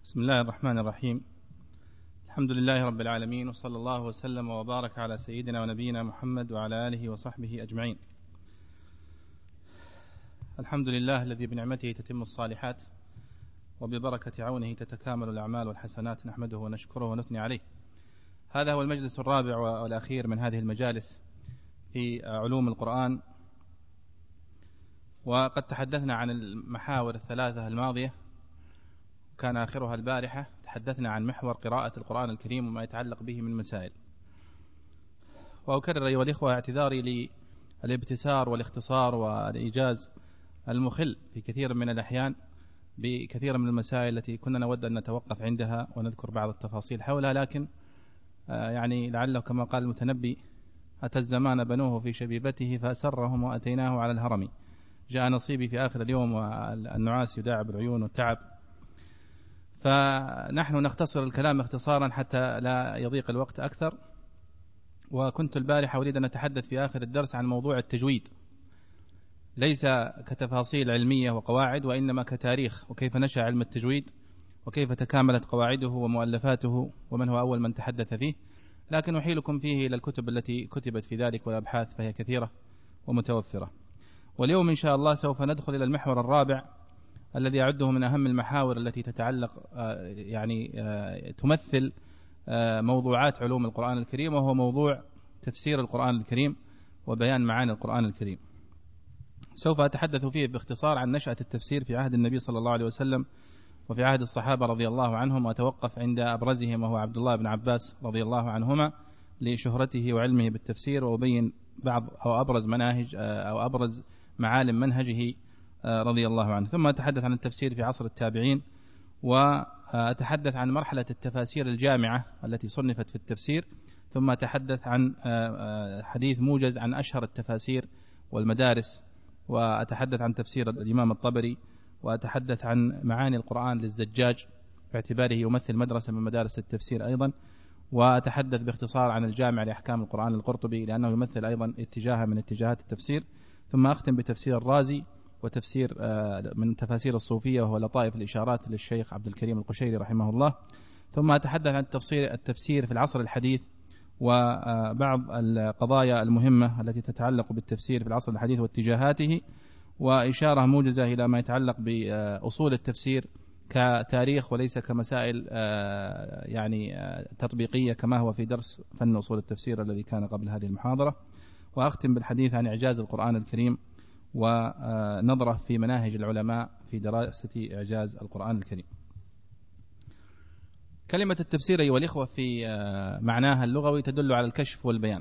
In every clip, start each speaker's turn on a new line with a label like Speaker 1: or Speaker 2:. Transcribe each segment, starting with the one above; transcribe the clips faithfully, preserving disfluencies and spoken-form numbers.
Speaker 1: بسم الله الرحمن الرحيم. الحمد لله رب العالمين، وصلى الله وسلم وبارك على سيدنا ونبينا محمد وعلى آله وصحبه أجمعين. الحمد لله الذي بنعمته تتم الصالحات وببركة عونه تتكامل الأعمال والحسنات، نحمده ونشكره ونثني عليه. هذا هو المجلس الرابع والأخير من هذه المجالس في علوم القرآن، وقد تحدثنا عن المحاور الثلاثة الماضية، كان آخرها البارحة. تحدثنا عن محور قراءة القرآن الكريم وما يتعلق به من مسائل. وأكرر أيها الإخوة اعتذاري للابتسار والاختصار والإيجاز المخل في كثير من الأحيان بكثير من المسائل التي كنا نود أن نتوقف عندها ونذكر بعض التفاصيل حولها، لكن يعني لعله كما قال المتنبي: أتى الزمان بنوه في شبيبته فأسرهم وأتيناه على الهرم. جاء نصيبي في آخر اليوم والنعاس يداعب العيون والتعب، فنحن نختصر الكلام اختصارا حتى لا يضيق الوقت أكثر. وكنت البارحة أريد أن أتحدث في آخر الدرس عن موضوع التجويد، ليس كتفاصيل علمية وقواعد، وإنما كتاريخ، وكيف نشأ علم التجويد وكيف تكاملت قواعده ومؤلفاته ومن هو أول من تحدث فيه. لكن أحيلكم فيه إلى الكتب التي كتبت في ذلك والأبحاث، فهي كثيرة ومتوفرة. واليوم إن شاء الله سوف ندخل إلى المحور الرابع الذي أعده من أهم المحاور التي تتعلق يعني تمثل موضوعات علوم القرآن الكريم، وهو موضوع تفسير القرآن الكريم وبيان معاني القرآن الكريم. سوف أتحدث فيه باختصار عن نشأة التفسير في عهد النبي صلى الله عليه وسلم وفي عهد الصحابة رضي الله عنهم، وأتوقف عند أبرزهم وهو عبد الله بن عباس رضي الله عنهما لشهرته وعلمه بالتفسير، وأبين بعض أو أبرز مناهج أو أبرز معالم منهجه رضي الله عنه. ثم أتحدث عن التفسير في عصر التابعين، وأتحدث عن مرحلة التفاسير الجامعة التي صنفت في التفسير، ثم أتحدث عن حديث موجز عن أشهر التفاسير والمدارس، وأتحدث عن تفسير الإمام الطبري، وأتحدث عن معاني القرآن للزجاج باعتباره يمثل مدرسة من مدارس التفسير أيضا، وأتحدث باختصار عن الجامع لأحكام القرآن القرطبي لأنه يمثل أيضا اتجاه من اتجاهات التفسير. ثم أختم بتفسير الرازي وتفسير من تفاسير الصوفية وهو لطائف الإشارات للشيخ عبد الكريم القشيري رحمه الله. ثم أتحدث عن التفسير التفسير في العصر الحديث وبعض القضايا المهمة التي تتعلق بالتفسير في العصر الحديث واتجاهاته، وإشارة موجزة إلى ما يتعلق بأصول التفسير كتاريخ وليس كمسائل يعني تطبيقية كما هو في درس فن أصول التفسير الذي كان قبل هذه المحاضرة. وأختم بالحديث عن إعجاز القرآن الكريم ونظرة في مناهج العلماء في دراسة إعجاز القرآن الكريم. كلمة التفسير أيها الإخوة في معناها اللغوي تدل على الكشف والبيان،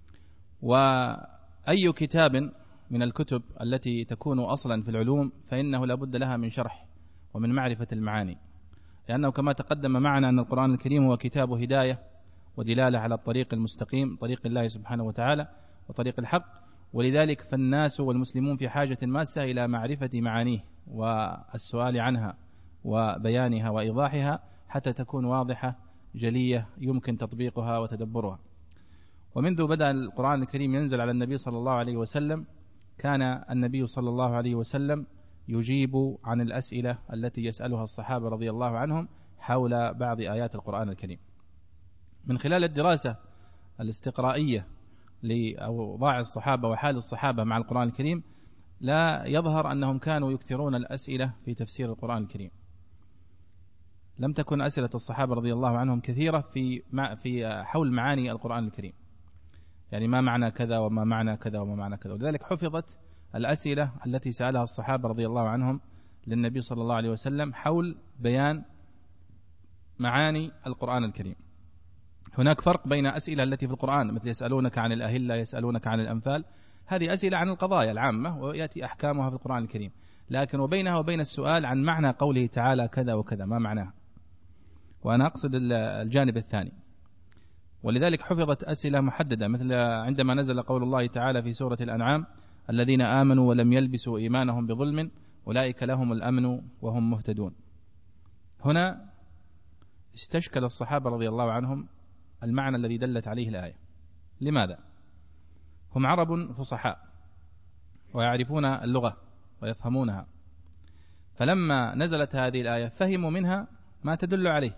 Speaker 1: وأي كتاب من الكتب التي تكون أصلا في العلوم فإنه لابد لها من شرح ومن معرفة المعاني، لأنه كما تقدم معنا أن القرآن الكريم هو كتاب هداية ودلالة على الطريق المستقيم، طريق الله سبحانه وتعالى وطريق الحق، ولذلك فالناس والمسلمون في حاجة ماسة إلى معرفة معانيه والسؤال عنها وبيانها وإيضاحها حتى تكون واضحة جلية يمكن تطبيقها وتدبرها. ومنذ بدأ القرآن الكريم ينزل على النبي صلى الله عليه وسلم كان النبي صلى الله عليه وسلم يجيب عن الأسئلة التي يسألها الصحابة رضي الله عنهم حول بعض آيات القرآن الكريم. من خلال الدراسة الاستقرائية لأوضاع الصحابة وحال الصحابة مع القرآن الكريم لا يظهر أنهم كانوا يكثرون الأسئلة في تفسير القرآن الكريم. لم تكن أسئلة الصحابة رضي الله عنهم كثيرة في في حول معاني القرآن الكريم، يعني ما معنى كذا وما معنى كذا وما معنى كذا. ولذلك حفظت الأسئلة التي سألها الصحابة رضي الله عنهم للنبي صلى الله عليه وسلم حول بيان معاني القرآن الكريم. هناك فرق بين أسئلة التي في القرآن مثل يسألونك عن الأهلة، يسألونك عن الأنفال، هذه أسئلة عن القضايا العامة ويأتي أحكامها في القرآن الكريم، لكن وبينها وبين السؤال عن معنى قوله تعالى كذا وكذا ما معناها، وأنا أقصد الجانب الثاني. ولذلك حفظت أسئلة محددة مثل عندما نزل قول الله تعالى في سورة الأنعام: الذين آمنوا ولم يلبسوا إيمانهم بظلم أولئك لهم الأمن وهم مهتدون. هنا استشكل الصحابة رضي الله عنهم المعنى الذي دلت عليه الآية. لماذا؟ هم عرب فصحاء ويعرفون اللغة ويفهمونها، فلما نزلت هذه الآية فهموا منها ما تدل عليه،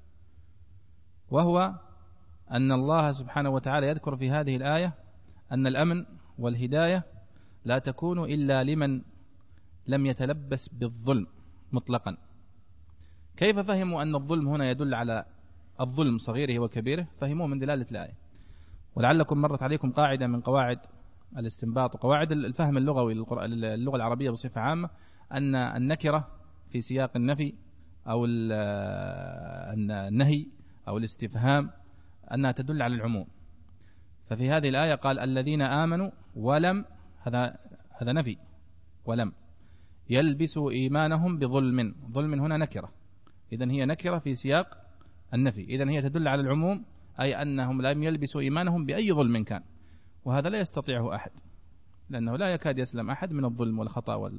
Speaker 1: وهو أن الله سبحانه وتعالى يذكر في هذه الآية أن الأمن والهداية لا تكون إلا لمن لم يتلبس بالظلم مطلقا. كيف فهموا أن الظلم هنا يدل على الظلم صغيره وكبيره؟ فهموه من دلالة الآية. ولعلكم مرت عليكم قاعدة من قواعد الاستنباط وقواعد الفهم اللغوي للغة العربية بصفة عامة، أن النكرة في سياق النفي أو النهي أو الاستفهام أنها تدل على العموم. ففي هذه الآية قال الذين آمنوا ولم، هذا هذا نفي، ولم يلبسوا إيمانهم بظلم. ظلم هنا نكرة، إذن هي نكرة في سياق النفي، إذن هي تدل على العموم، أي أنهم لم يلبسوا إيمانهم بأي ظلم كان، وهذا لا يستطيعه أحد، لأنه لا يكاد يسلم أحد من الظلم والخطأ وال...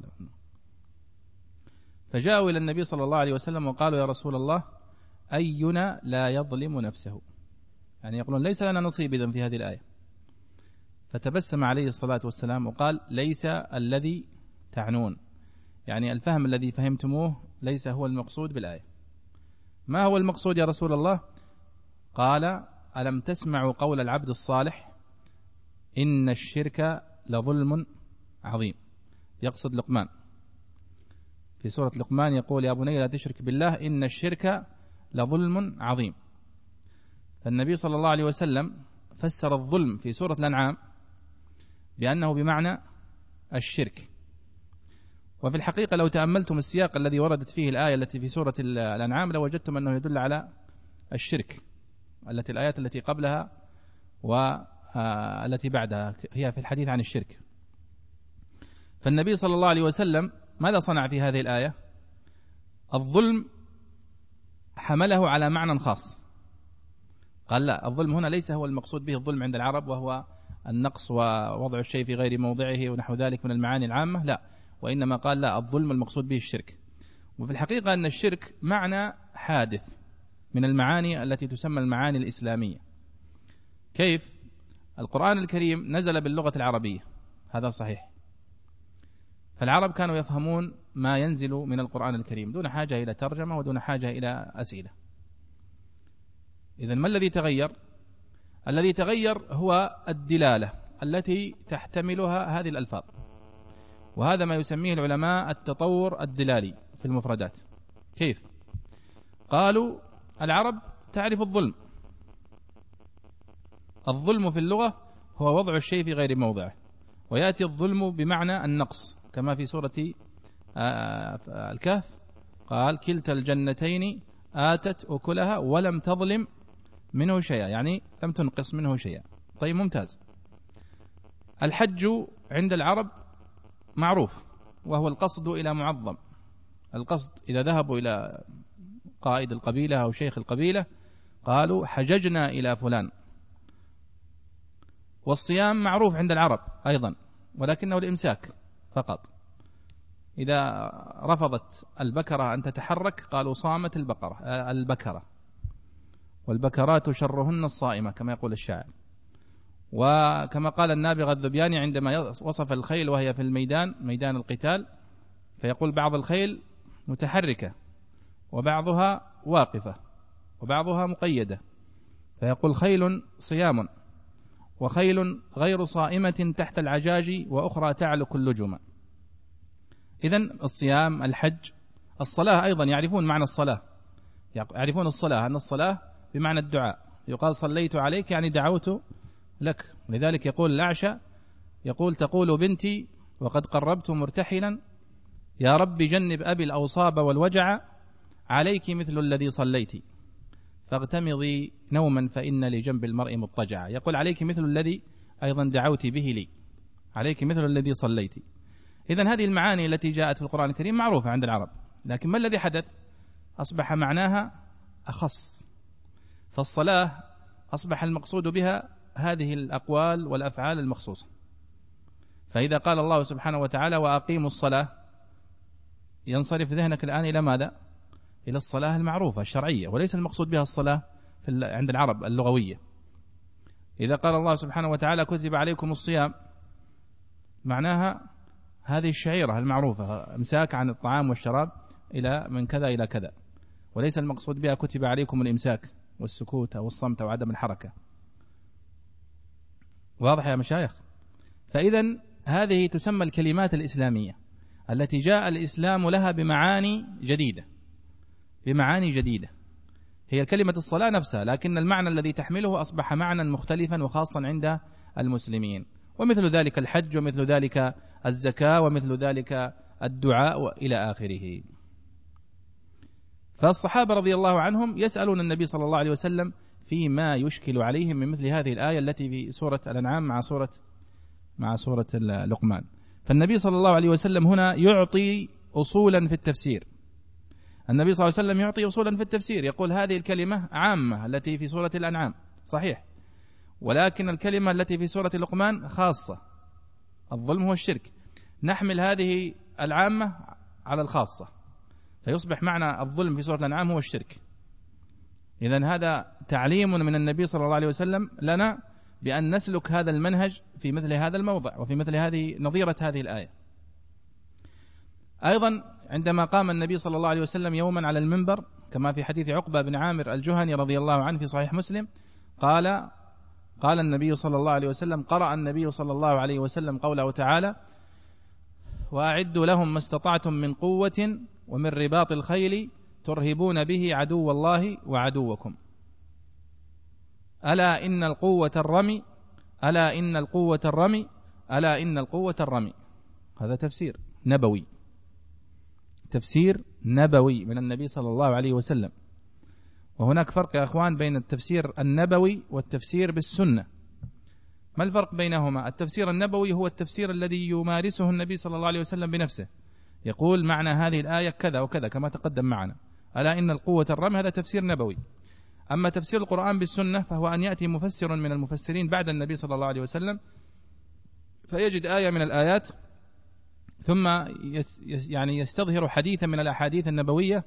Speaker 1: فجاءوا إلى النبي صلى الله عليه وسلم وقالوا يا رسول الله أينا لا يظلم نفسه، يعني يقولون ليس لنا نصيب إذن في هذه الآية. فتبسم عليه الصلاة والسلام وقال ليس الذي تعنون، يعني الفهم الذي فهمتموه ليس هو المقصود بالآية. ما هو المقصود يا رسول الله؟ قال ألم تسمعوا قول العبد الصالح إن الشرك لظلم عظيم. يقصد لقمان في سورة لقمان، يقول يا بني لا تشرك بالله إن الشرك لظلم عظيم. فالنبي صلى الله عليه وسلم فسر الظلم في سورة الأنعام بأنه بمعنى الشرك. وفي الحقيقة لو تأملتم السياق الذي وردت فيه الآية التي في سورة الأنعام لوجدتم أنه يدل على الشرك، التي الآيات التي قبلها والتي بعدها هي في الحديث عن الشرك. فالنبي صلى الله عليه وسلم ماذا صنع في هذه الآية؟ الظلم حمله على معنى خاص، قال لا، الظلم هنا ليس هو المقصود به الظلم عند العرب وهو النقص ووضع الشيء في غير موضعه ونحو ذلك من المعاني العامة، لا، وإنما قال لا، الظلم المقصود به الشرك. وفي الحقيقة أن الشرك معنى حادث من المعاني التي تسمى المعاني الإسلامية. كيف؟ القرآن الكريم نزل باللغة العربية، هذا صحيح، فالعرب كانوا يفهمون ما ينزل من القرآن الكريم دون حاجة إلى ترجمة ودون حاجة إلى أسئلة. إذن ما الذي تغير؟ الذي تغير هو الدلالة التي تحتملها هذه الألفاظ، وهذا ما يسميه العلماء التطور الدلالي في المفردات. كيف؟ قالوا العرب تعرف الظلم، الظلم في اللغة هو وضع الشيء في غير موضعه، ويأتي الظلم بمعنى النقص كما في سورة الكهف قال كلتا الجنتين آتت أكلها ولم تظلم منه شيئا، يعني لم تنقص منه شيئا. طيب ممتاز. الحج عند العرب معروف، وهو القصد إلى معظم، القصد إذا ذهبوا إلى قائد القبيلة أو شيخ القبيلة قالوا حججنا إلى فلان. والصيام معروف عند العرب أيضا، ولكنه الإمساك فقط. إذا رفضت البكرة أن تتحرك قالوا صامت البقرة البكرة، والبكرات شرهن الصائمة كما يقول الشاعر. وكما قال النابغة الذبياني عندما وصف الخيل وهي في الميدان ميدان القتال، فيقول بعض الخيل متحركة وبعضها واقفة وبعضها مقيدة، فيقول خيل صيام وخيل غير صائمة تحت العجاج وأخرى تعلق اللجوم. إذن الصيام، الحج، الصلاة أيضا يعرفون معنى الصلاة، يعرفون الصلاة أن الصلاة بمعنى الدعاء، يقال صليت عليك يعني دعوت لك. لذلك يقول الأعشى يقول تقول بنتي وقد قربت مرتحلا يا رب جنب أبي الأوصاب والوجع عليك مثل الذي صليت فاغتمضي نوما فإن لجنب المرء مضطجعا. يقول عليك مثل الذي أيضا دعوت به لي، عليك مثل الذي صليت. إذن هذه المعاني التي جاءت في القرآن الكريم معروفة عند العرب، لكن ما الذي حدث؟ أصبح معناها أخص، فالصلاة أصبح المقصود بها هذه الأقوال والأفعال المخصوصة. فإذا قال الله سبحانه وتعالى وأقيموا الصلاة، ينصرف ذهنك الآن إلى ماذا؟ إلى الصلاة المعروفة الشرعية، وليس المقصود بها الصلاة في عند العرب اللغوية. إذا قال الله سبحانه وتعالى كتب عليكم الصيام، معناها هذه الشعيرة المعروفة، امساك عن الطعام والشراب إلى من كذا إلى كذا. وليس المقصود بها كتب عليكم الإمساك والسكوت أو الصمت أو عدم الحركة. واضح يا مشايخ؟ فإذا هذه تسمى الكلمات الإسلامية التي جاء الإسلام لها بمعاني جديدة، بمعاني جديدة. هي كلمة الصلاة نفسها، لكن المعنى الذي تحمله أصبح معنى مختلفا وخاصا عند المسلمين. ومثل ذلك الحج، ومثل ذلك الزكاة، ومثل ذلك الدعاء وإلى آخره. فالصحابة رضي الله عنهم يسألون النبي صلى الله عليه وسلم فيما يشكل عليهم من مثل هذه الآية التي في سورة الأنعام مع سورة مع سورة لقمان. فالنبي صلى الله عليه وسلم هنا يعطي أصولا في التفسير. النبي صلى الله عليه وسلم يعطي أصولا في التفسير، يقول هذه الكلمة عامة التي في سورة الأنعام صحيح، ولكن الكلمة التي في سورة لقمان خاصة، الظلم هو الشرك، نحمل هذه العامة على الخاصة، فيصبح معنى الظلم في سورة الأنعام هو الشرك. إذن هذا تعليم من النبي صلى الله عليه وسلم لنا بأن نسلك هذا المنهج في مثل هذا الموضع وفي مثل هذه نظيرة هذه الآية. أيضا عندما قام النبي صلى الله عليه وسلم يوما على المنبر كما في حديث عقبة بن عامر الجهني رضي الله عنه في صحيح مسلم، قال قال النبي صلى الله عليه وسلم قرأ النبي صلى الله عليه وسلم قوله تعالى: وأعدوا لهم ما استطعتم من قوة ومن رباط الخيل ترهبون به عدو الله وعدوكم، ألا إن القوة الرمي ألا إن القوة الرمي ألا إن القوة الرمي. هذا تفسير نبوي، تفسير نبوي من النبي صلى الله عليه وسلم. وهناك فرق يا أخوان بين التفسير النبوي والتفسير بالسنة. ما الفرق بينهما؟ التفسير النبوي هو التفسير الذي يمارسه النبي صلى الله عليه وسلم بنفسه، يقول معنى هذه الآية كذا وكذا كما تقدم معنا، ألا إن القوة الرمي، هذا تفسير نبوي. أما تفسير القرآن بالسنة فهو أن يأتي مفسر من المفسرين بعد النبي صلى الله عليه وسلم فيجد آية من الآيات ثم يعني يستظهر حديثا من الأحاديث النبوية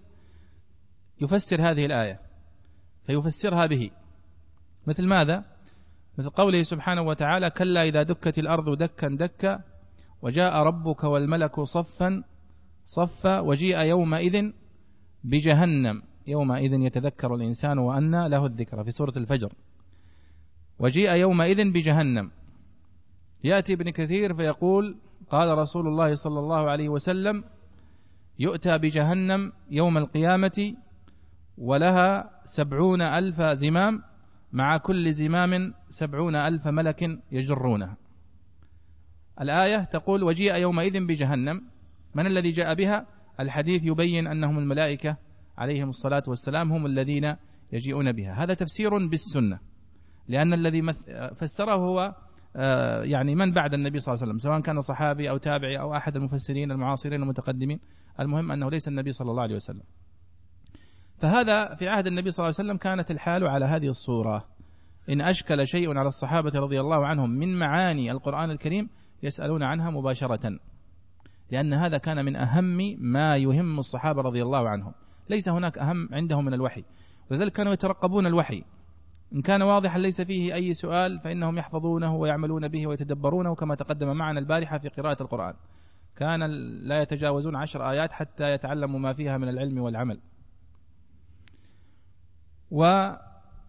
Speaker 1: يفسر هذه الآية فيفسرها به. مثل ماذا؟ مثل قوله سبحانه وتعالى: كلا إذا دكت الأرض دكا دكا وجاء ربك والملك صفا صفا وجيء يومئذ بجهنم يومئذ يتذكر الإنسان وأنى له الذكرى، في سورة الفجر. وجيء يومئذ بجهنم. يأتي ابن كثير فيقول: قال رسول الله صلى الله عليه وسلم: يؤتى بجهنم يوم القيامة ولها سبعون ألف زمام، مع كل زمام سبعون ألف ملك يجرونها. الآية تقول: وجيء يومئذ بجهنم. من الذي جاء بها؟ الحديث يبين أنهم الملائكة عليهم الصلاة والسلام هم الذين يجيئون بها. هذا تفسير بالسنة، لأن الذي فسره هو يعني من بعد النبي صلى الله عليه وسلم، سواء كان صحابي أو تابعي أو أحد المفسرين المعاصرين المتقدمين، المهم أنه ليس النبي صلى الله عليه وسلم. فهذا في عهد النبي صلى الله عليه وسلم كانت الحال على هذه الصورة. إن أشكل شيء على الصحابة رضي الله عنهم من معاني القرآن الكريم يسألون عنها مباشرة، لأن هذا كان من أهم ما يهم الصحابة رضي الله عنهم، ليس هناك أهم عندهم من الوحي، ولذلك كانوا يترقبون الوحي، إن كان واضحا ليس فيه أي سؤال فإنهم يحفظونه ويعملون به ويتدبرونه، كما تقدم معنا البارحة في قراءة القرآن، كان لا يتجاوزون عشر آيات حتى يتعلموا ما فيها من العلم والعمل. وفي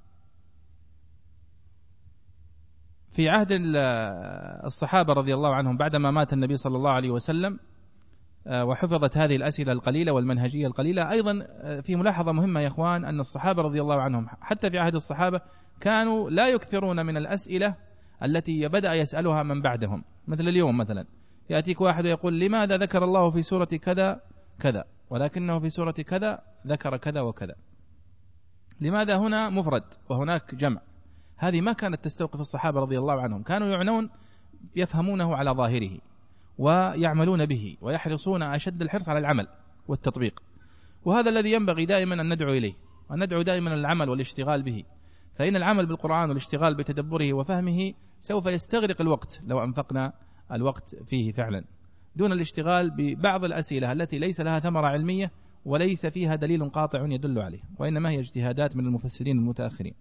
Speaker 1: عهد الصحابة رضي الله عنهم بعدما مات النبي صلى الله عليه وسلم وحفظت هذه الأسئلة القليلة والمنهجية القليلة، أيضا في ملاحظة مهمة يا إخوان، أن الصحابة رضي الله عنهم حتى في عهد الصحابة كانوا لا يكثرون من الأسئلة التي بدأ يسألها من بعدهم. مثل اليوم مثلا يأتيك واحد ويقول: لماذا ذكر الله في سورة كذا كذا ولكنه في سورة كذا ذكر كذا وكذا؟ لماذا هنا مفرد وهناك جمع؟ هذه ما كانت تستوقف الصحابة رضي الله عنهم، كانوا يعنون يفهمونه على ظاهره ويعملون به ويحرصون أشد الحرص على العمل والتطبيق. وهذا الذي ينبغي دائما أن ندعو إليه، وأن ندعو دائما العمل والاشتغال به، فإن العمل بالقرآن والاشتغال بتدبره وفهمه سوف يستغرق الوقت لو أنفقنا الوقت فيه فعلا، دون الاشتغال ببعض الأسئلة التي ليس لها ثمرة علمية وليس فيها دليل قاطع يدل عليه، وإنما هي اجتهادات من المفسرين المتأخرين.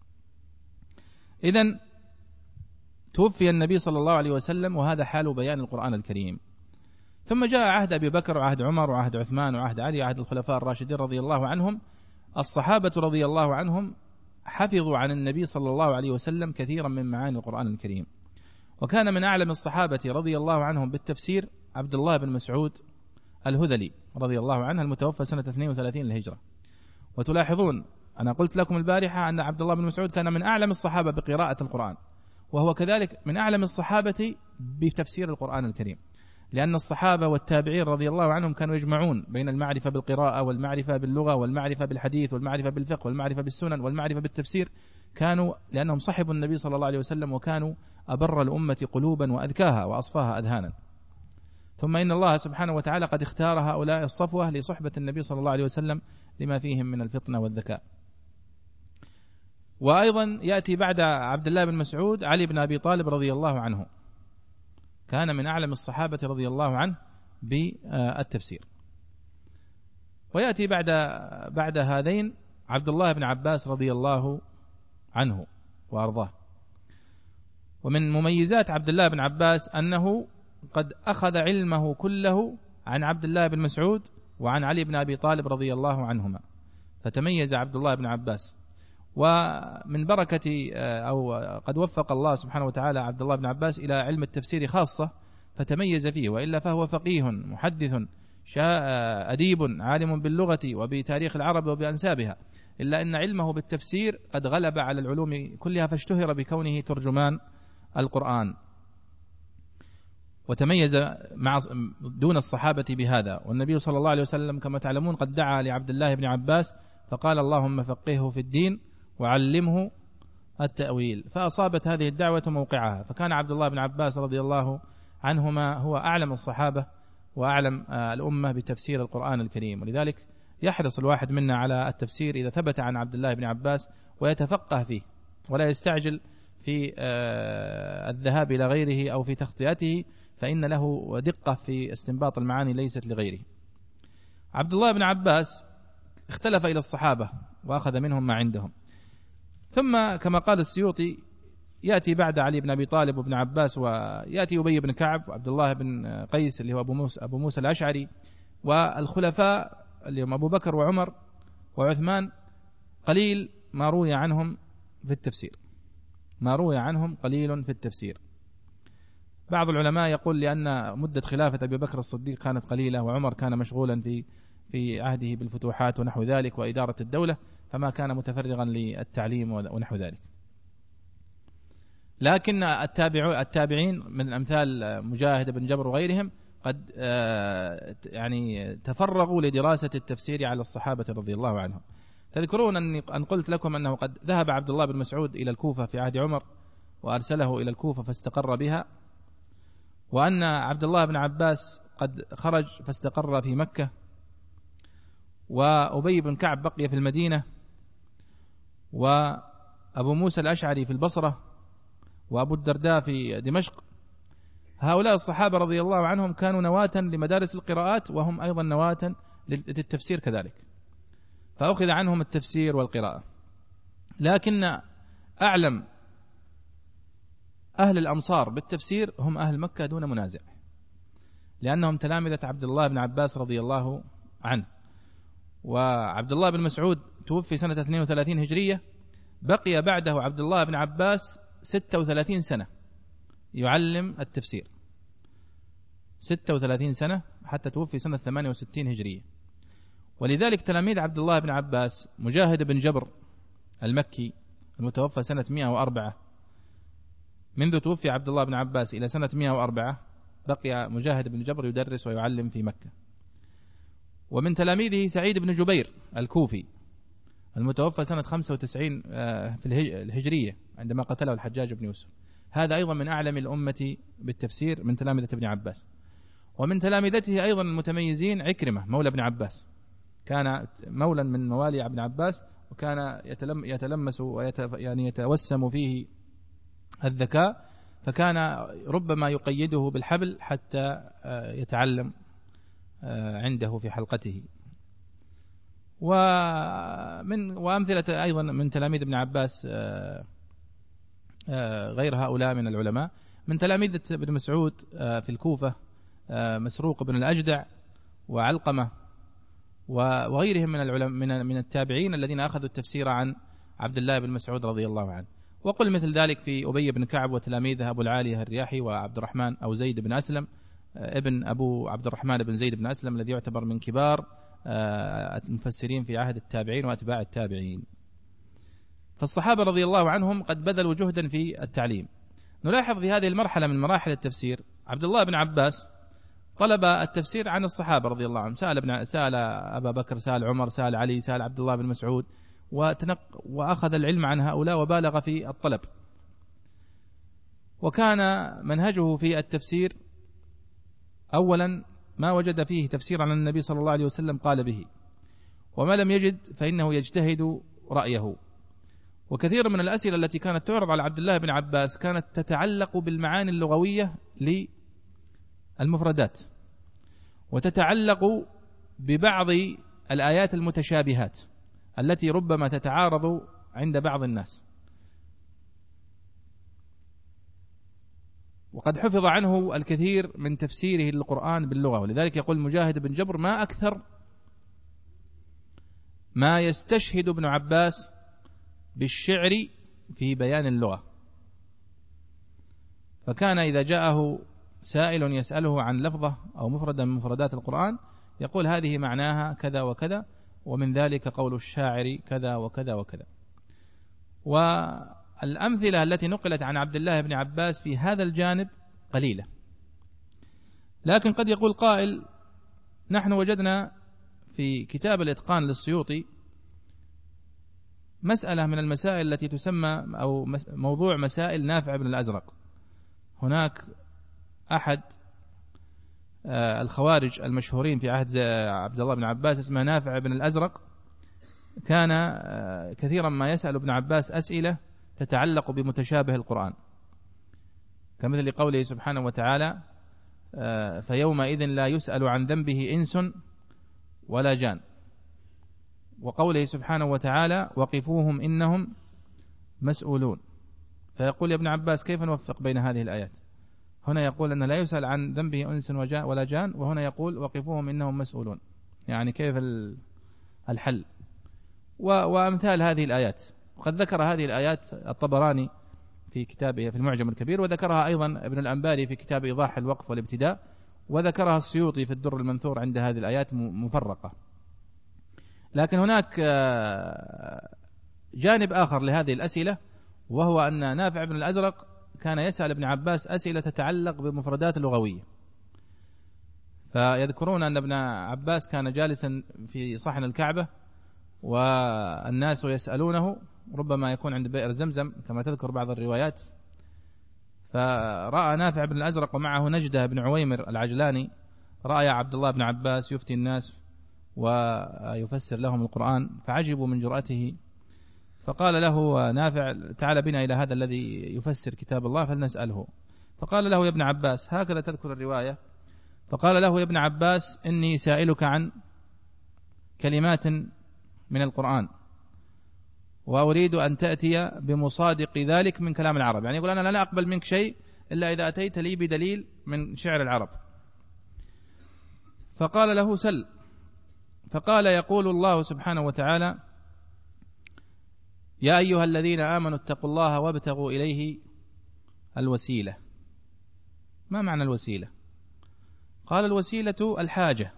Speaker 1: إذن توفي النبي صلى الله عليه وسلم وهذا حال بيان القرآن الكريم. ثم جاء عهد أبي بكر وعهد عمر وعهد عثمان وعهد علي وعهد الخلفاء الراشدين رضي الله عنهم، الصحابة رضي الله عنهم حفظوا عن النبي صلى الله عليه وسلم كثيرا من معاني القرآن الكريم، وكان من أعلم الصحابة رضي الله عنهم بالتفسير عبد الله بن مسعود الهذلي رضي الله عنه المتوفى سنة اثنين وثلاثين للهجرة. وتلاحظون أنا قلت لكم البارحة أن عبد الله بن مسعود كان من أعلم الصحابة بقراءة القرآن، وهو كذلك من أعلم الصحابة بتفسير القرآن الكريم، لأن الصحابة والتابعين رضي الله عنهم كانوا يجمعون بين المعرفة بالقراءة والمعرفة باللغة والمعرفة بالحديث والمعرفة بالفقه والمعرفة بالسنن والمعرفة بالتفسير، كانوا لأنهم صحبوا النبي صلى الله عليه وسلم وكانوا أبر الأمة قلوبا وأذكاها وأصفاها أذهانا. ثم إن الله سبحانه وتعالى قد اختار هؤلاء الصفوة لصحبة النبي صلى الله عليه وسلم لما فيهم من الفطنة والذكاء. وأيضا يأتي بعد عبد الله بن مسعود علي بن أبي طالب رضي الله عنه، كان من أعلم الصحابة رضي الله عنه بالتفسير. ويأتي بعد بعد هذين عبد الله بن عباس رضي الله عنه وأرضاه. ومن مميزات عبد الله بن عباس أنه قد أخذ علمه كله عن عبد الله بن مسعود وعن علي بن أبي طالب رضي الله عنهما، فتميز عبد الله بن عباس. ومن بركة أو قد وفق الله سبحانه وتعالى عبد الله بن عباس إلى علم التفسير خاصة فتميز فيه، وإلا فهو فقيه محدث أديب عالم باللغة وبتاريخ العرب وبأنسابها، إلا أن علمه بالتفسير قد غلب على العلوم كلها فاشتهر بكونه ترجمان القرآن، وتميز مع دون الصحابة بهذا. والنبي صلى الله عليه وسلم كما تعلمون قد دعا لعبد الله بن عباس فقال اللهم فقهه في الدين وعلمه التأويل، فأصابت هذه الدعوة موقعها، فكان عبد الله بن عباس رضي الله عنهما هو أعلم الصحابة وأعلم الأمة بتفسير القرآن الكريم. ولذلك يحرص الواحد منا على التفسير إذا ثبت عن عبد الله بن عباس ويتفقه فيه، ولا يستعجل في الذهاب إلى غيره أو في تخطئته، فإن له دقة في استنباط المعاني ليست لغيره. عبد الله بن عباس اختلف إلى الصحابة وأخذ منهم ما عندهم. ثم كما قال السيوطي يأتي بعد علي بن أبي طالب وابن عباس ويأتي أبي بن كعب وعبد الله بن قيس اللي هو أبو موسى, أبو موسى الأشعري، والخلفاء اللي هم أبو بكر وعمر وعثمان قليل ما روي عنهم في التفسير، ما روي عنهم قليل في التفسير. بعض العلماء يقول لأن مدة خلافة أبي بكر الصديق كانت قليلة، وعمر كان مشغولا في في عهده بالفتوحات ونحو ذلك وإدارة الدولة، فما كان متفرغا للتعليم ونحو ذلك. لكن التابع التابعين من أمثال مجاهد بن جبر وغيرهم قد يعني تفرغوا لدراسة التفسير على الصحابة رضي الله عنهم. تذكرون أني أن قلت لكم أنه قد ذهب عبد الله بن مسعود إلى الكوفة في عهد عمر وأرسله إلى الكوفة فاستقر بها، وأن عبد الله بن عباس قد خرج فاستقر في مكة، وأبي بن كعب بقي في المدينة، وأبو موسى الأشعري في البصرة، وأبو الدرداء في دمشق. هؤلاء الصحابة رضي الله عنهم كانوا نواة لمدارس القراءات، وهم أيضا نواة للتفسير كذلك، فأخذ عنهم التفسير والقراءة. لكن أعلم أهل الأمصار بالتفسير هم أهل مكة دون منازع، لأنهم تلامذة عبد الله بن عباس رضي الله عنه. وعبد الله بن مسعود توفي سنة اثنين وثلاثين هجرية، بقي بعده عبد الله بن عباس ستة وثلاثين سنة يعلم التفسير، ستة وثلاثين سنة حتى توفي سنة ثمانية وستين هجرية. ولذلك تلاميذ عبد الله بن عباس مجاهد بن جبر المكي المتوفى سنة مئة وأربعة، منذ توفي عبد الله بن عباس إلى سنة مئة وأربعة بقي مجاهد بن جبر يدرس ويعلم في مكة. ومن تلاميذه سعيد بن جبير الكوفي المتوفى سنة خمسة وتسعين في الهجرية عندما قتله الحجاج بن يوسف، هذا أيضا من أعلم الأمة بالتفسير من تلامذة ابن عباس. ومن تلامذته أيضا المتميزين عكرمة مولى ابن عباس، كان مولا من موالي ابن عباس، وكان يتلم يتلمس ويت يعني يتوسم فيه الذكاء، فكان ربما يقيده بالحبل حتى يتعلم عنده في حلقته. ومن وأمثلة أيضا من تلاميذ ابن عباس غير هؤلاء من العلماء. من تلاميذ ابن مسعود في الكوفة مسروق بن الأجدع وعلقمة وغيرهم من العلماء من من التابعين الذين أخذوا التفسير عن عبد الله بن مسعود رضي الله عنه. وقل مثل ذلك في أبي بن كعب وتلاميذه أبو العالية الرياحي وعبد الرحمن أو زيد بن أسلم ابن أبو عبد الرحمن بن زيد بن أسلم الذي يعتبر من كبار المفسرين في عهد التابعين وأتباع التابعين. فالصحابة رضي الله عنهم قد بذلوا جهدا في التعليم. نلاحظ في هذه المرحلة من مراحل التفسير عبد الله بن عباس طلب التفسير عن الصحابة رضي الله عنهم، سأل ابن سأل أبا بكر، سأل عمر، سأل علي، سأل عبد الله بن مسعود، وتنق وأخذ العلم عن هؤلاء وبالغ في الطلب. وكان منهجه في التفسير أولا ما وجد فيه تفسير عن النبي صلى الله عليه وسلم قال به، وما لم يجد فإنه يجتهد رأيه. وكثير من الأسئلة التي كانت تعرض على عبد الله بن عباس كانت تتعلق بالمعاني اللغوية للمفردات، وتتعلق ببعض الآيات المتشابهات التي ربما تتعارض عند بعض الناس. وقد حفظ عنه الكثير من تفسيره للقرآن باللغة، ولذلك يقول مجاهد بن جبر: ما أكثر ما يستشهد ابن عباس بالشعر في بيان اللغة. فكان إذا جاءه سائل يسأله عن لفظة أو مفردة من مفردات القرآن يقول هذه معناها كذا وكذا، ومن ذلك قول الشاعر كذا وكذا وكذا. والأمثلة التي نقلت عن عبد الله بن عباس في هذا الجانب قليلة. لكن قد يقول قائل: نحن وجدنا في كتاب الإتقان للسيوطي مسألة من المسائل التي تسمى أو موضوع مسائل نافع بن الأزرق. هناك أحد الخوارج المشهورين في عهد عبد الله بن عباس اسمه نافع بن الأزرق، كان كثيرا ما يسأل ابن عباس أسئلة تتعلق بمتشابه القرآن، كمثل قوله سبحانه وتعالى: فيومئذ لا يسأل عن ذنبه إنس ولا جان، وقوله سبحانه وتعالى: وقفوهم إنهم مسؤولون. فيقول يا ابن عباس كيف نوفق بين هذه الآيات؟ هنا يقول أن لا يسأل عن ذنبه أنس ولا جان، وهنا يقول وقفوهم إنهم مسؤولون، يعني كيف الحل؟ وأمثال هذه الآيات. وقد ذكر هذه الآيات الطبراني في كتابه في المعجم الكبير، وذكرها أيضا ابن الأنباري في كتاب إيضاح الوقف والابتداء، وذكرها السيوطي في الدر المنثور عند هذه الآيات مفرقة. لكن هناك جانب آخر لهذه الأسئلة، وهو أن نافع بن الأزرق كان يسأل ابن عباس أسئلة تتعلق بمفردات لغوية. فيذكرون أن ابن عباس كان جالسا في صحن الكعبة والناس يسألونه، ربما يكون عند بئر زمزم كما تذكر بعض الروايات. فرأى نافع بن الأزرق ومعه نجدة بن عويمر العجلاني، رأى عبد الله بن عباس يفتي الناس ويفسر لهم القرآن، فعجبوا من جرأته. فقال له نافع: تعال بنا إلى هذا الذي يفسر كتاب الله فلنسأله. فقال له: يا ابن عباس، هكذا تذكر الرواية. فقال له: يا ابن عباس، إني سائلك عن كلمات من القرآن، وأريد أن تأتي بمصادق ذلك من كلام العرب. يعني يقول أنا لا أقبل منك شيء إلا إذا أتيت لي بدليل من شعر العرب. فقال له: سل. فقال: يقول الله سبحانه وتعالى: يا أيها الذين آمنوا اتقوا الله وابتغوا إليه الوسيلة. ما معنى الوسيلة؟ قال: الوسيلة الحاجة.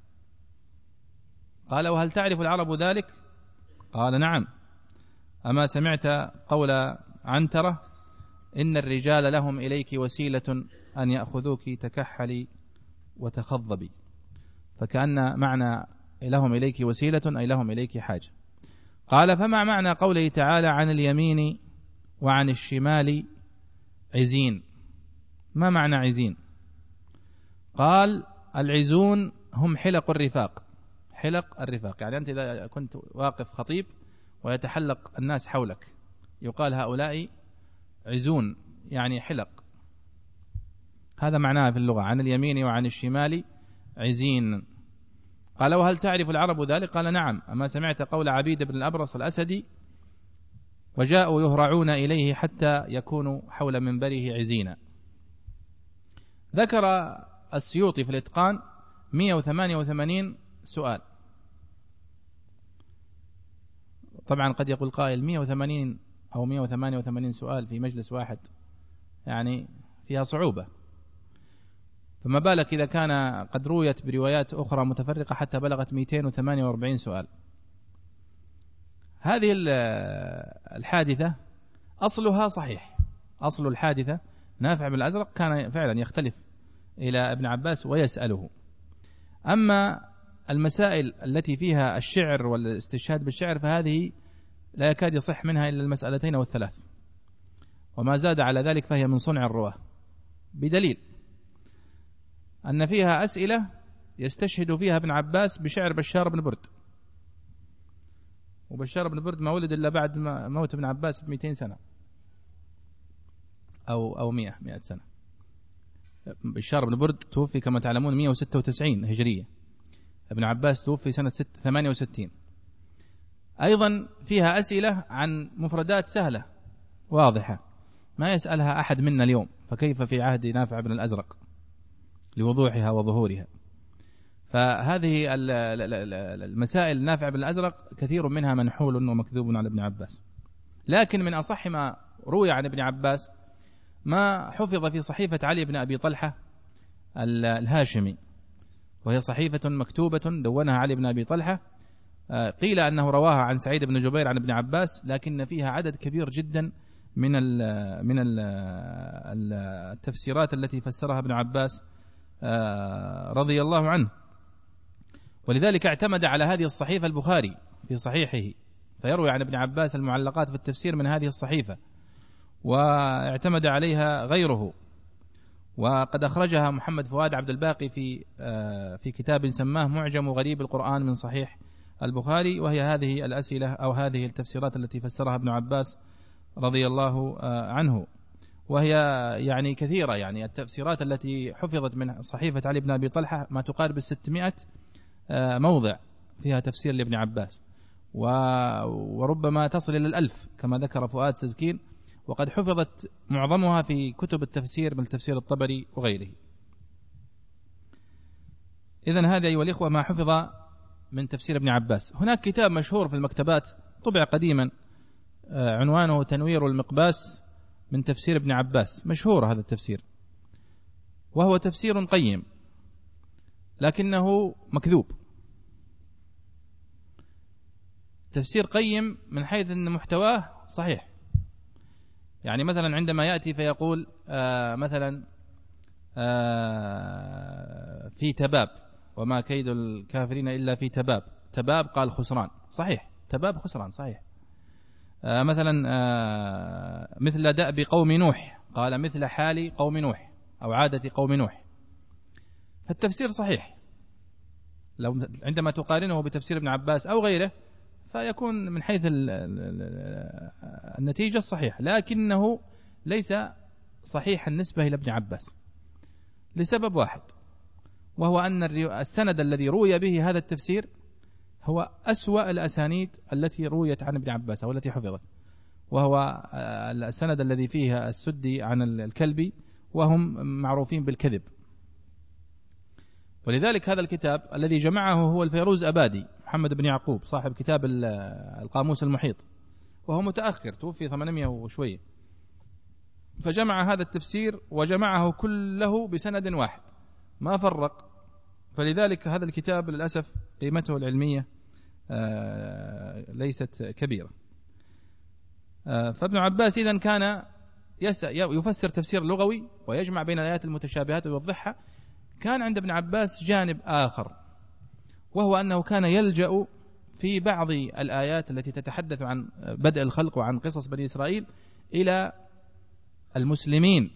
Speaker 1: قال: وهل تعرف العرب ذلك؟ قال: نعم. أما سمعت قول عنترة: إن الرجال لهم إليك وسيلة أن يأخذوك تكحلي وتخضبي. فكأن معنى لهم إليك وسيلة أي لهم إليك حاجة. قال: فما معنى قوله تعالى عن اليمين وعن الشمال عزين؟ ما معنى عزين؟ قال: العزون هم حلق الرفاق. حلق الرفاق يعني أنت إذا كنت واقف خطيب ويتحلق الناس حولك يقال هؤلاء عزون، يعني حلق. هذا معناه في اللغة، عن اليمين وعن الشمال عزين. قال: وهل تعرف العرب ذلك؟ قال: نعم. أما سمعت قول عبيد بن الأبرص الأسدي: وجاءوا يهرعون إليه حتى يكونوا حول منبره عزينا. ذكر السيوطي في الإتقان مئة وثمانية وثمانين سؤال، طبعا قد يقول قائل مئة وثمانين أو مئة وثمانية وثمانين سؤال في مجلس واحد يعني فيها صعوبة، فما بالك إذا كان قد رويت بروايات أخرى متفرقة حتى بلغت مئتين وثمانية وأربعين سؤال. هذه الحادثة أصلها صحيح، أصل الحادثة نافع بن الأزرق كان فعلا يختلف إلى ابن عباس ويسأله. أما المسائل التي فيها الشعر والاستشهاد بالشعر فهذه لا يكاد يصح منها إلا المسألتين والثلاث، وما زاد على ذلك فهي من صنع الرواه، بدليل أن فيها أسئلة يستشهد فيها ابن عباس بشعر بشار بن برد، وبشار بن برد ما ولد إلا بعد موت ابن عباس بمئتين سنة أو أو مئة مئة سنة. بشار بن برد توفي كما تعلمون مئة وستة وتسعين هجرية، ابن عباس توفي سنة ثمانية وستين. أيضا فيها أسئلة عن مفردات سهلة واضحة ما يسألها أحد منا اليوم، فكيف في عهد نافع بن الأزرق لوضوحها وظهورها. فهذه المسائل نافع بن الأزرق كثير منها منحول ومكذوب على ابن عباس. لكن من أصح ما روي عن ابن عباس ما حفظ في صحيفة علي بن أبي طلحة الهاشمي، وهي صحيفة مكتوبة دونها علي بن أبي طلحة، قيل أنه رواها عن سعيد بن جبير عن ابن عباس، لكن فيها عدد كبير جدا من ال من ال التفسيرات التي فسرها ابن عباس رضي الله عنه. ولذلك اعتمد على هذه الصحيفة البخاري في صحيحه، فيروي عن ابن عباس المعلقات في التفسير من هذه الصحيفة، واعتمد عليها غيره. وقد أخرجها محمد فؤاد عبد الباقي في في كتاب سماه معجم غريب القرآن من صحيح البخاري، وهي هذه الأسئلة أو هذه التفسيرات التي فسرها ابن عباس رضي الله عنه، وهي يعني كثيرة. يعني التفسيرات التي حفظت من صحيفة علي بن أبي طلحة ما تقارب الستمائة موضع فيها تفسير لابن عباس، وربما تصل إلى الألف كما ذكر فؤاد سزكين، وقد حفظت معظمها في كتب التفسير من تفسير الطبري وغيره. إذن هذا أيها الإخوة ما حفظ من تفسير ابن عباس. هناك كتاب مشهور في المكتبات طبع قديما عنوانه تنوير المقباس من تفسير ابن عباس، مشهور هذا التفسير، وهو تفسير قيم لكنه مكذوب. تفسير قيم من حيث أن محتواه صحيح، يعني مثلا عندما يأتي فيقول آه مثلا آه في تباب وما كيد الكافرين إلا في تباب، تباب قال خسران، صحيح، تباب خسران صحيح. آه مثلا آه مثل دأب قوم نوح قال مثل حال قوم نوح أو عادة قوم نوح، فالتفسير صحيح. لو عندما تقارنه بتفسير ابن عباس أو غيره فيكون من حيث النتيجة الصحيح، لكنه ليس صحيح النسبة إلى ابن عباس لسبب واحد، وهو أن السند الذي روي به هذا التفسير هو أسوأ الأسانيد التي رويت عن ابن عباس أو التي حفظت، وهو السند الذي فيها السدي عن الكلبي، وهم معروفين بالكذب. ولذلك هذا الكتاب الذي جمعه هو الفيروز أبادي محمد بن يعقوب صاحب كتاب القاموس المحيط، وهو متأخر توفي ثمانمائة وشوية، فجمع هذا التفسير وجمعه كله بسند واحد ما فرق. فلذلك هذا الكتاب للأسف قيمته العلمية ليست كبيرة. فابن عباس إذن كان يفسر تفسير لغوي ويجمع بين الآيات المتشابهات ويوضحها. كان عند ابن عباس جانب آخر، وهو أنه كان يلجأ في بعض الآيات التي تتحدث عن بدء الخلق وعن قصص بني إسرائيل إلى المسلمين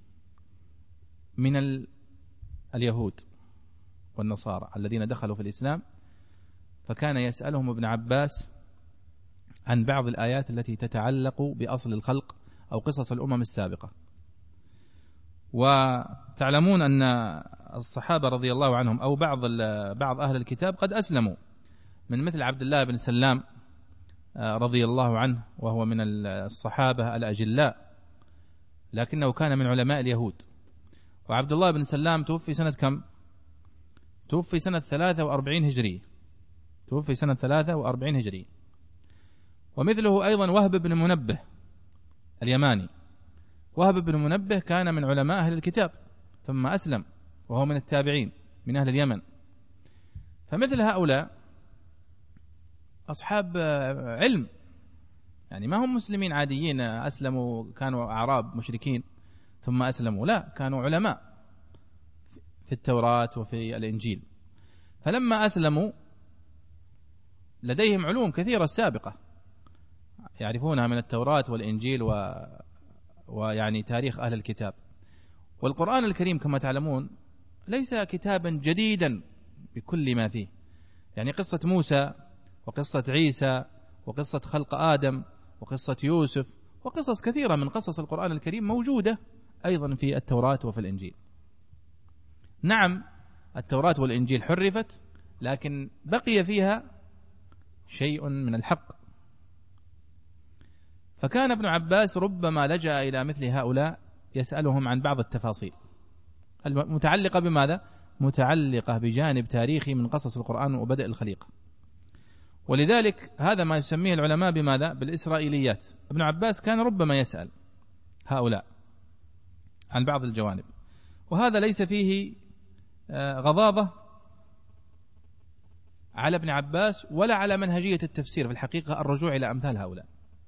Speaker 1: من اليهود والنصارى الذين دخلوا في الإسلام، فكان يسألهم ابن عباس عن بعض الآيات التي تتعلق بأصل الخلق أو قصص الأمم السابقة. وتعلمون أن الصحابة رضي الله عنهم أو بعض بعض أهل الكتاب قد أسلموا، من مثل عبد الله بن سلام رضي الله عنه، وهو من الصحابة الأجلاء لكنه كان من علماء اليهود. وعبد الله بن سلام توفي سنة كم؟ توفي سنة ثلاثة وأربعين هجرية، توفي سنة ثلاثة وأربعين هجرية. ومثله أيضا وهب بن منبه اليماني. وهب بن منبه كان من علماء أهل الكتاب ثم أسلم، وهو من التابعين من أهل اليمن. فمثل هؤلاء أصحاب علم، يعني ما هم مسلمين عاديين أسلموا كانوا أعراب مشركين ثم أسلموا، لا، كانوا علماء في التوراة وفي الإنجيل. فلما أسلموا لديهم علوم كثيرة سابقة يعرفونها من التوراة والإنجيل و... ويعني تاريخ أهل الكتاب. والقرآن الكريم كما تعلمون ليس كتابا جديدا بكل ما فيه، يعني قصة موسى وقصة عيسى وقصة خلق آدم وقصة يوسف وقصص كثيرة من قصص القرآن الكريم موجودة أيضا في التوراة وفي الإنجيل. نعم التوراة والإنجيل حرفت، لكن بقي فيها شيء من الحق. فكان ابن عباس ربما لجأ إلى مثل هؤلاء يسألهم عن بعض التفاصيل المتعلقة بماذا؟ متعلقة بجانب تاريخي من قصص القرآن وبدء الخليقة. ولذلك هذا ما يسميه العلماء بماذا؟ بالإسرائيليات. ابن عباس كان ربما يسأل هؤلاء عن بعض الجوانب، وهذا ليس فيه غضاضة على ابن عباس ولا على منهجية التفسير، في الحقيقة الرجوع إلى أمثال هؤلاء.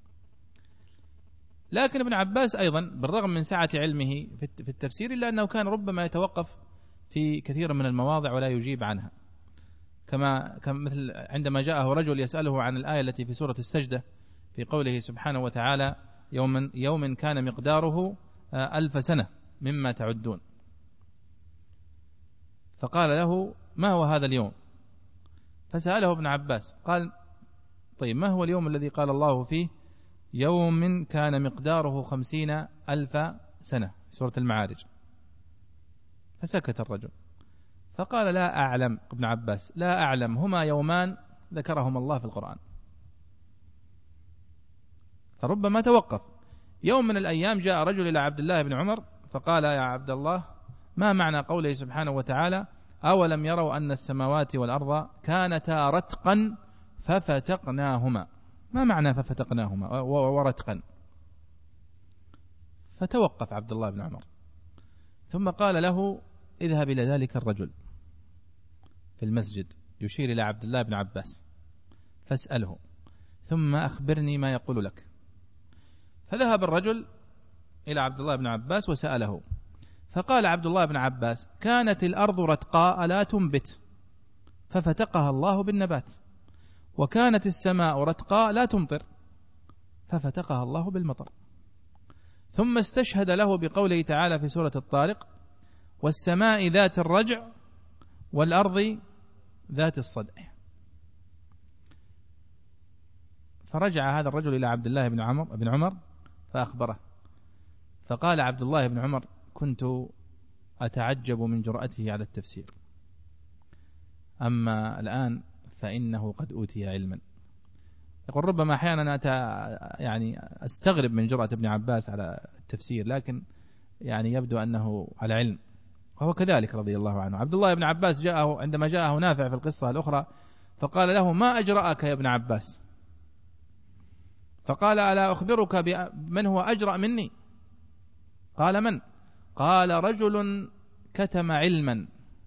Speaker 1: لكن ابن عباس أيضا بالرغم من سعة علمه في التفسير إلا أنه كان ربما يتوقف في كثير من المواضع ولا يجيب عنها، كما مثل عندما جاءه رجل يسأله عن الآية التي في سورة السجدة في قوله سبحانه وتعالى يوم, يوم كان مقداره ألف سنة مما تعدون، فقال له ما هو هذا اليوم؟ فسأله ابن عباس قال طيب ما هو اليوم الذي قال الله فيه يوم كان مقداره خمسين ألف سنة في سورة المعارج؟ فسكت الرجل فقال لا أعلم ابن عباس لا أعلم، هما يومان ذكرهما الله في القرآن. فربما توقف. يوم من الأيام جاء رجل إلى عبد الله بن عمر فقال يا عبد الله ما معنى قوله سبحانه وتعالى أولم يروا أن السماوات والأرض كانتا رتقا ففتقناهما؟ ما معنى ففتقناهما ورتقا؟ فتوقف عبد الله بن عمر ثم قال له اذهب إلى ذلك الرجل في المسجد يشير إلى عبد الله بن عباس فاسأله ثم أخبرني ما يقول لك. فذهب الرجل إلى عبد الله بن عباس وسأله فقال عبد الله بن عباس كانت الأرض رتقاء لا تنبت ففتقها الله بالنبات، وكانت السماء رتقاء لا تمطر ففتقها الله بالمطر. ثم استشهد له بقوله تعالى في سورة الطارق والسماء ذات الرجع والأرض ذات الصدع. فرجع هذا الرجل إلى عبد الله بن عمر بن عمر فأخبره، فقال عبد الله بن عمر كنت أتعجب من جرأته على التفسير، أما الآن فإنه قد أوتي علما. يقول ربما أحيانا أتى يعني أستغرب من جرأة ابن عباس على التفسير، لكن يعني يبدو أنه على علم، وهو كذلك رضي الله عنه. عبد الله بن عباس جاءه عندما جاءه نافع في القصة الأخرى فقال له ما أجرأك يا ابن عباس؟ فقال ألا أخبرك بمن هو أجرأ مني؟ قال من؟ قال رجل كتم علما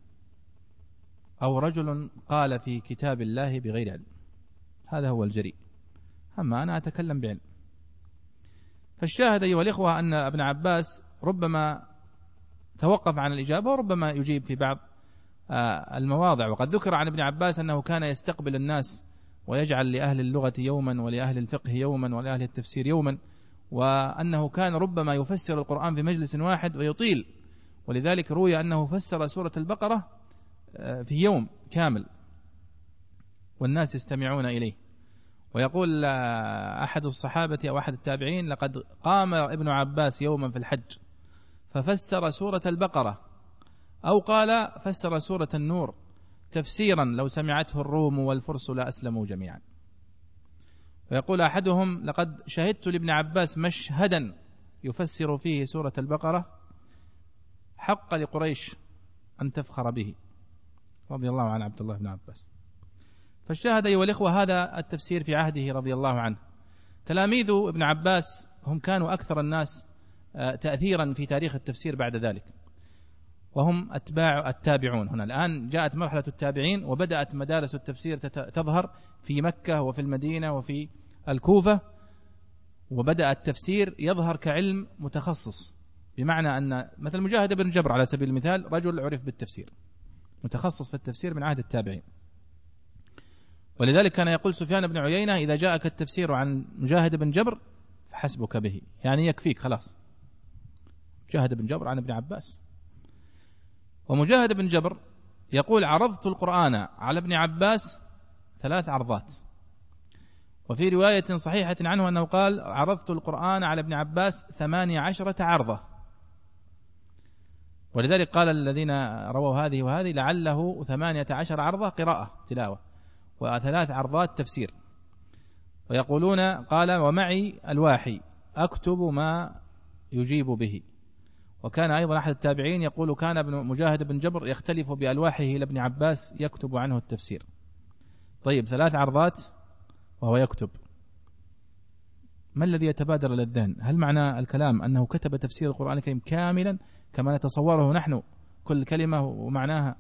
Speaker 1: أو رجل قال في كتاب الله بغير علم، هذا هو الجريء، أما أنا أتكلم بعلم. فالشاهد أيها الإخوة أن ابن عباس ربما توقف عن الإجابة وربما يجيب في بعض المواضع. وقد ذكر عن ابن عباس أنه كان يستقبل الناس ويجعل لأهل اللغة يوما ولأهل الفقه يوما ولأهل التفسير يوما، وأنه كان ربما يفسر القرآن في مجلس واحد ويطيل، ولذلك روي أنه فسر سورة البقرة في يوم كامل والناس يستمعون إليه. ويقول أحد الصحابة أو أحد التابعين لقد قام ابن عباس يوما في الحج ففسر سورة البقرة، أو قال فسر سورة النور تفسيرا لو سمعته الروم والفرس لا أسلموا جميعا. ويقول أحدهم لقد شهدت لابن عباس مشهدا يفسر فيه سورة البقرة حق لقريش أن تفخر به، رضي الله عن عبد الله بن عباس. فالشاهد أيها الإخوة هذا التفسير في عهده رضي الله عنه. تلاميذ ابن عباس هم كانوا أكثر الناس تأثيرا في تاريخ التفسير بعد ذلك، وهم أتباع التابعون. هنا الآن جاءت مرحلة التابعين، وبدأت مدارس التفسير تظهر في مكة وفي المدينة وفي الكوفة، وبدأ التفسير يظهر كعلم متخصص، بمعنى أن مثل مجاهد بن جبر على سبيل المثال رجل عرف بالتفسير، متخصص في التفسير من عهد التابعين. ولذلك كان يقول سفيان بن عيينة: إذا جاءك التفسير عن مجاهد بن جبر فحسبك به، يعني يكفيك خلاص. مجاهد بن جبر عن ابن عباس. ومجاهد بن جبر يقول: عرضت القرآن على ابن عباس ثلاث عرضات. وفي رواية صحيحة عنه أنه قال: عرضت القرآن على ابن عباس ثمانية عشرة عرضة. ولذلك قال الذين رووا هذه وهذه لعله ثمانية عشر عرضة قراءة تلاوة، وثلاث عرضات تفسير. ويقولون قال: ومعي الواحي أكتب ما يجيب به. وكان أيضا أحد التابعين يقول: كان ابن مجاهد بن جبر يختلف بألواحه إلى ابن عباس يكتب عنه التفسير. طيب، ثلاث عرضات وهو يكتب، ما الذي يتبادر إلى الذهن؟ هل معنى الكلام أنه كتب تفسير القرآن الكريم كاملا كما نتصوره نحن، كل كلمة ومعناها؟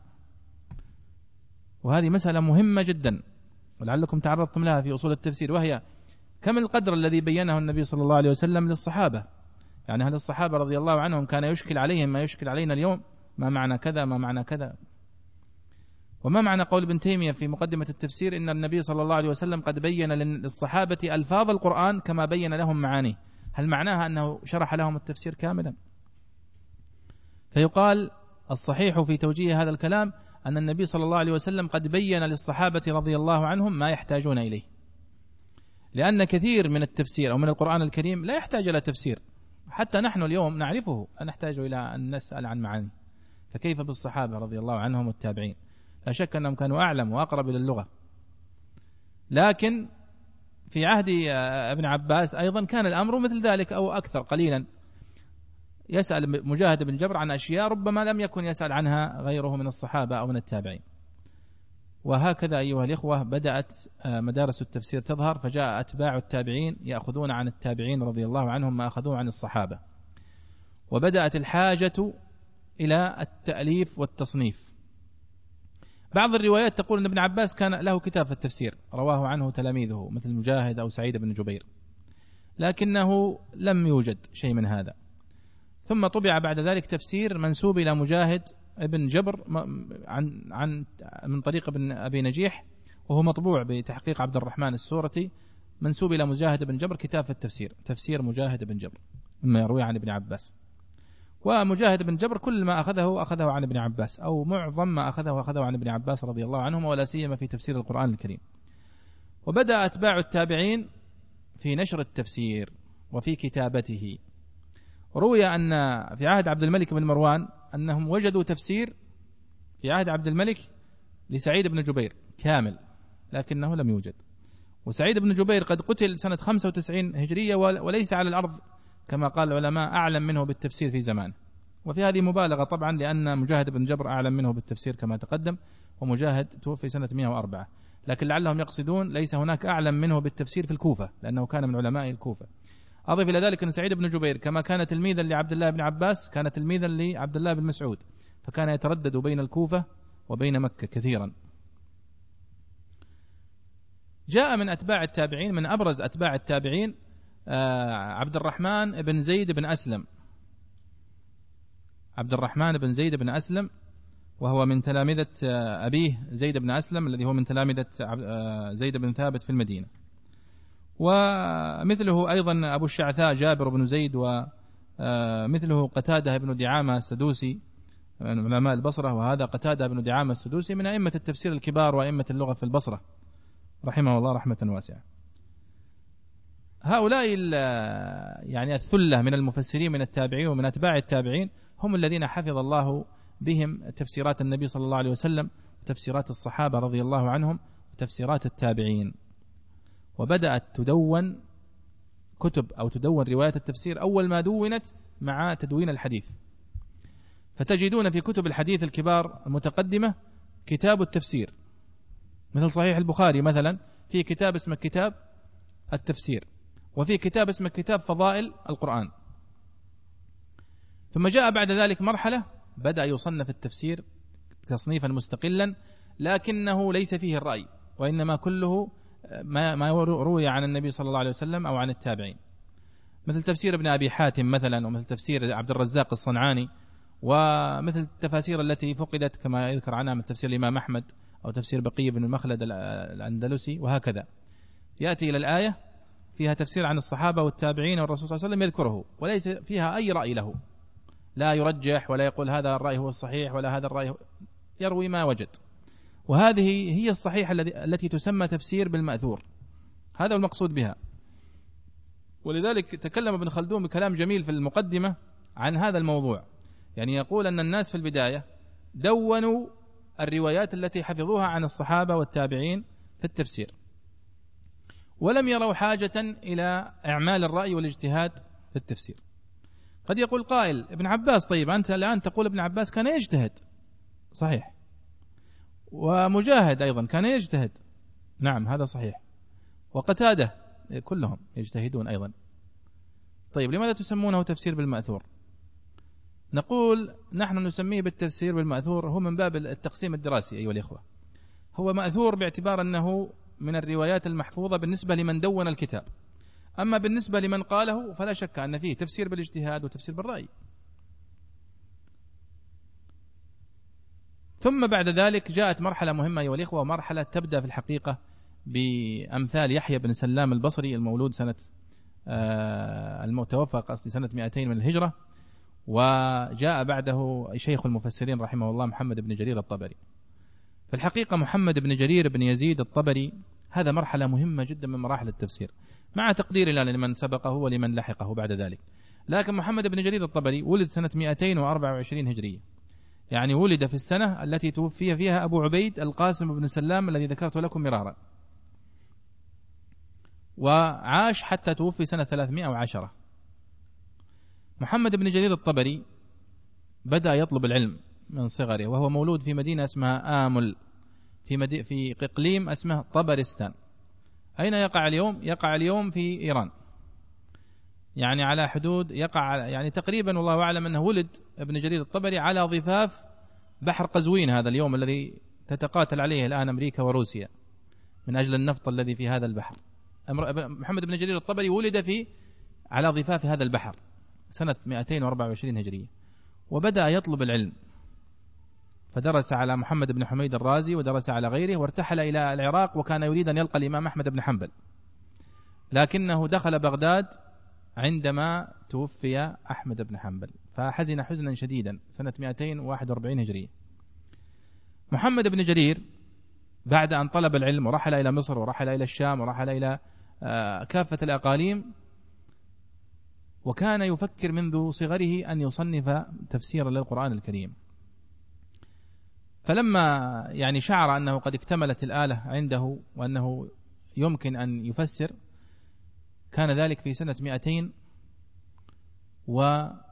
Speaker 1: وهذه مسألة مهمة جدا، ولعلكم تعرضتم لها في أصول التفسير، وهي كم القدر الذي بينه النبي صلى الله عليه وسلم للصحابة. يعني هل الصحابة رضي الله عنهم كان يشكل عليهم ما يشكل علينا اليوم؟ ما معنى كذا، ما معنى كذا. وما معنى قول ابن تيمية في مقدمة التفسير إن النبي صلى الله عليه وسلم قد بين للصحابة ألفاظ القرآن كما بين لهم معانيه؟ هل معناها أنه شرح لهم التفسير كاملا؟ فيقال الصحيح في توجيه هذا الكلام أن النبي صلى الله عليه وسلم قد بين للصحابة رضي الله عنهم ما يحتاجون إليه، لأن كثير من التفسير أو من القرآن الكريم لا يحتاج إلى تفسير، حتى نحن اليوم نعرفه، لا نحتاج إلى أن نسأل عن معانيه، فكيف بالصحابة رضي الله عنهم والتابعين؟ لا شك أنهم كانوا أعلم وأقرب إلى اللغة. لكن في عهد ابن عباس أيضا كان الأمر مثل ذلك أو أكثر قليلا، يسأل مجاهد بن جبر عن أشياء ربما لم يكن يسأل عنها غيره من الصحابة أو من التابعين. وهكذا أيها الإخوة بدأت مدارس التفسير تظهر، فجاء أتباع التابعين يأخذون عن التابعين رضي الله عنهم ما أخذوه عن الصحابة، وبدأت الحاجة إلى التأليف والتصنيف. بعض الروايات تقول أن ابن عباس كان له كتاب في التفسير رواه عنه تلاميذه مثل مجاهد أو سعيد بن جبير، لكنه لم يوجد شيء من هذا. ثم طبع بعد ذلك تفسير منسوب إلى مجاهد ابن جبر عن عن من طريق ابن أبي نجيح، وهو مطبوع بتحقيق عبد الرحمن السورتي، منسوب إلى مجاهد بن جبر، كتاب في التفسير، تفسير مجاهد بن جبر مما يروي عن ابن عباس. ومجاهد بن جبر كل ما أخذه أخذه عن ابن عباس، أو معظم ما أخذه أخذه عن ابن عباس رضي الله عنهما، ولا سيما في تفسير القرآن الكريم. وبدأ أتباع التابعين في نشر التفسير وفي كتابته. روي أن في عهد عبد الملك بن مروان أنهم وجدوا تفسير في عهد عبد الملك لسعيد بن جبير كامل، لكنه لم يوجد. وسعيد بن جبير قد قتل سنة خمسة وتسعين هجرية، وليس على الأرض كما قال العلماء أعلم منه بالتفسير في زمان. وفي هذه مبالغة طبعا، لأن مجاهد بن جبر أعلم منه بالتفسير كما تقدم، ومجاهد توفي سنة مئة وأربعة، لكن لعلهم يقصدون ليس هناك أعلم منه بالتفسير في الكوفة، لأنه كان من علماء الكوفة. أضف إلى ذلك أن سعيد بن جبير كما كان تلميذا لعبد الله بن عباس كان تلميذا لعبد الله بن مسعود، فكان يتردد بين الكوفة وبين مكة كثيرا. جاء من أتباع التابعين، من أبرز أتباع التابعين عبد الرحمن بن زيد بن أسلم عبد الرحمن بن زيد بن أسلم وهو من تلامذة أبيه زيد بن أسلم الذي هو من تلامذة زيد بن ثابت في المدينة. ومثله أيضا أبو الشعثاء جابر بن زيد، ومثله قتادة بن دعامة السدوسي من علماء البصرة، وهذا قتادة بن دعامة السدوسي من أئمة التفسير الكبار وأئمة اللغة في البصرة رحمه الله رحمة واسعة. هؤلاء يعني الثلة من المفسرين من التابعين ومن أتباع التابعين هم الذين حفظ الله بهم تفسيرات النبي صلى الله عليه وسلم وتفسيرات الصحابة رضي الله عنهم وتفسيرات التابعين. وبدأت تدون كتب أو تدون روايات التفسير أول ما دونت مع تدوين الحديث، فتجدون في كتب الحديث الكبار المتقدمة كتاب التفسير، مثل صحيح البخاري مثلا في كتاب اسمه كتاب التفسير، وفي كتاب اسمه كتاب فضائل القرآن. ثم جاء بعد ذلك مرحلة بدأ يصنف التفسير تصنيفا مستقلا، لكنه ليس فيه الرأي، وإنما كله ما ما روي عن النبي صلى الله عليه وسلم أو عن التابعين، مثل تفسير ابن أبي حاتم مثلا، ومثل تفسير عبد الرزاق الصنعاني، ومثل التفاسير التي فقدت كما يذكر عنها مثل تفسير الإمام أحمد أو تفسير بقي بن مخلد الأندلسي. وهكذا يأتي إلى الآية فيها تفسير عن الصحابة والتابعين والرسول صلى الله عليه وسلم يذكره، وليس فيها أي رأي له، لا يرجح ولا يقول هذا الرأي هو الصحيح ولا هذا الرأي هو، يروي ما وجد. وهذه هي الصحيحة التي تسمى تفسير بالمأثور، هذا المقصود بها. ولذلك تكلم ابن خلدون بكلام جميل في المقدمة عن هذا الموضوع، يعني يقول أن الناس في البداية دونوا الروايات التي حفظوها عن الصحابة والتابعين في التفسير، ولم يروا حاجة إلى إعمال الرأي والاجتهاد في التفسير. قد يقول قائل ابن عباس، طيب أنت الآن تقول ابن عباس كان يجتهد، صحيح، ومجاهد أيضا كان يجتهد، نعم هذا صحيح، وقتادة كلهم يجتهدون أيضا. طيب لماذا تسمونه تفسير بالمأثور؟ نقول نحن نسميه بالتفسير بالمأثور هو من باب التقسيم الدراسي أيها الإخوة، هو مأثور باعتبار أنه من الروايات المحفوظة بالنسبة لمن دون الكتاب، أما بالنسبة لمن قاله فلا شك أن فيه تفسير بالاجتهاد وتفسير بالرأي. ثم بعد ذلك جاءت مرحلة مهمة أيها الإخوة، مرحلة تبدأ في الحقيقة بأمثال يحيى بن سلام البصري المولود سنة المتوفى قصدي سنة مئتين من الهجرة، وجاء بعده شيخ المفسرين رحمه الله محمد بن جرير الطبري. في الحقيقة محمد بن جرير بن يزيد الطبري هذا مرحلة مهمة جدا من مراحل التفسير، مع تقدير الله لمن سبقه ولمن لحقه بعد ذلك. لكن محمد بن جرير الطبري ولد سنة مئتين وأربعة وعشرين هجرية، يعني ولد في السنة التي توفي فيها أبو عبيد القاسم بن سلام الذي ذكرت لكم مرارا، وعاش حتى توفي سنة ثلاثمائة وعشرة. محمد بن جرير الطبري بدأ يطلب العلم من صغره، وهو مولود في مدينة اسمها آمل في, مدي في إقليم اسمه طبرستان. أين يقع اليوم؟ يقع اليوم في إيران، يعني على حدود يقع يعني تقريبا، والله أعلم أنه ولد ابن جرير الطبري على ضفاف بحر قزوين، هذا اليوم الذي تتقاتل عليه الآن أمريكا وروسيا من أجل النفط الذي في هذا البحر. محمد بن جرير الطبري ولد في على ضفاف هذا البحر سنة مئتين وأربعة وعشرين هجرية، وبدأ يطلب العلم، فدرس على محمد بن حميد الرازي ودرس على غيره، وارتحل إلى العراق، وكان يريد أن يلقى الإمام أحمد بن حنبل، لكنه دخل بغداد عندما توفي أحمد بن حنبل، فحزن حزنا شديدا سنة مئتين وواحد وأربعين هجرية. محمد بن جرير بعد أن طلب العلم ورحل إلى مصر ورحل إلى الشام ورحل إلى كافة الأقاليم، وكان يفكر منذ صغره أن يصنف تفسيرا للقرآن الكريم. فلما يعني شعر أنه قد اكتملت الآلة عنده وأنه يمكن أن يفسر، كان ذلك في سنة مئتين وما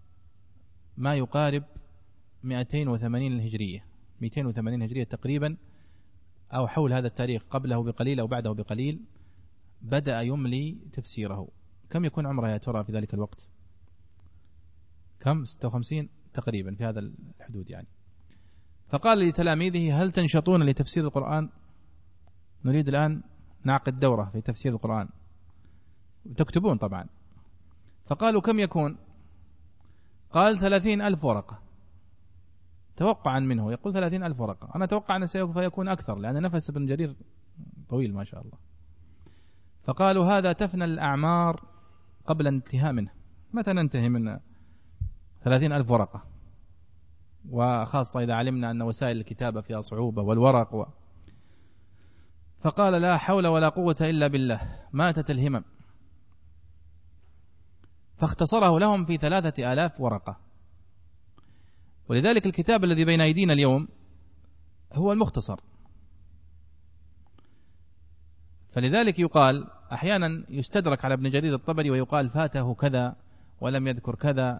Speaker 1: يقارب مئتين وثمانين الهجرية، مئتين وثمانين هجرية تقريبا، أو حول هذا التاريخ، قبله بقليل أو بعده بقليل، بدأ يملي تفسيره. كم يكون عمره يا ترى في ذلك الوقت؟ كم؟ ستة وخمسين تقريبا، في هذا الحدود يعني. فقال لتلاميذه: هل تنشطون لتفسير القرآن؟ نريد الآن نعقد دورة في تفسير القرآن، تكتبون طبعا. فقالوا: كم يكون؟ قال: ثلاثين ألف ورقة. توقعا منه يقول ثلاثين ألف ورقة، أنا أتوقع أن سوف يكون أكثر، لأن نفس ابن جرير طويل ما شاء الله. فقالوا: هذا تفنى الأعمار قبل انتهاء منه، متى ننتهي من ثلاثين ألف ورقة؟ وخاصة إذا علمنا أن وسائل الكتابة فيها صعوبة والورق و... فقال: لا حول ولا قوة إلا بالله، ماتت الهمم. فاختصره لهم في ثلاثة آلاف ورقة. ولذلك الكتاب الذي بين أيدينا اليوم هو المختصر. فلذلك يقال أحيانا يستدرك على ابن جرير الطبري ويقال فاته كذا ولم يذكر كذا،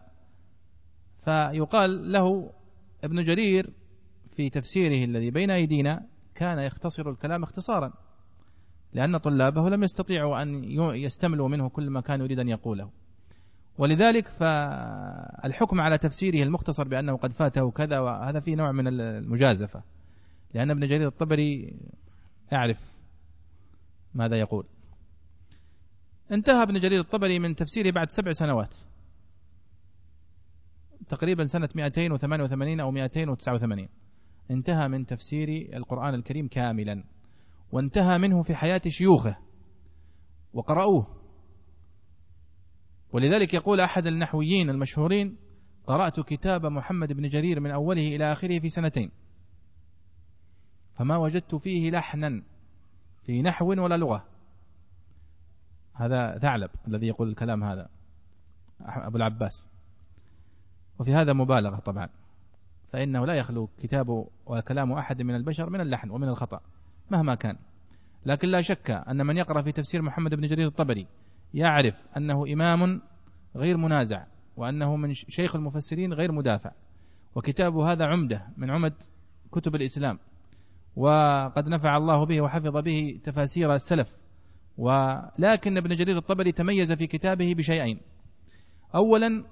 Speaker 1: فيقال له ابن جرير في تفسيره الذي بين أيدينا كان يختصر الكلام اختصارا، لأن طلابه لم يستطيعوا أن يستملوا منه كل ما كان يريد أن يقوله. ولذلك فالحكم على تفسيره المختصر بأنه قد فاته كذا وهذا فيه نوع من المجازفة، لأن ابن جرير الطبري يعرف ماذا يقول. انتهى ابن جرير الطبري من تفسيره بعد سبع سنوات، تقريبا سنة مئتين وثمانية وثمانين أو مئتين وتسعة وثمانين انتهى من تفسير القرآن الكريم كاملا، وانتهى منه في حياة شيوخه وقرأوه. ولذلك يقول أحد النحويين المشهورين: قرأت كتاب محمد بن جرير من أوله إلى آخره في سنتين، فما وجدت فيه لحنا في نحو ولا لغة. هذا ثعلب الذي يقول الكلام هذا، أبو العباس. وفي هذا مبالغة طبعا، فإنه لا يخلو كتاب وكلام أحد من البشر من اللحن ومن الخطأ مهما كان. لكن لا شك أن من يقرأ في تفسير محمد بن جرير الطبري يعرف أنه إمام غير منازع، وأنه من شيخ المفسرين غير مدافع، وكتابه هذا عمدة من عمد كتب الإسلام، وقد نفع الله به وحفظ به تفاسير السلف. ولكن ابن جرير الطبري تميز في كتابه بشيئين: أولا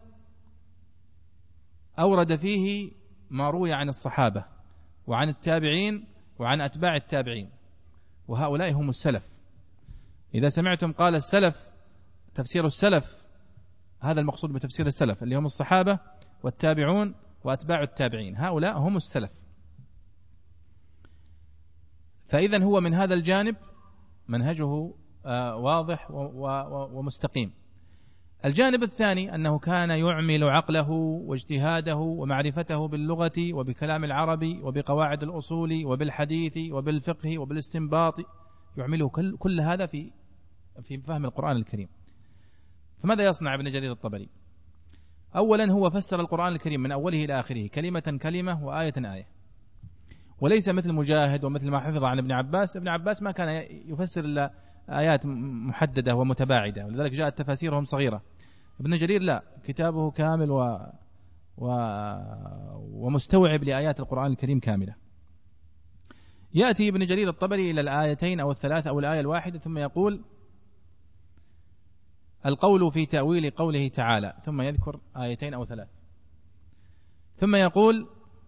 Speaker 1: أورد فيه ما روي عن الصحابة وعن التابعين وعن أتباع التابعين، وهؤلاء هم السلف. إذا سمعتم قال السلف، تفسير السلف، هذا المقصود بتفسير السلف اللي هم الصحابة والتابعون وأتباع التابعين، هؤلاء هم السلف. فإذا هو من هذا الجانب منهجه واضح ومستقيم. الجانب الثاني أنه كان يعمل عقله واجتهاده ومعرفته باللغة وبكلام العربي وبقواعد الأصول وبالحديث وبالفقه وبالاستنباط، يعمله كل, كل هذا في في فهم القرآن الكريم. فماذا يصنع ابن جرير الطبري؟ أولا هو فسر القرآن الكريم من أوله إلى آخره كلمة كلمة وآية آية، وليس مثل مجاهد ومثل ما حفظ عن ابن عباس. ابن عباس ما كان يفسر إلا آيات محددة ومتباعدة، ولذلك جاءت تفاسيرهم صغيرة. ابن جرير لا، كتابه كامل و... و... ومستوعب لآيات القرآن الكريم كاملة. يأتي ابن جرير الطبري إلى الآيتين أو الثلاث أو الآية الواحدة ثم يقول: القول في تأويل قوله تعالى، ثم يذكر آيتين أو ثلاث، ثم يقول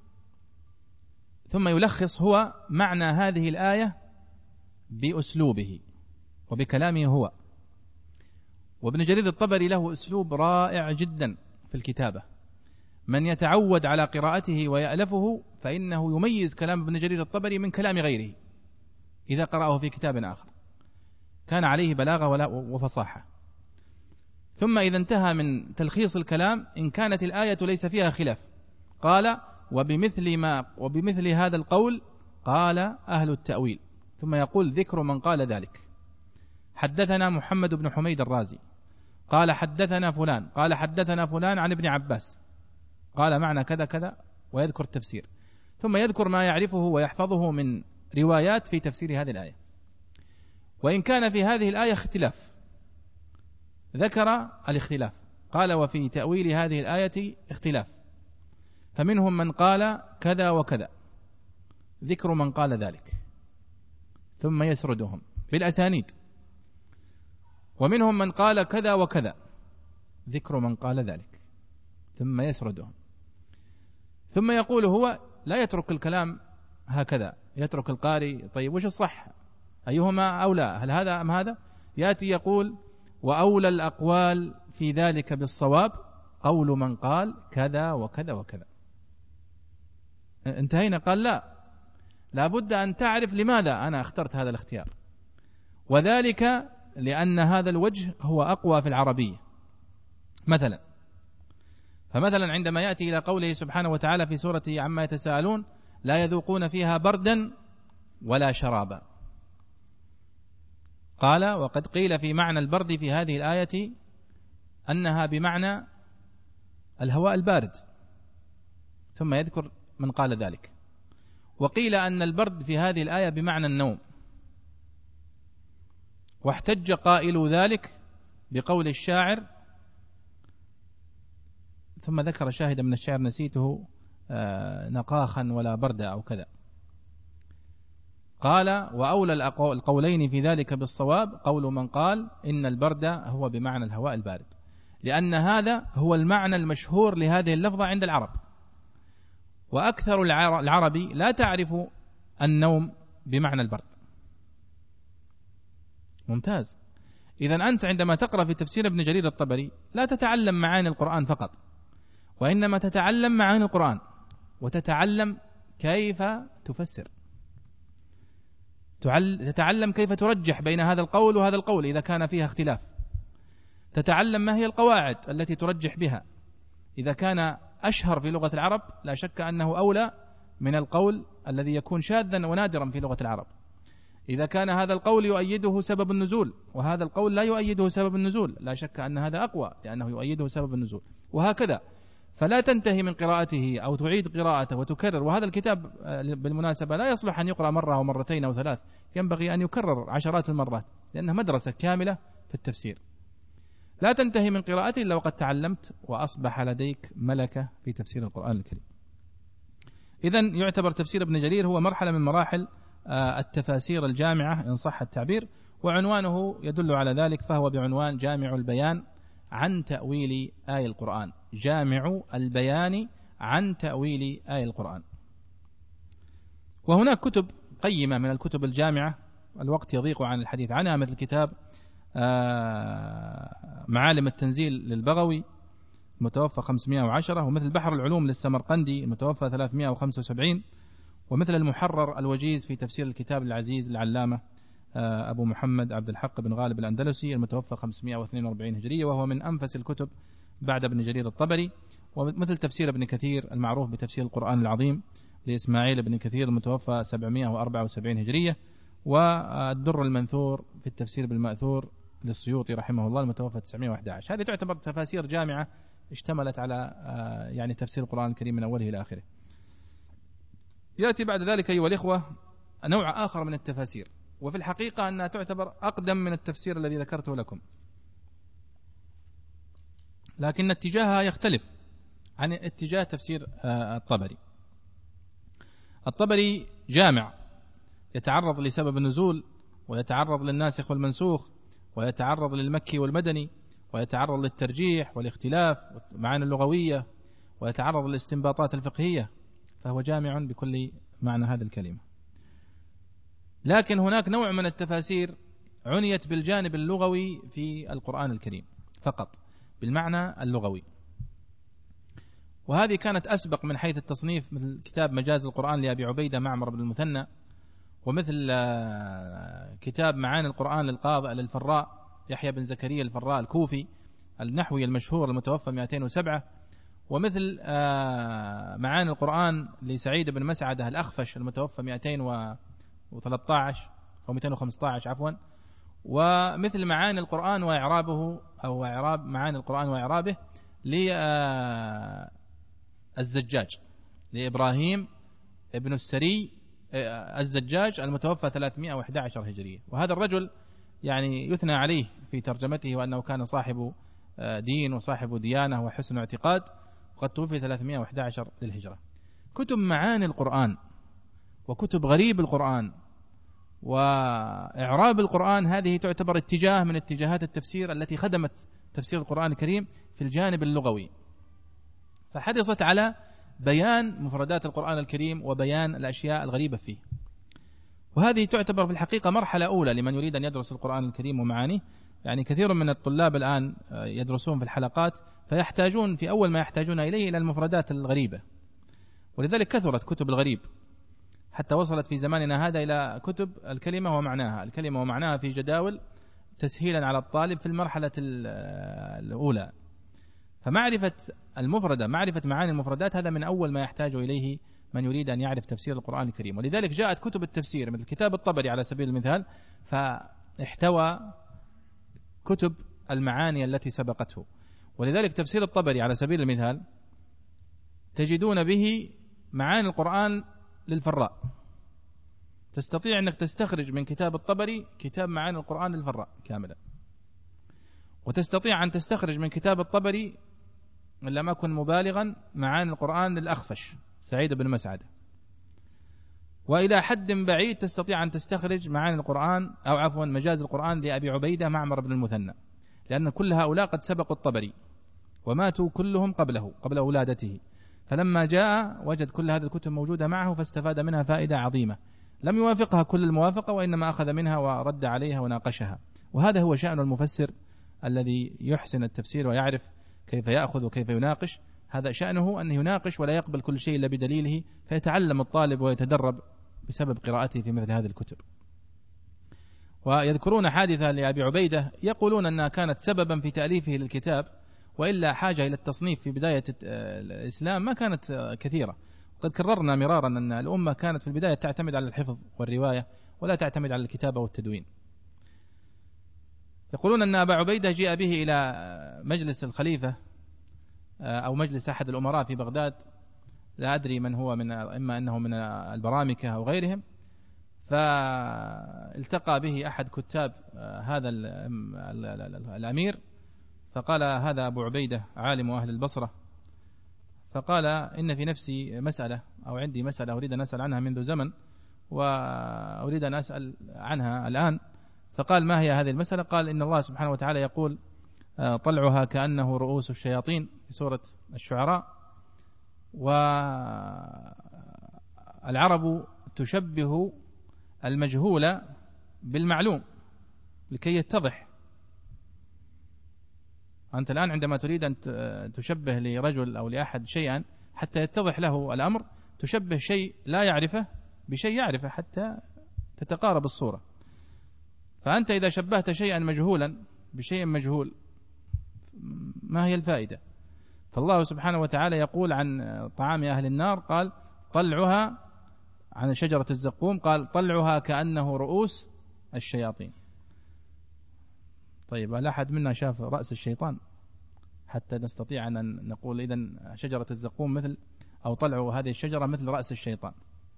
Speaker 1: ثم يلخص هو معنى هذه الآية بأسلوبه وبكلامه هو. وابن جرير الطبري له أسلوب رائع جدا في الكتابة، من يتعود على قراءته ويألفه فإنه يميز كلام ابن جرير الطبري من كلام غيره إذا قرأه في كتاب آخر، كان عليه بلاغة وفصاحة. ثم إذا انتهى من تلخيص الكلام إن كانت الآية ليس فيها خلاف قال: وبمثل ما وبمثل هذا القول قال أهل التأويل، ثم يقول: ذكر من قال ذلك. حدثنا محمد بن حميد الرازي قال حدثنا فلان قال حدثنا فلان عن ابن عباس قال معنى كذا كذا، ويذكر التفسير، ثم يذكر ما يعرفه ويحفظه من روايات في تفسير هذه الآية. وإن كان في هذه الآية اختلاف ذكر الاختلاف، قال: وفي تأويل هذه الآية اختلاف، فمنهم من قال كذا وكذا، ذكر من قال ذلك، ثم يسردهم بالأسانيد. ومنهم من قال كذا وكذا، ذكر من قال ذلك، ثم يسردهم. ثم يقول هو لا يترك الكلام هكذا، يترك القارئ طيب وش الصح، أيهما أولى، هل هذا أم هذا؟ يأتي يقول: وأولى الأقوال في ذلك بالصواب قول من قال كذا وكذا وكذا. انتهينا. قال: لا، لابد أن تعرف لماذا أنا اخترت هذا الاختيار، وذلك لأن هذا الوجه هو أقوى في العربية. مثلا فمثلا عندما يأتي إلى قوله سبحانه وتعالى في سورة عما يتساءلون: لا يذوقون فيها بردا ولا شرابا، قال: وقد قيل في معنى البرد في هذه الآية أنها بمعنى الهواء البارد، ثم يذكر من قال ذلك. وقيل أن البرد في هذه الآية بمعنى النوم، واحتج قائل ذلك بقول الشاعر، ثم ذكر شاهدا من الشعر نسيته، نقاخا ولا برد أو كذا. قال وأولى القولين في ذلك بالصواب قول من قال إن البرد هو بمعنى الهواء البارد، لأن هذا هو المعنى المشهور لهذه اللفظة عند العرب، وأكثر العرب لا تعرف النوم بمعنى البرد. ممتاز. إذن أنت عندما تقرأ في تفسير ابن جرير الطبري لا تتعلم معاني القرآن فقط، وإنما تتعلم معاني القرآن وتتعلم كيف تفسر، تتعلم كيف ترجح بين هذا القول وهذا القول إذا كان فيها اختلاف، تتعلم ما هي القواعد التي ترجح بها، إذا كان أشهر في لغة العرب لا شك أنه أولى من القول الذي يكون شاذا ونادرا في لغة العرب، إذا كان هذا القول يؤيده سبب النزول وهذا القول لا يؤيده سبب النزول لا شك أن هذا أقوى لأنه يؤيده سبب النزول، وهكذا. فلا تنتهي من قراءته أو تعيد قراءته وتكرر. وهذا الكتاب بالمناسبة لا يصلح أن يقرأ مرة أو مرتين أو ثلاث، ينبغي أن يكرر عشرات المرات لأنها مدرسة كاملة في التفسير. لا تنتهي من قراءته إلا وقد تعلمت وأصبح لديك ملكة في تفسير القرآن الكريم. إذن يعتبر تفسير ابن جرير هو مرحلة من مراحل التفاسير الجامعة إن صح التعبير، وعنوانه يدل على ذلك، فهو بعنوان جامع البيان عن تأويل آي القرآن. جامع البيان عن تأويل آي القرآن. وهناك كتب قيمة من الكتب الجامعة الوقت يضيق عن الحديث عنها، مثل كتاب معالم التنزيل للبغوي المتوفى خمسمائة وعشرة، ومثل بحر العلوم للسمرقندي المتوفى ثلاثمائة وخمسة وسبعين، ومثل المحرر الوجيز في تفسير الكتاب العزيز العلامة أبو محمد عبد الحق بن غالب الأندلسي المتوفى خمسمائة واثنين وأربعين هجرية، وهو من أنفس الكتب بعد ابن جرير الطبري. ومثل تفسير ابن كثير المعروف بتفسير القرآن العظيم لإسماعيل بن كثير المتوفى سبعمائة وأربعة وسبعين هجرية، والدر المنثور في التفسير بالمأثور للسيوطي رحمه الله المتوفى تسعمائة وأحد عشر. هذه تعتبر تفاسير جامعة اشتملت على يعني تفسير القرآن الكريم من أوله إلى آخره. يأتي بعد ذلك أيها الإخوة نوع آخر من التفاسير، وفي الحقيقة أنها تعتبر أقدم من التفسير الذي ذكرته لكم، لكن اتجاهها يختلف عن اتجاه تفسير الطبري. الطبري جامع يتعرض لسبب النزول، ويتعرض للناسخ والمنسوخ، ويتعرض للمكي والمدني، ويتعرض للترجيح والاختلاف والمعاني اللغوية، ويتعرض للاستنباطات الفقهية، فهو جامع بكل معنى هذه الكلمة. لكن هناك نوع من التفاسير عنيت بالجانب اللغوي في القرآن الكريم فقط، بالمعنى اللغوي، وهذه كانت أسبق من حيث التصنيف، مثل كتاب مجاز القرآن لأبي عبيدة معمر بن المثنى، ومثل كتاب معاني القرآن للقاضي للفراء يحيى بن زكريا الفراء الكوفي النحوي المشهور المتوفى مئتين وسبعة، ومثل معاني القرآن لسعيد بن مسعدة الأخفش المتوفى مئتين وثلاثة عشر أو مئتين وخمسة عشر عفوا، ومثل معاني القرآن وإعرابه أو إعراب معاني القرآن وإعرابه للزجاج لإبراهيم ابن السري الزجاج المتوفى ثلاثمائة وأحد عشر هجرية. وهذا الرجل يعني يثنى عليه في ترجمته وأنه كان صاحب دين وصاحب ديانة وحسن اعتقاد، وقد توفي ثلاثمائة وأحد عشر للهجرة. كتب معاني القرآن وكتب غريب القرآن وإعراب القرآن هذه تعتبر اتجاه من اتجاهات التفسير التي خدمت تفسير القرآن الكريم في الجانب اللغوي، فحرصت على بيان مفردات القرآن الكريم وبيان الأشياء الغريبة فيه. وهذه تعتبر في الحقيقة مرحلة أولى لمن يريد أن يدرس القرآن الكريم ومعانيه. يعني كثير من الطلاب الآن يدرسون في الحلقات فيحتاجون في أول ما يحتاجون إليه إلى المفردات الغريبة، ولذلك كثرت كتب الغريب حتى وصلت في زماننا هذا إلى كتب الكلمة ومعناها الكلمة ومعناها في جداول تسهيلا على الطالب في المرحلة الأولى. فمعرفة المفردة معرفة معاني المفردات هذا من أول ما يحتاج إليه من يريد أن يعرف تفسير القرآن الكريم. ولذلك جاءت كتب التفسير مثل كتاب الطبري على سبيل المثال، فاحتوى كتب المعاني التي سبقته. ولذلك تفسير الطبري على سبيل المثال تجدون به معاني القرآن للفراء، تستطيع أنك تستخرج من كتاب الطبري كتاب معاني القرآن للفراء كاملا، وتستطيع أن تستخرج من كتاب الطبري من لم أكن مبالغا معاني القرآن للأخفش سعيد بن مسعدة. وإلى حد بعيد تستطيع أن تستخرج معاني القرآن أو عفوا مجاز القرآن لأبي عبيدة معمر بن المثنى، لأن كل هؤلاء قد سبقوا الطبري وماتوا كلهم قبله قبل ولادته، فلما جاء وجد كل هذه الكتب موجودة معه فاستفاد منها فائدة عظيمة لم يوافقها كل الموافقة، وإنما أخذ منها ورد عليها وناقشها. وهذا هو شأن المفسر الذي يحسن التفسير ويعرف كيف يأخذ وكيف يناقش، هذا شأنه أن يناقش ولا يقبل كل شيء إلا بدليله، فيتعلم الطالب ويتدرب بسبب قراءته في مثل هذه الكتب. ويذكرون حادثة لأبي عبيدة يقولون أنها كانت سببا في تأليفه للكتاب، وإلا حاجة إلى التصنيف في بداية الإسلام ما كانت كثيرة. قد كررنا مرارا أن الأمة كانت في البداية تعتمد على الحفظ والرواية ولا تعتمد على الكتابة والتدوين. يقولون أن أبا عبيدة جاء به إلى مجلس الخليفة أو مجلس أحد الأمراء في بغداد، لا أدري من هو، من إما أنه من البرامكة أو غيرهم، فالتقى به أحد كتاب هذا الأمير فقال هذا أبو عبيدة عالم أهل البصرة، فقال إن في نفسي مسألة أو عندي مسألة أريد أن أسأل عنها منذ زمن وأريد أن أسأل عنها الآن. فقال ما هي هذه المسألة؟ قال إن الله سبحانه وتعالى يقول طلعها كأنه رؤوس الشياطين في سورة الشعراء، والعرب تشبه المجهول بالمعلوم لكي يتضح. أنت الآن عندما تريد أن تشبه لرجل أو لأحد شيئا حتى يتضح له الأمر، تشبه شيء لا يعرفه بشيء يعرفه حتى تتقارب الصورة. فأنت إذا شبهت شيئا مجهولا بشيء مجهول ما هي الفائدة؟ فالله سبحانه وتعالى يقول عن طعام أهل النار قال طلعها، عن شجرة الزقوم قال طلعها كأنه رؤوس الشياطين. طيب هل أحد منا شاف رأس الشيطان حتى نستطيع أن نقول إذن شجرة الزقوم مثل أو طلع هذه الشجرة مثل رأس الشيطان؟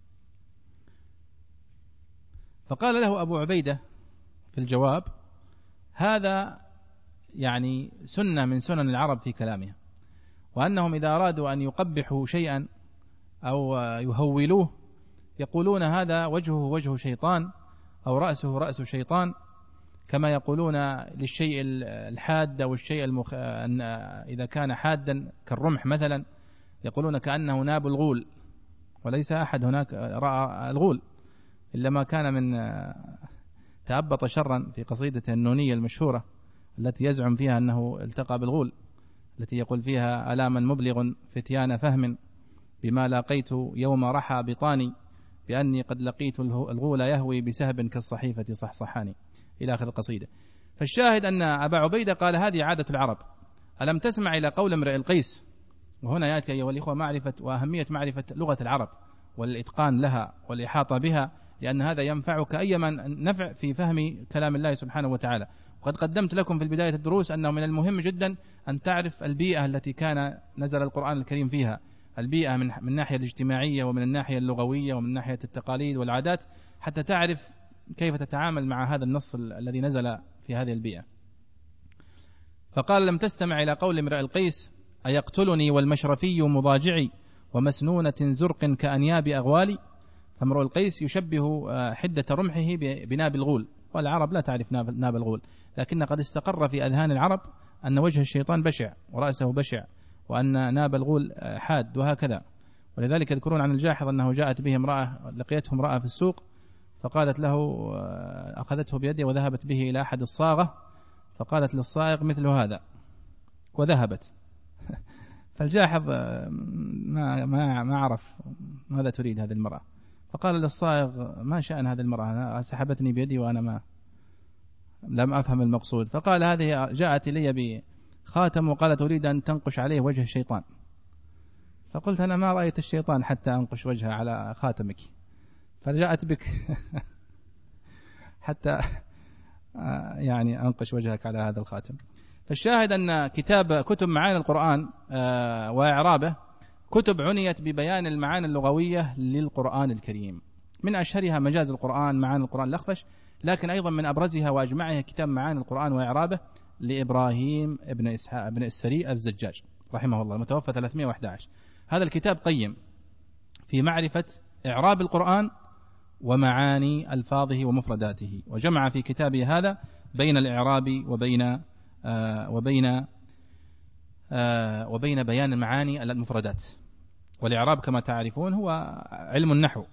Speaker 1: فقال له أبو عبيدة في الجواب هذا يعني سنة من سنن العرب في كلامها، وأنهم إذا أرادوا أن يقبحوا شيئا أو يهولوه يقولون هذا وجهه وجه شيطان أو رأسه رأس شيطان، كما يقولون للشيء الحاد أو الشيء المخ... إذا كان حادا كالرمح مثلا يقولون كأنه ناب الغول، وليس أحد هناك رأى الغول إلا ما كان من تأبط شرا في قصيدة النونية المشهورة التي يزعم فيها أنه التقى بالغول، التي يقول فيها ألاما مبلغ فتيان فهم بما لاقيت يوم رحى بطاني بأني قد لقيت الغول يهوي بسهب كالصحيفة صحصحاني إلى آخر القصيدة. فالشاهد أن أبا عبيدة قال هذه عادة العرب. ألم تسمع إلى قول امرئ القيس؟ وهنا يأتي أيها الإخوة معرفة وأهمية معرفة لغة العرب والإتقان لها والإحاطة بها، لأن هذا ينفعك أيما نفع في فهم كلام الله سبحانه وتعالى. وقد قدمت لكم في البداية الدروس أنه من المهم جدا أن تعرف البيئة التي كان نزل القرآن الكريم فيها، البيئة من من الناحية الاجتماعية ومن الناحية اللغوية ومن ناحية التقاليد والعادات، حتى تعرف كيف تتعامل مع هذا النص الذي نزل في هذه البيئة. فقال لم تستمع إلى قول امرئ القيس أيقتلني والمشرفي مضاجعي ومسنونة زرق كأنياب أغوالي. فامرؤ القيس يشبه حدة رمحه بناب الغول، والعرب لا تعرف ناب الغول، لكن قد استقر في أذهان العرب أن وجه الشيطان بشع ورأسه بشع وأن ناب الغول حاد وهكذا. ولذلك يذكرون عن الجاحظ أنه جاءت به امرأة لقيته امرأة في السوق فقالت له أخذته بيده وذهبت به إلى أحد الصاغة فقالت للصائغ مثل هذا وذهبت. فالجاحظ ما ما ما عرف ماذا تريد هذه المرأة، فقال للصائغ ما شأن هذه المرأة سحبتني بيدي وأنا ما لم أفهم المقصود. فقال هذه جاءت إلي بخاتم وقالت أريد أن تنقش عليه وجه الشيطان. فقلت أنا ما رأيت الشيطان حتى أنقش وجهه على خاتمك، فجاءت بك حتى يعني أنقش وجهك على هذا الخاتم. فالشاهد أن كتاب كتب معاني القرآن وإعرابه كتب عنيت ببيان المعاني اللغوية للقرآن الكريم، من أشهرها مجاز القرآن معاني القرآن الأخفش، لكن أيضا من أبرزها وأجمعها كتاب معاني القرآن وإعرابه لإبراهيم ابن إسحاق ابن السري الزجاج رحمه الله المتوفى ثلاثمائة وأحد عشر. هذا الكتاب قيم في معرفة إعراب القرآن ومعاني ألفاظه ومفرداته، وجمع في كتابه هذا بين الإعراب وبين آه وبين آه وبين بيان المعاني المفردات. والإعراب كما تعرفون هو علم النحو.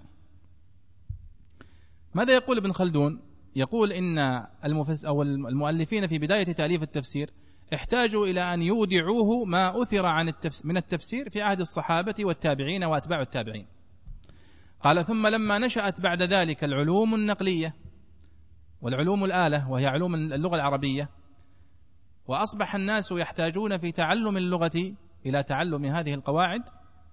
Speaker 1: ماذا يقول ابن خلدون؟ يقول إن المفس أو المؤلفين في بداية تأليف التفسير احتاجوا إلى أن يودعوه ما أثر عن التفس من التفسير في عهد الصحابة والتابعين وأتباع التابعين. قال: ثم لما نشأت بعد ذلك العلوم النقلية والعلوم الآلة وهي علوم اللغة العربية، وأصبح الناس يحتاجون في تعلم اللغة إلى تعلم هذه القواعد،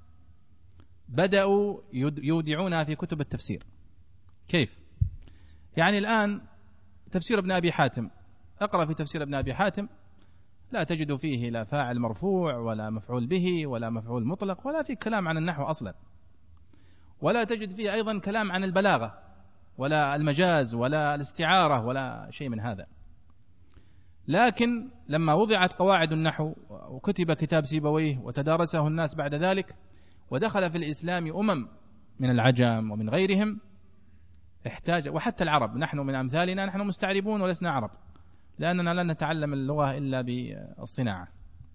Speaker 1: بدأوا يودعونها في كتب التفسير. كيف؟ يعني الآن تفسير ابن أبي حاتم، أقرأ في تفسير ابن أبي حاتم لا تجد فيه لا فاعل مرفوع ولا مفعول به ولا مفعول مطلق ولا في كلام عن النحو أصلا، ولا تجد فيه أيضا كلام عن البلاغة ولا المجاز ولا الاستعارة ولا شيء من هذا. لكن لما وضعت قواعد النحو وكتب كتاب سيبويه وتدارسه الناس بعد ذلك، ودخل في الإسلام أمم من العجم ومن غيرهم، احتاج، وحتى العرب، نحن من أمثالنا نحن مستعربون ولسنا عرب، لأننا لن نتعلم اللغة إلا بالصناعة.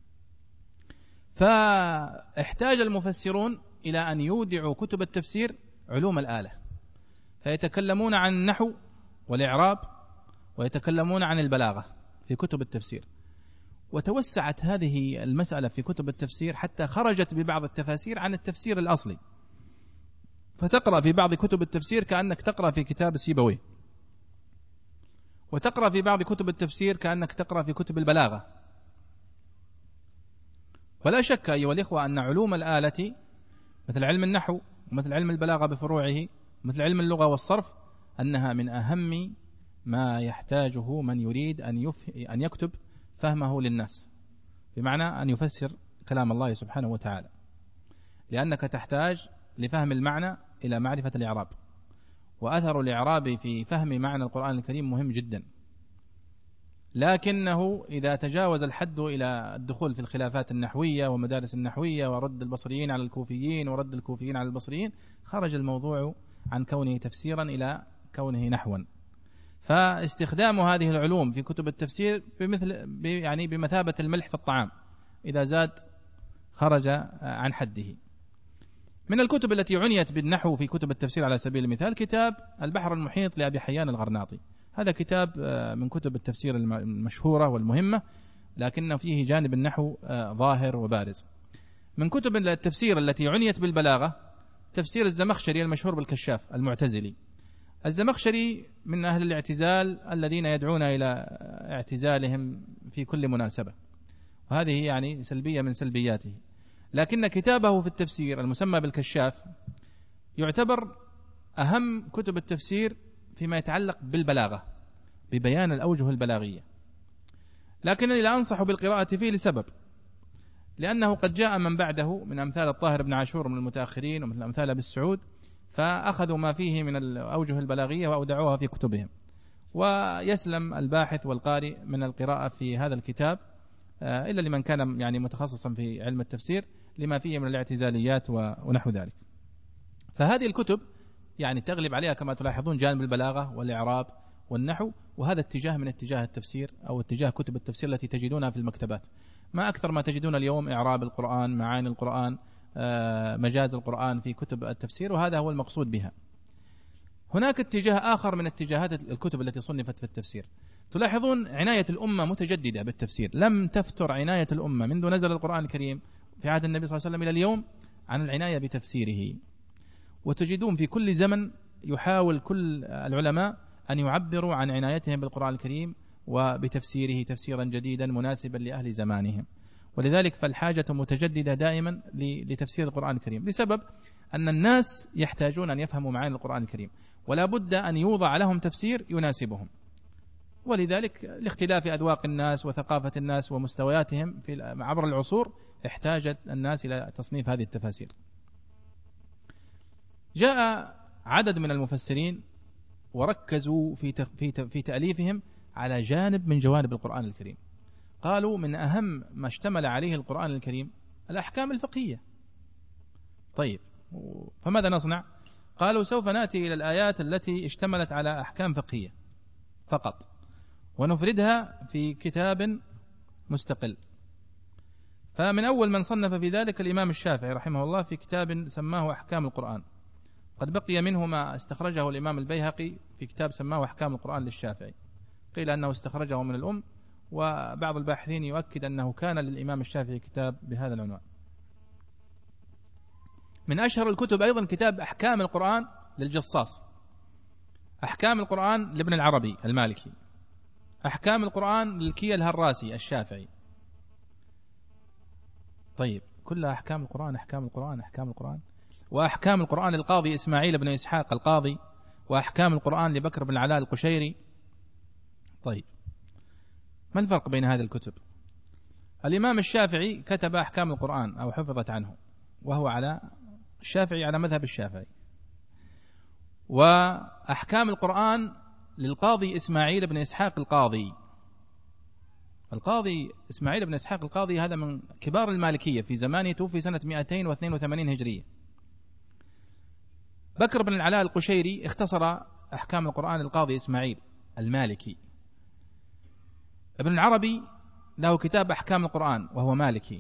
Speaker 1: فاحتاج المفسرون إلى أن يودعوا كتب التفسير علوم الآلة، فيتكلمون عن النحو والإعراب ويتكلمون عن البلاغة في كتب التفسير. وتوسعت هذه المسألة في كتب التفسير حتى خرجت ببعض التفاسير عن التفسير الأصلي، فتقرأ في بعض كتب التفسير كأنك تقرأ في كتاب سيبويه، وتقرأ في بعض كتب التفسير كأنك تقرأ في كتب البلاغة. ولا شك أيها الإخوة أن علوم الآلة مثل علم النحو ومثل علم البلاغة بفروعه مثل علم اللغة والصرف أنها من أهم ما يحتاجه من يريد أن, يف... أن يكتب فهمه للناس، بمعنى أن يفسر كلام الله سبحانه وتعالى، لأنك تحتاج لفهم المعنى إلى معرفة الإعراب، وأثر الإعراب في فهم معنى القرآن الكريم مهم جدا. لكنه إذا تجاوز الحد إلى الدخول في الخلافات النحوية ومدارس النحوية ورد البصريين على الكوفيين ورد الكوفيين على البصريين، خرج الموضوع عن كونه تفسيرا إلى كونه نحوا. فاستخدام هذه العلوم في كتب التفسير بمثل يعني بمثابة الملح في الطعام، إذا زاد خرج عن حده. من الكتب التي عنيت بالنحو في كتب التفسير على سبيل المثال كتاب البحر المحيط لأبي حيان الغرناطي. هذا كتاب من كتب التفسير المشهورة والمهمة، لكن فيه جانب النحو ظاهر وبارز. من كتب التفسير التي عنيت بالبلاغة تفسير الزمخشري المشهور بالكشاف المعتزلي. الزمخشري من أهل الاعتزال الذين يدعون إلى اعتزالهم في كل مناسبة، وهذه يعني سلبية من سلبياته. لكن كتابه في التفسير المسمى بالكشاف يعتبر أهم كتب التفسير فيما يتعلق بالبلاغة، ببيان الأوجه البلاغية. لكنني لا أنصح بالقراءة فيه لسبب، لأنه قد جاء من بعده من أمثال الطاهر بن عاشور من المتأخرين ومثل أمثال أبي السعود، فأخذوا ما فيه من الأوجه البلاغية وأودعوها في كتبهم، ويسلم الباحث والقارئ من القراءة في هذا الكتاب إلا لمن كان يعني متخصصا في علم التفسير لما فيه من الاعتزاليات ونحو ذلك. فهذه الكتب يعني تغلب عليها كما تلاحظون جانب البلاغة والإعراب والنحو، وهذا اتجاه من اتجاه التفسير أو اتجاه كتب التفسير التي تجدونها في المكتبات. ما أكثر ما تجدون اليوم إعراب القرآن، معاني القرآن، مجاز القرآن في كتب التفسير، وهذا هو المقصود بها. هناك اتجاه آخر من اتجاهات الكتب التي صنفت في التفسير. تلاحظون عناية الأمة متجددة بالتفسير، لم تفتر عناية الأمة منذ نزل القرآن الكريم في عهد النبي صلى الله عليه وسلم إلى اليوم عن العناية بتفسيره. وتجدون في كل زمن يحاول كل العلماء أن يعبروا عن عنايتهم بالقرآن الكريم وبتفسيره تفسيرا جديدا مناسبا لأهل زمانهم. ولذلك فالحاجة متجددة دائما لتفسير القرآن الكريم، لسبب أن الناس يحتاجون أن يفهموا معاني القرآن الكريم، ولا بد أن يوضع لهم تفسير يناسبهم. ولذلك لاختلاف أذواق الناس وثقافة الناس ومستوياتهم في عبر العصور احتاجت الناس إلى تصنيف هذه التفاسير. جاء عدد من المفسرين وركزوا في في في تأليفهم على جانب من جوانب القرآن الكريم. قالوا من أهم ما اشتمل عليه القرآن الكريم الأحكام الفقهية. طيب، فماذا نصنع؟ قالوا سوف نأتي إلى الآيات التي اشتملت على أحكام فقهية فقط ونفردها في كتاب مستقل. فمن أول من صنف في ذلك الإمام الشافعي رحمه الله في كتاب سماه أحكام القرآن. قد بقي منه ما استخرجه الإمام البيهقي في كتاب سماه أحكام القرآن للشافعي، قيل أنه استخرجه من الأم، وبعض الباحثين يؤكد أنه كان للإمام الشافعي كتاب بهذا العنوان. من أشهر الكتب أيضا كتاب أحكام القرآن للجصاص، أحكام القرآن لابن العربي المالكي، أحكام القرآن للكي الهراسي الشافعي. طيب كلها أحكام القرآن أحكام القرآن أحكام القرآن. وأحكام القرآن للقاضي إسماعيل بن إسحاق القاضي، وأحكام القرآن لبكر بن العلاء القشيري. طيب ما الفرق بين هذه الكتب؟ الإمام الشافعي كتب أحكام القرآن أو حفظت عنه، وهو على الشافعي على مذهب الشافعي. وأحكام القرآن للقاضي إسماعيل بن إسحاق القاضي. القاضي إسماعيل بن إسحاق القاضي هذا من كبار المالكية في زمانه، توفي سنة مئتين واثنين وثمانين هجرية. بكر بن العلاء القشيري اختصر أحكام القرآن للقاضي إسماعيل المالكي. ابن العربي له كتاب أحكام القرآن وهو مالكي.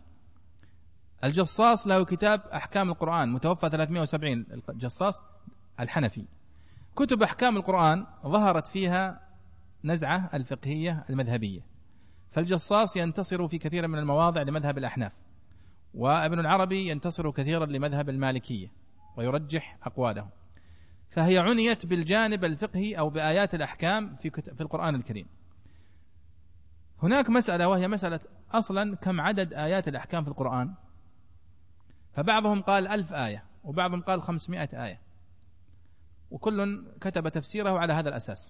Speaker 1: الجصاص له كتاب أحكام القرآن متوفى ثلاثمائة وسبعين، الجصاص الحنفي. كتب أحكام القرآن ظهرت فيها نزعة الفقهية المذهبية، فالجصاص ينتصر في كثير من المواضع لمذهب الأحناف، وابن العربي ينتصر كثيرا لمذهب المالكية ويرجح أقواله. فهي عنيت بالجانب الفقهي أو بآيات الأحكام في في القرآن الكريم. هناك مسألة وهي مسألة أصلا كم عدد آيات الأحكام في القرآن؟ فبعضهم قال ألف آية، وبعضهم قال خمسمائة آية، وكل كتب تفسيره على هذا الأساس،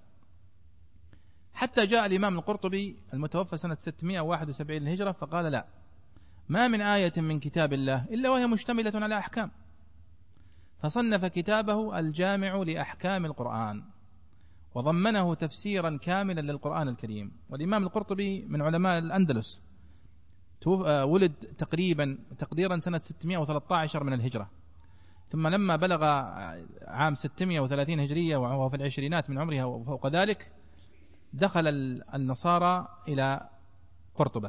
Speaker 1: حتى جاء الإمام القرطبي المتوفى سنة ستمائة وواحد وسبعين الهجرة فقال لا، ما من آية من كتاب الله إلا وهي مشتملة على أحكام، فصنف كتابه الجامع لأحكام القرآن وضمنه تفسيرا كاملا للقرآن الكريم. والإمام القرطبي من علماء الأندلس، ولد تقريبا تقديرا سنة ستمائة وثلاثة عشر من الهجرة، ثم لما بلغ عام ستمائة وثلاثين هجرية وهو في العشرينات من عمره وفوق ذلك دخل النصارى إلى قرطبة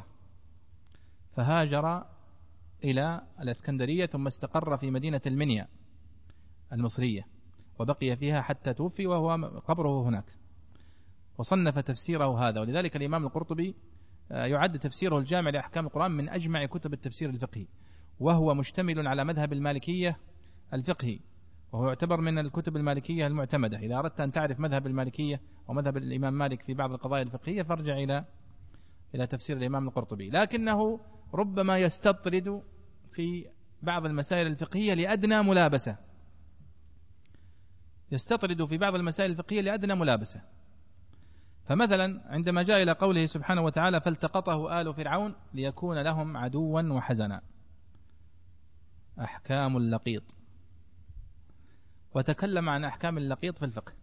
Speaker 1: فهاجر إلى الإسكندرية، ثم استقر في مدينة المنيا المصرية وبقي فيها حتى توفي وهو قبره هناك، وصنف تفسيره هذا. ولذلك الإمام القرطبي يعد تفسيره الجامع لأحكام القرآن من أجمع كتب التفسير الفقهي، وهو مشتمل على مذهب المالكية الفقهي، وهو يعتبر من الكتب المالكية المعتمدة. إذا أردت أن تعرف مذهب المالكية ومذهب الإمام مالك في بعض القضايا الفقهية فارجع إلى إلى تفسير الإمام القرطبي، لكنه ربما يستطرد في بعض المسائل الفقهية لأدنى ملابسة، يستطرد في بعض المسائل الفقهية لأدنى ملابسة. فمثلا عندما جاء إلى قوله سبحانه وتعالى فالتقطه آل فرعون ليكون لهم عدوا وحزنا، أحكام اللقيط، وتكلم عن أحكام اللقيط في الفقه.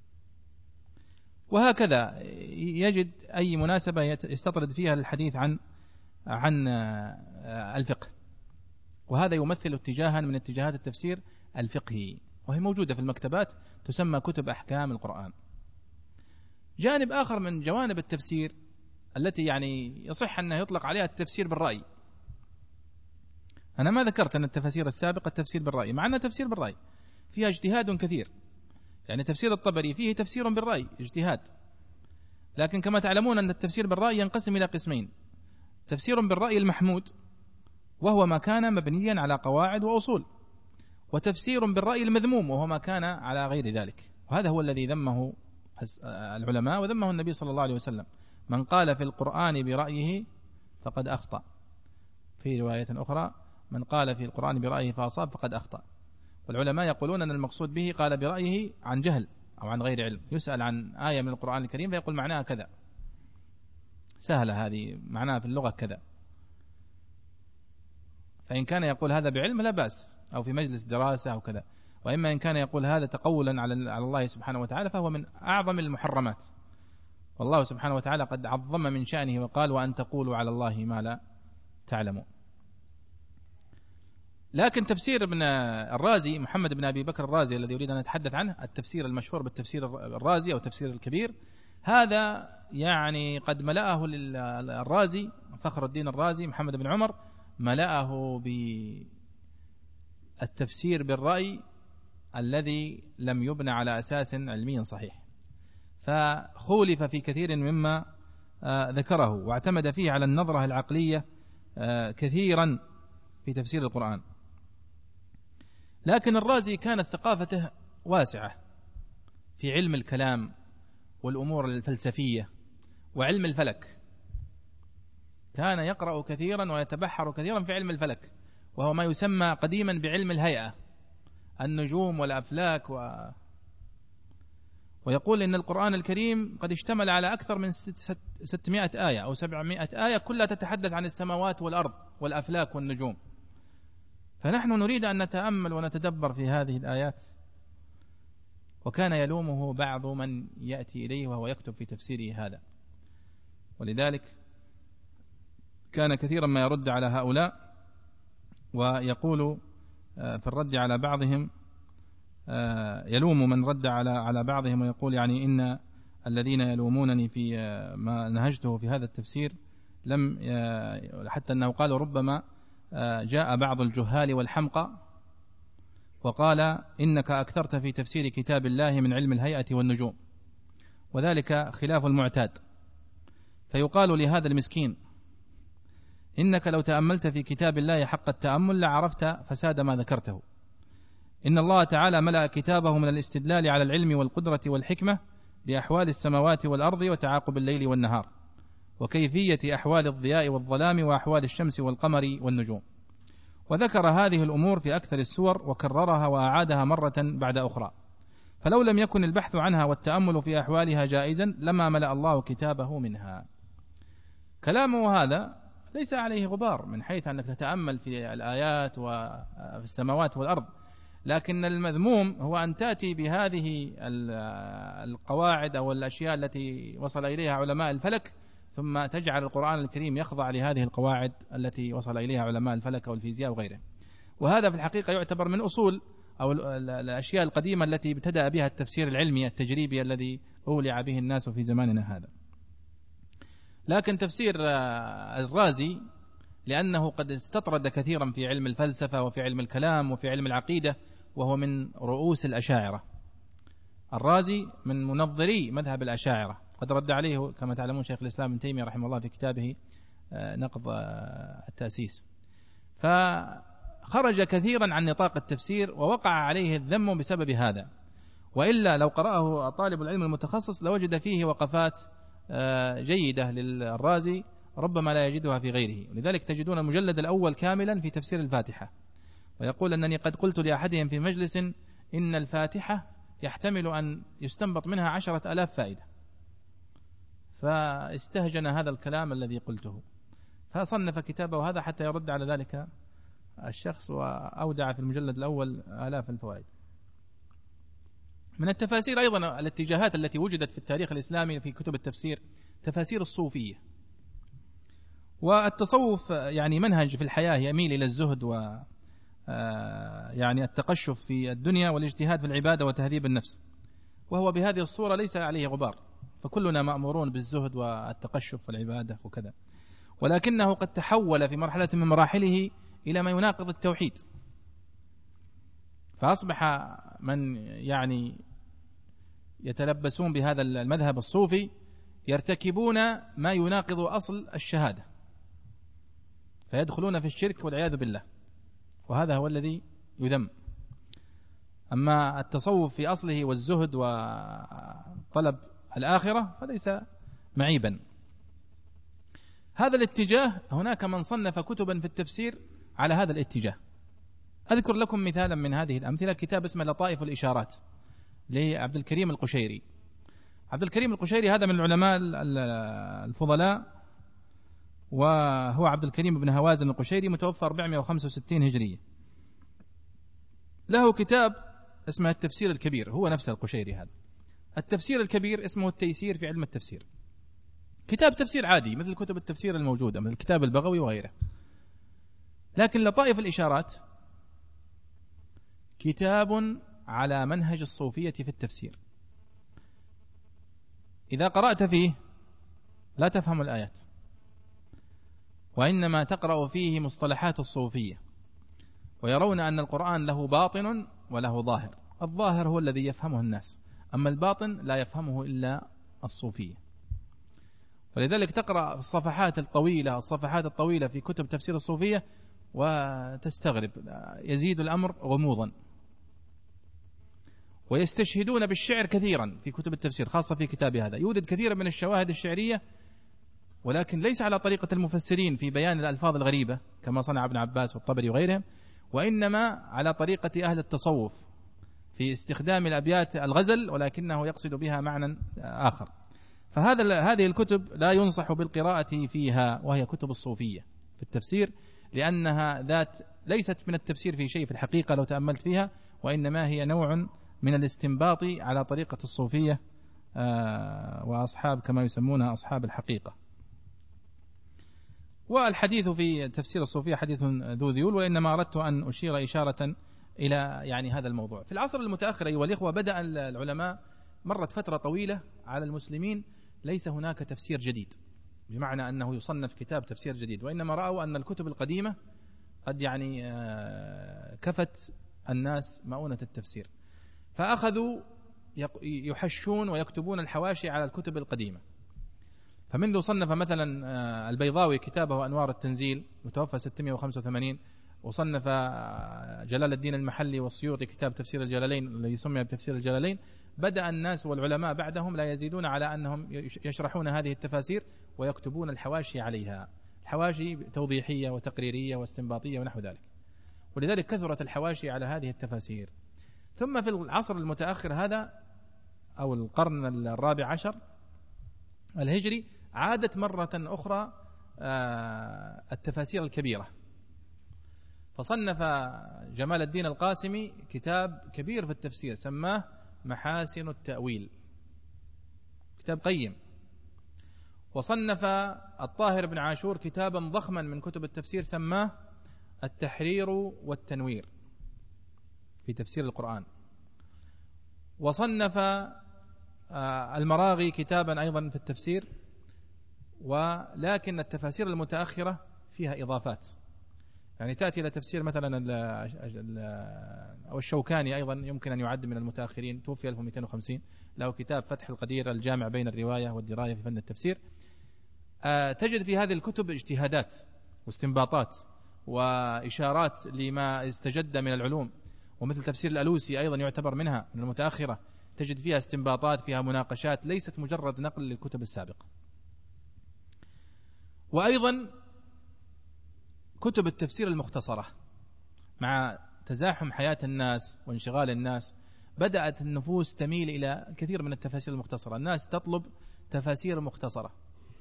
Speaker 1: وهكذا يجد أي مناسبة يستطرد فيها الحديث عن عن الفقه، وهذا يمثل اتجاها من اتجاهات التفسير الفقهي، وهي موجودة في المكتبات تسمى كتب أحكام القرآن. جانب آخر من جوانب التفسير التي يعني يصح أنه يطلق عليها التفسير بالرأي. أنا ما ذكرت أن التفاسير السابقة التفسير بالرأي، مع أنها تفسير بالرأي فيها اجتهاد كثير، يعني تفسير الطبري فيه تفسير بالرأي اجتهاد، لكن كما تعلمون أن التفسير بالرأي ينقسم إلى قسمين: تفسير بالرأي المحمود وهو ما كان مبنيا على قواعد وأصول، وتفسير بالرأي المذموم وهو ما كان على غير ذلك. وهذا هو الذي ذمه العلماء وذمه النبي صلى الله عليه وسلم: من قال في القرآن برأيه فقد أخطأ، في رواية أخرى من قال في القرآن برأيه فأصاب فقد أخطأ. والعلماء يقولون أن المقصود به قال برأيه عن جهل أو عن غير علم، يسأل عن آية من القرآن الكريم فيقول معناها كذا، سهلة هذه معناها في اللغة كذا، فإن كان يقول هذا بعلم لا بأس، أو في مجلس دراسة أو كذا. وإما إن كان يقول هذا تقولا على على الله سبحانه وتعالى فهو من أعظم المحرمات، والله سبحانه وتعالى قد عظم من شأنه وقال: وأن تقولوا على الله ما لا تعلمون. لكن تفسير ابن الرازي محمد بن أبي بكر الرازي الذي يريد أن نتحدث عنه، التفسير المشهور بالتفسير الرازي أو التفسير الكبير، هذا يعني قد ملأه الرازي فخر الدين الرازي محمد بن عمر، ملأه بالتفسير بالرأي الذي لم يبنى على أساس علمي صحيح، فخولف في كثير مما ذكره واعتمد فيه على النظرة العقلية كثيرا في تفسير القرآن. لكن الرازي كانت ثقافته واسعة في علم الكلام والأمور الفلسفية وعلم الفلك، كان يقرأ كثيرا ويتبحر كثيرا في علم الفلك، وهو ما يسمى قديما بعلم الهيئة، النجوم والأفلاك و... ويقول إن القرآن الكريم قد اشتمل على أكثر من ستمائة آية أو سبعمائة آية كلها تتحدث عن السماوات والأرض والأفلاك والنجوم. فنحن نريد أن نتأمل ونتدبر في هذه الآيات. وكان يلومه بعض من يأتي إليه وهو يكتب في تفسيره هذا، ولذلك كان كثيرا ما يرد على هؤلاء ويقول في الرد على بعضهم، يلوم من رد على على بعضهم ويقول يعني إن الذين يلومونني في ما نهجته في هذا التفسير لم، حتى أنه قال ربما جاء بعض الجهال والحمقى وقال إنك أكثرت في تفسير كتاب الله من علم الهيئة والنجوم، وذلك خلاف المعتاد. فيقال لهذا المسكين إنك لو تأملت في كتاب الله حق التأمل لعرفت فساد ما ذكرته. إن الله تعالى ملأ كتابه من الاستدلال على العلم والقدرة والحكمة بأحوال السماوات والأرض وتعاقب الليل والنهار وكيفية أحوال الضياء والظلام وأحوال الشمس والقمر والنجوم، وذكر هذه الأمور في أكثر السور وكررها وأعادها مرة بعد أخرى، فلو لم يكن البحث عنها والتأمل في أحوالها جائزا لما ملأ الله كتابه منها. كلامه هذا ليس عليه غبار من حيث أنك تتأمل في الآيات وفي السماوات والأرض، لكن المذموم هو أن تأتي بهذه القواعد أو الأشياء التي وصل إليها علماء الفلك ثم تجعل القرآن الكريم يخضع لهذه القواعد التي وصل إليها علماء الفلك أو الفيزياء وغيره. وهذا في الحقيقة يعتبر من أصول أو الأشياء القديمة التي ابتدأ بها التفسير العلمي التجريبي الذي أولع به الناس في زماننا هذا. لكن تفسير الرازي لأنه قد استطرد كثيرا في علم الفلسفة وفي علم الكلام وفي علم العقيدة، وهو من رؤوس الأشاعرة. الرازي من منظري مذهب الأشاعرة، قد رد عليه كما تعلمون شيخ الإسلام ابن تيمية رحمه الله في كتابه نقض التأسيس، فخرج كثيرا عن نطاق التفسير ووقع عليه الذم بسبب هذا، وإلا لو قرأه طالب العلم المتخصص لوجد فيه وقفات جيدة للرازي ربما لا يجدها في غيره. لذلك تجدون المجلد الأول كاملا في تفسير الفاتحة، ويقول أنني قد قلت لأحدهم في مجلس إن الفاتحة يحتمل أن يستنبط منها عشرة ألاف فائدة، فاستهجن هذا الكلام الذي قلته، فصنف كتابه هذا حتى يرد على ذلك الشخص، وأودع في المجلد الأول آلاف الفوائد. من التفاسير أيضا الاتجاهات التي وجدت في التاريخ الإسلامي في كتب التفسير تفاسير الصوفية. والتصوف يعني منهج في الحياة يميل إلى الزهد و يعني التقشف في الدنيا والاجتهاد في العبادة وتهذيب النفس، وهو بهذه الصورة ليس عليه غبار، فكلنا مأمورون بالزهد والتقشف والعبادة وكذا، ولكنه قد تحول في مرحلة من مراحله إلى ما يناقض التوحيد، فأصبح من يعني يتلبسون بهذا المذهب الصوفي يرتكبون ما يناقض أصل الشهادة، فيدخلون في الشرك والعياذ بالله، وهذا هو الذي يذم. أما التصوف في أصله والزهد وطلب الآخرة فليس معيبا. هذا الاتجاه هناك من صنف كتبا في التفسير على هذا الاتجاه. أذكر لكم مثالا من هذه الأمثلة، كتاب اسمه لطائف الإشارات لعبد الكريم القشيري. عبد الكريم القشيري هذا من العلماء الفضلاء، وهو عبد الكريم بن هوازن القشيري متوفى أربعمائة وخمسة وستين هجرية. له كتاب اسمه التفسير الكبير، هو نفسه القشيري هذا. التفسير الكبير اسمه التيسير في علم التفسير، كتاب تفسير عادي مثل كتب التفسير الموجودة مثل كتاب البغوي وغيره. لكن لطائف الإشارات كتاب على منهج الصوفية في التفسير. إذا قرأت فيه لا تفهم الآيات، وإنما تقرأ فيه مصطلحات الصوفية، ويرون أن القرآن له باطن وله ظاهر. الظاهر هو الذي يفهمه الناس، أما الباطن لا يفهمه إلا الصوفية. ولذلك تقرأ الصفحات الطويلة الصفحات الطويلة في كتب تفسير الصوفية وتستغرب، يزيد الأمر غموضا. ويستشهدون بالشعر كثيرا في كتب التفسير، خاصة في كتاب هذا يوجد كثيرا من الشواهد الشعرية، ولكن ليس على طريقة المفسرين في بيان الألفاظ الغريبة كما صنع ابن عباس والطبري وغيرهم، وإنما على طريقة أهل التصوف في استخدام الأبيات الغزل، ولكنه يقصد بها معنى آخر. فهذا هذه الكتب لا ينصح بالقراءة فيها، وهي كتب الصوفية في التفسير، لأنها ذات ليست من التفسير في شيء في الحقيقة لو تأملت فيها، وإنما هي نوع من الاستنباط على طريقة الصوفية وأصحاب كما يسمونها أصحاب الحقيقة. والحديث في تفسير الصوفية حديث ذو ذيول، وإنما أردت أن أشير إشارة إلى يعني هذا الموضوع. في العصر المتأخر أيها الإخوة بدأ العلماء، مرت فترة طويلة على المسلمين ليس هناك تفسير جديد، بمعنى أنه يصنف كتاب تفسير جديد، وإنما رأوا أن الكتب القديمة قد يعني كفت الناس مؤونة التفسير، فأخذوا يحشون ويكتبون الحواشي على الكتب القديمة. فمنذ صنف مثلا البيضاوي كتابه أنوار التنزيل متوفى ستمائة وخمسة وثمانين، وصنف جلال الدين المحلي والسيوطي كتاب تفسير الجلالين الذي سمي بتفسير الجلالين، بدأ الناس والعلماء بعدهم لا يزيدون على أنهم يشرحون هذه التفاسير ويكتبون الحواشي عليها، الحواشي توضيحية وتقريرية واستنباطية ونحو ذلك. ولذلك كثرت الحواشي على هذه التفاسير. ثم في العصر المتأخر هذا أو القرن الرابع عشر الهجري عادت مرة أخرى التفاسير الكبيرة، فصنف جمال الدين القاسمي كتاب كبير في التفسير سماه محاسن التأويل، كتاب قيم. وصنف الطاهر بن عاشور كتابا ضخما من كتب التفسير سماه التحرير والتنوير في تفسير القرآن. وصنف المراغي كتابا أيضا في التفسير، ولكن التفاسير المتأخرة فيها إضافات، يعني تأتي إلى تفسير مثلا أو الشوكاني أيضا يمكن أن يعد من المتأخرين، توفي ألف ومئتين وخمسين، له كتاب فتح القدير الجامع بين الرواية والدراية في فن التفسير. تجد في هذه الكتب اجتهادات واستنباطات وإشارات لما استجد من العلوم، ومثل تفسير الألوسي أيضا يعتبر منها من المتأخرة، تجد فيها استنباطات فيها مناقشات، ليست مجرد نقل للكتب السابقة. وأيضا كتب التفسير المختصرة، مع تزاحم حياة الناس وانشغال الناس بدأت النفوس تميل إلى كثير من التفاسير المختصرة، الناس تطلب تفاسير مختصرة،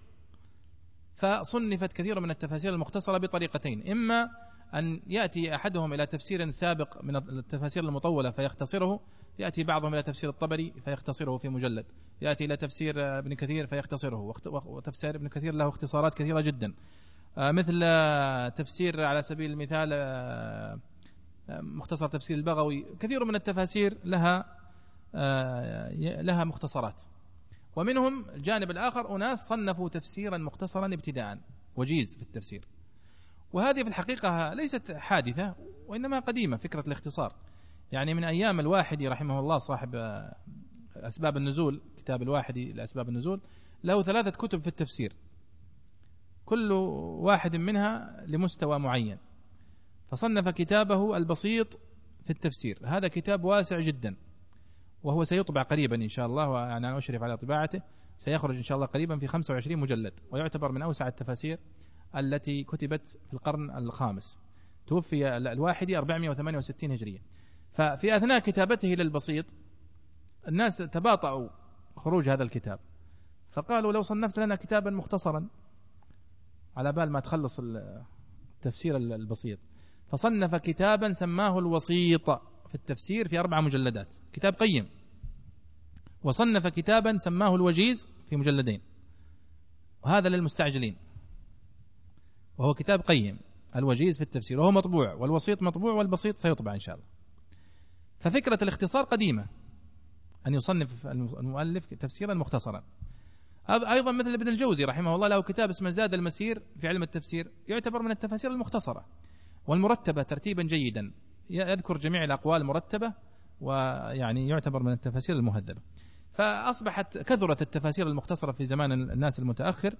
Speaker 1: فصنفت كثير من التفاسير المختصرة بطريقتين: إما أن يأتي أحدهم إلى تفسير سابق من التفاسير المطولة فيختصره، يأتي بعضهم إلى تفسير الطبري فيختصره في مجلد، يأتي إلى تفسير ابن كثير فيختصره، وتفسير ابن كثير له اختصارات كثيرة جدا، مثل تفسير على سبيل المثال مختصر تفسير البغوي، كثير من التفاسير لها لها مختصرات. ومنهم الجانب الآخر أناس صنفوا تفسيرا مختصرا ابتداء وجيز في التفسير، وهذه في الحقيقة ليست حادثة وإنما قديمة، فكرة الاختصار. يعني من أيام الواحدي رحمه الله صاحب أسباب النزول، كتاب الواحدي لأسباب النزول، له ثلاثة كتب في التفسير كل واحد منها لمستوى معين، فصنف كتابه البسيط في التفسير. هذا كتاب واسع جدا، وهو سيطبع قريبا إن شاء الله، وأنا يعني أشرف على طباعته، سيخرج إن شاء الله قريبا في خمسة وعشرين مجلد، ويعتبر من أوسع التفاسير التي كتبت في القرن الخامس. توفي الواحدي أربعمائة وثمانية وستين هجرية. ففي أثناء كتابته للبسيط الناس تباطؤوا خروج هذا الكتاب، فقالوا لو صنفت لنا كتابا مختصرا على بال ما تخلص التفسير البسيط. فصنف كتابا سماه الوسيط في التفسير في أربع مجلدات، كتاب قيم. وصنف كتابا سماه الوجيز في مجلدين، وهذا للمستعجلين، وهو كتاب قيم الوجيز في التفسير، وهو مطبوع، والوسيط مطبوع، والبسيط سيطبع إن شاء الله. ففكرة الاختصار قديمة، أن يصنف المؤلف تفسيرا مختصرا. هذا أيضا مثل ابن الجوزي رحمه الله، له كتاب اسمه زاد المسير في علم التفسير، يعتبر من التفاسير المختصرة والمرتبة ترتيبا جيدا، يذكر جميع الأقوال مرتبة، ويعني يعتبر من التفاسير المهذبة. فأصبحت كثرت التفاسير المختصرة في زمان الناس المتأخر،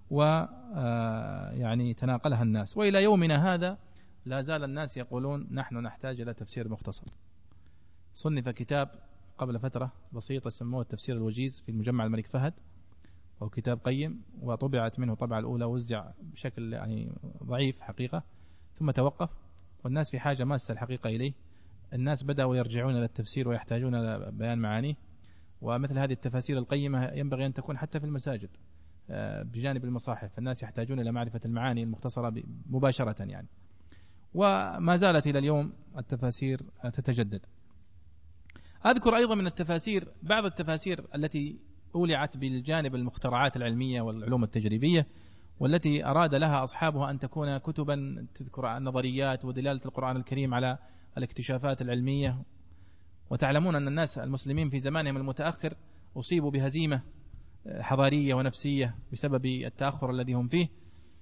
Speaker 1: ويعني تناقلها الناس، وإلى يومنا هذا لا زال الناس يقولون نحن نحتاج إلى تفسير مختصر. صنف كتاب قبل فترة بسيطة سموه التفسير الوجيز في المجمع الملك فهد، وهو كتاب قيم، وطبعت منه طبعة الأولى، وزع بشكل يعني ضعيف حقيقة، ثم توقف، والناس في حاجة ماسة الحقيقة إليه. الناس بدأوا يرجعون إلى التفسير ويحتاجون إلى بيان معانيه، ومثل هذه التفاسير القيمة ينبغي أن تكون حتى في المساجد بجانب المصاحف، الناس يحتاجون إلى معرفة المعاني المختصرة مباشرة يعني. وما زالت إلى اليوم التفاسير تتجدد. أذكر أيضا من التفاسير بعض التفاسير التي أولعت بالجانب المخترعات العلمية والعلوم التجريبية، والتي أراد لها أصحابها أن تكون كتبا تذكر النظريات ودلالة القرآن الكريم على الاكتشافات العلمية. وتعلمون أن الناس المسلمين في زمانهم المتأخر أصيبوا بهزيمة حضارية ونفسية بسبب التأخر الذي هم فيه،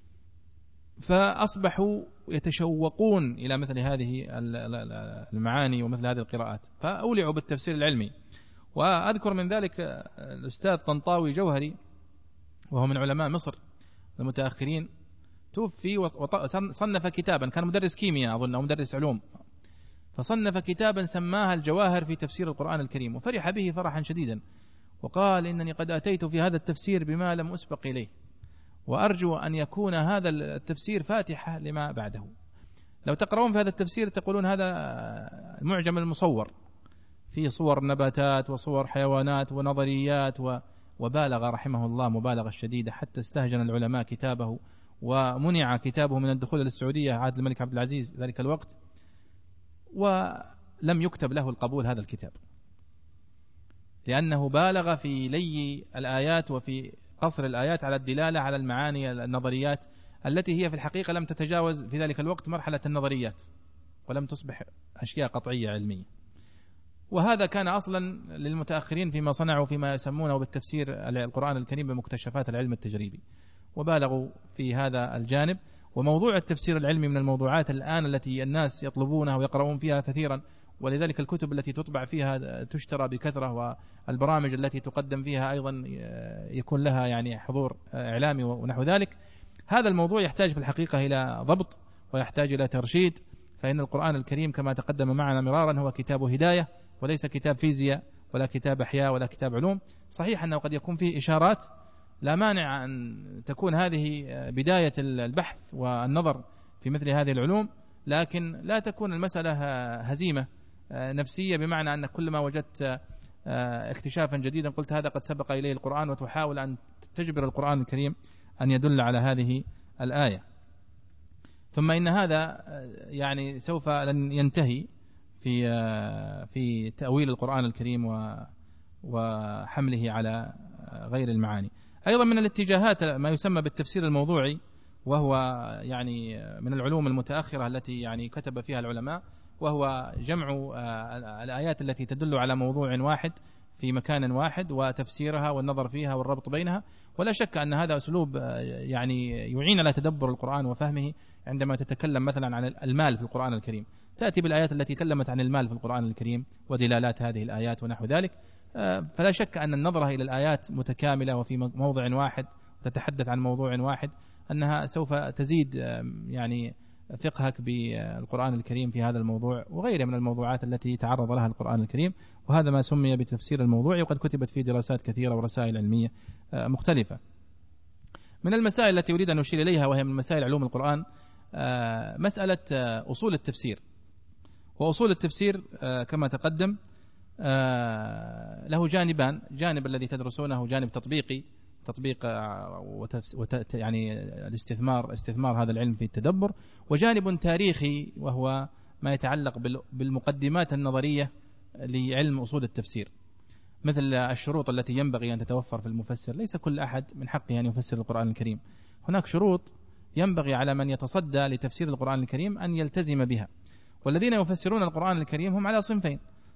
Speaker 1: فأصبحوا يتشوقون إلى مثل هذه المعاني ومثل هذه القراءات، فأولعوا بالتفسير العلمي. وأذكر من ذلك الأستاذ طنطاوي جوهري، وهو من علماء مصر المتأخرين، توفي وصنف كتابا، كان مدرس كيمياء أظن أو مدرس علوم، فصنف كتابا سماها الجواهر في تفسير القرآن الكريم، وفرح به فرحا شديدا، وقال إنني قد أتيت في هذا التفسير بما لم أسبق إليه، وأرجو أن يكون هذا التفسير فاتحة لما بعده. لو تقرؤون في هذا التفسير تقولون هذا معجم المصور، فيه صور نباتات وصور حيوانات ونظريات، وبالغ رحمه الله مبالغة شديدة، حتى استهجن العلماء كتابه، ومنع كتابه من الدخول للسعودية عهد الملك عبد العزيز ذلك الوقت، ولم يكتب له القبول هذا الكتاب، لأنه بالغ في لي الآيات وفي قصر الآيات على الدلالة على المعاني النظريات التي هي في الحقيقة لم تتجاوز في ذلك الوقت مرحلة النظريات، ولم تصبح أشياء قطعية علمية. وهذا كان أصلا للمتأخرين فيما صنعوا فيما يسمونه بالتفسير القرآن الكريم بمكتشفات العلم التجريبي، وبالغوا في هذا الجانب. وموضوع التفسير العلمي من الموضوعات الآن التي الناس يطلبونها ويقرؤون فيها كثيرا، ولذلك الكتب التي تطبع فيها تشترى بكثرة، والبرامج التي تقدم فيها أيضا يكون لها يعني حضور إعلامي ونحو ذلك. هذا الموضوع يحتاج في الحقيقة إلى ضبط ويحتاج إلى ترشيد، فإن القرآن الكريم كما تقدم معنا مرارا هو كتاب هداية، وليس كتاب فيزياء ولا كتاب أحياء ولا كتاب علوم. صحيح أنه قد يكون فيه إشارات، لا مانع أن تكون هذه بداية البحث والنظر في مثل هذه العلوم، لكن لا تكون المسألة هزيمة نفسية، بمعنى أن كل ما وجدت اكتشافا جديدا قلت هذا قد سبق إليه القرآن، وتحاول أن تجبر القرآن الكريم أن يدل على هذه الآية. ثم إن هذا يعني سوف لن ينتهي في في تأويل القرآن الكريم وحمله على غير المعاني. أيضا من الاتجاهات ما يسمى بالتفسير الموضوعي، وهو يعني من العلوم المتأخرة التي يعني كتب فيها العلماء، وهو جمع الآيات التي تدل على موضوع واحد في مكان واحد وتفسيرها والنظر فيها والربط بينها. ولا شك أن هذا أسلوب يعني يعين على تدبر القرآن وفهمه. عندما تتكلم مثلا عن المال في القرآن الكريم، تأتي بالآيات التي تكلمت عن المال في القرآن الكريم ودلالات هذه الآيات ونحو ذلك، فلا شك أن النظرة إلى الآيات متكاملة وفي موضع واحد وتتحدث عن موضوع واحد أنها سوف تزيد يعني فقهك بالقرآن الكريم في هذا الموضوع وغيره من الموضوعات التي تعرض لها القرآن الكريم. وهذا ما سمي بتفسير الموضوعي، وقد كتبت فيه دراسات كثيرة ورسائل علمية مختلفة. من المسائل التي أريد أن أشير إليها وهي من مسائل علوم القرآن مسألة أصول التفسير. وأصول التفسير كما تقدم له جانبان: جانب الذي تدرسونه جانب تطبيقي، تطبيق وت... يعني الاستثمار استثمار هذا العلم في التدبر، وجانب تاريخي وهو ما يتعلق بالمقدمات النظرية لعلم أصول التفسير، مثل الشروط التي ينبغي أن تتوفر في المفسر. ليس كل أحد من حقه أن يفسر القرآن الكريم، هناك شروط ينبغي على من يتصدى لتفسير القرآن الكريم أن يلتزم بها. والذين يفسرون القرآن الكريم هم على صنفين: